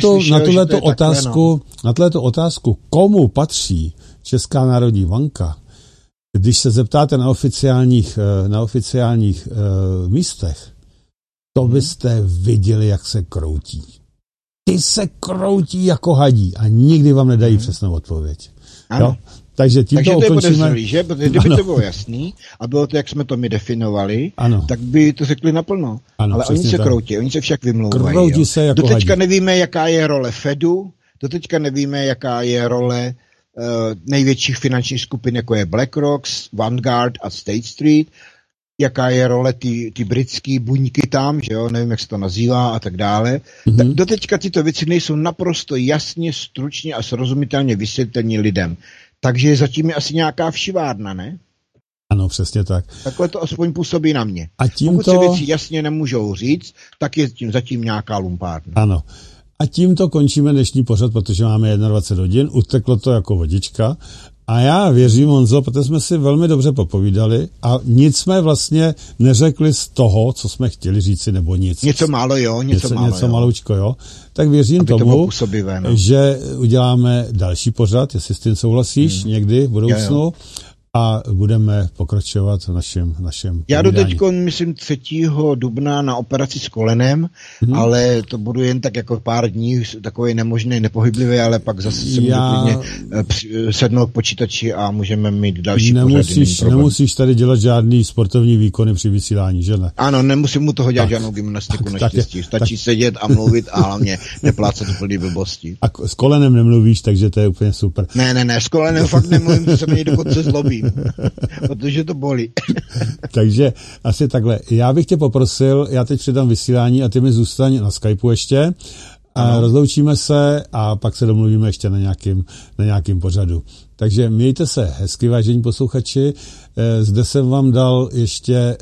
tuto otázku, komu patří Česká národní banka, když se zeptáte na oficiálních místech, to byste viděli, jak se kroutí. Ty se kroutí jako hadí a nikdy vám nedají přesnou odpověď. Jo? Takže to je podezřelý, že? Protože kdyby to bylo jasný a bylo to, jak jsme to my definovali, tak by to řekli naplno. Ano, ale oni se kroutí, oni se však vymlouvají. Kroutí se jako doteďka nevíme, jaká je role Fedu, doteďka nevíme, jaká je role největších finančních skupin, jako je BlackRock, Vanguard a State Street, jaká je role ty britský buňky tam, že jo, nevím, jak se to nazývá a tak dále. Tak doteďka tyto věci nejsou naprosto jasně, stručně a srozumitelně vysvětlení lidem. Takže je zatím asi nějaká všivárna, ne? Ano, přesně tak. Takhle to aspoň působí na mě. Pokud se věci jasně nemůžou říct, tak je zatím nějaká lumpárna. Ano. A tímto končíme dnešní pořad, protože máme 21 hodin, uteklo to jako vodička. A já věřím, Honzo, protože jsme si velmi dobře popovídali a nic jsme vlastně neřekli z toho, co jsme chtěli říci, nebo nic. Něco málo, jo. Něco maloučko, jo. Tak věřím tomu, že uděláme další pořad, jestli s tím souhlasíš, někdy v budoucnu. Jo. A budeme pokračovat v našem Já jdu teďko, myslím, 3. dubna na operaci s kolenem, ale to budu jen tak jako pár dní, takový nemožný, nepohyblivý, ale pak zase se můžu klidně sednout k počítači a můžeme mít další pořady. Nemusíš tady dělat žádný sportovní výkony při vysílání, že ne? Ano, nemusím mu toho dělat žádnou gymnastiku naštěstí. Stačí sedět a mluvit a hlavně neplácat úplný blbosti. A s kolenem nemluvíš, takže to je úplně super. Ne, s kolenem fakt nemluvím, to se mě dokonce zlobím. Protože to bolí. Takže asi takhle. Já bych tě poprosil, já teď přidám vysílání a ty mi zůstaň na Skypeu ještě a rozloučíme se a pak se domluvíme ještě na nějakým pořadu. Takže mějte se hezky, vážení posluchači. Zde jsem vám dal ještě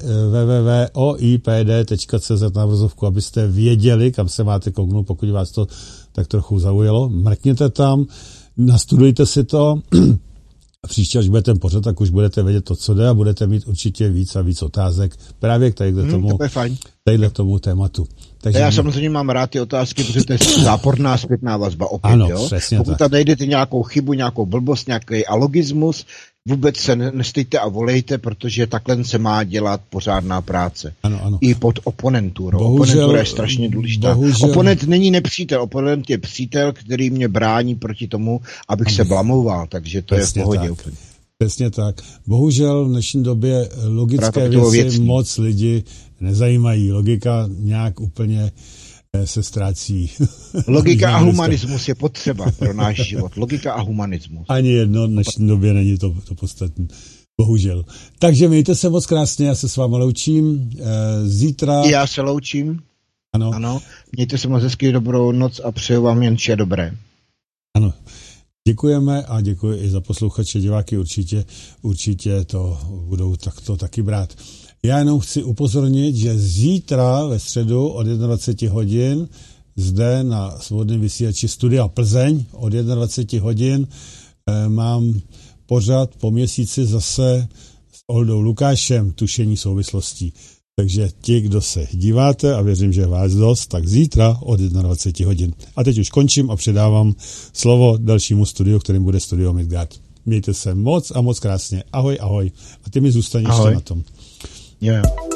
www.oipd.cz na obrazovku, abyste věděli, kam se máte kouknout, pokud vás to tak trochu zaujalo. Mrkněte tam, nastudujte si to. A příště, až bude ten pořad, tak už budete vědět to, co jde a budete mít určitě víc a víc otázek právě k tadyhle tomu tématu. Takže já samozřejmě mám rád ty otázky, protože to je záporná zpětná vazba opět, ano, jo? Pokud tady najdete nějakou chybu, nějakou blbost, nějaký alogismus, vůbec se nestejte a volejte, protože takhle se má dělat pořádná práce. Ano. I pod oponenturu. Oponentura je strašně důležitá. Oponent není nepřítel, oponent je přítel, který mě brání proti tomu, abych se blamoval, takže to je v pohodě úplně. Přesně tak. Bohužel v dnešní době logické věci moc lidi nezajímají. Logika nějak úplně se ztrácí. Logika a humanismus je potřeba pro náš život. Logika a humanismus. Ani jedno v dnešní době není to podstatné. Bohužel. Takže mějte se moc krásně, já se s vámi loučím. Zítra... I já se loučím. Ano. Mějte se moc hezky, dobrou noc a přeju vám jen vše dobré. Ano. Děkujeme a děkuji i za posluchače, diváky, určitě to budou takto taky brát. Já jenom chci upozornit, že zítra ve středu od 21 hodin zde na svobodném vysílači Studia Plzeň od 21 hodin mám pořad po měsíci zase s Oldou Lukášem tušení souvislostí. Takže ti, kdo se díváte a věřím, že je vás dost, tak zítra od 21 hodin. A teď už končím a předávám slovo dalšímu studiu, kterým bude Studio Midgard. Mějte se moc a moc krásně. Ahoj. A ty mi zůstaň ještě na tom. Yeah.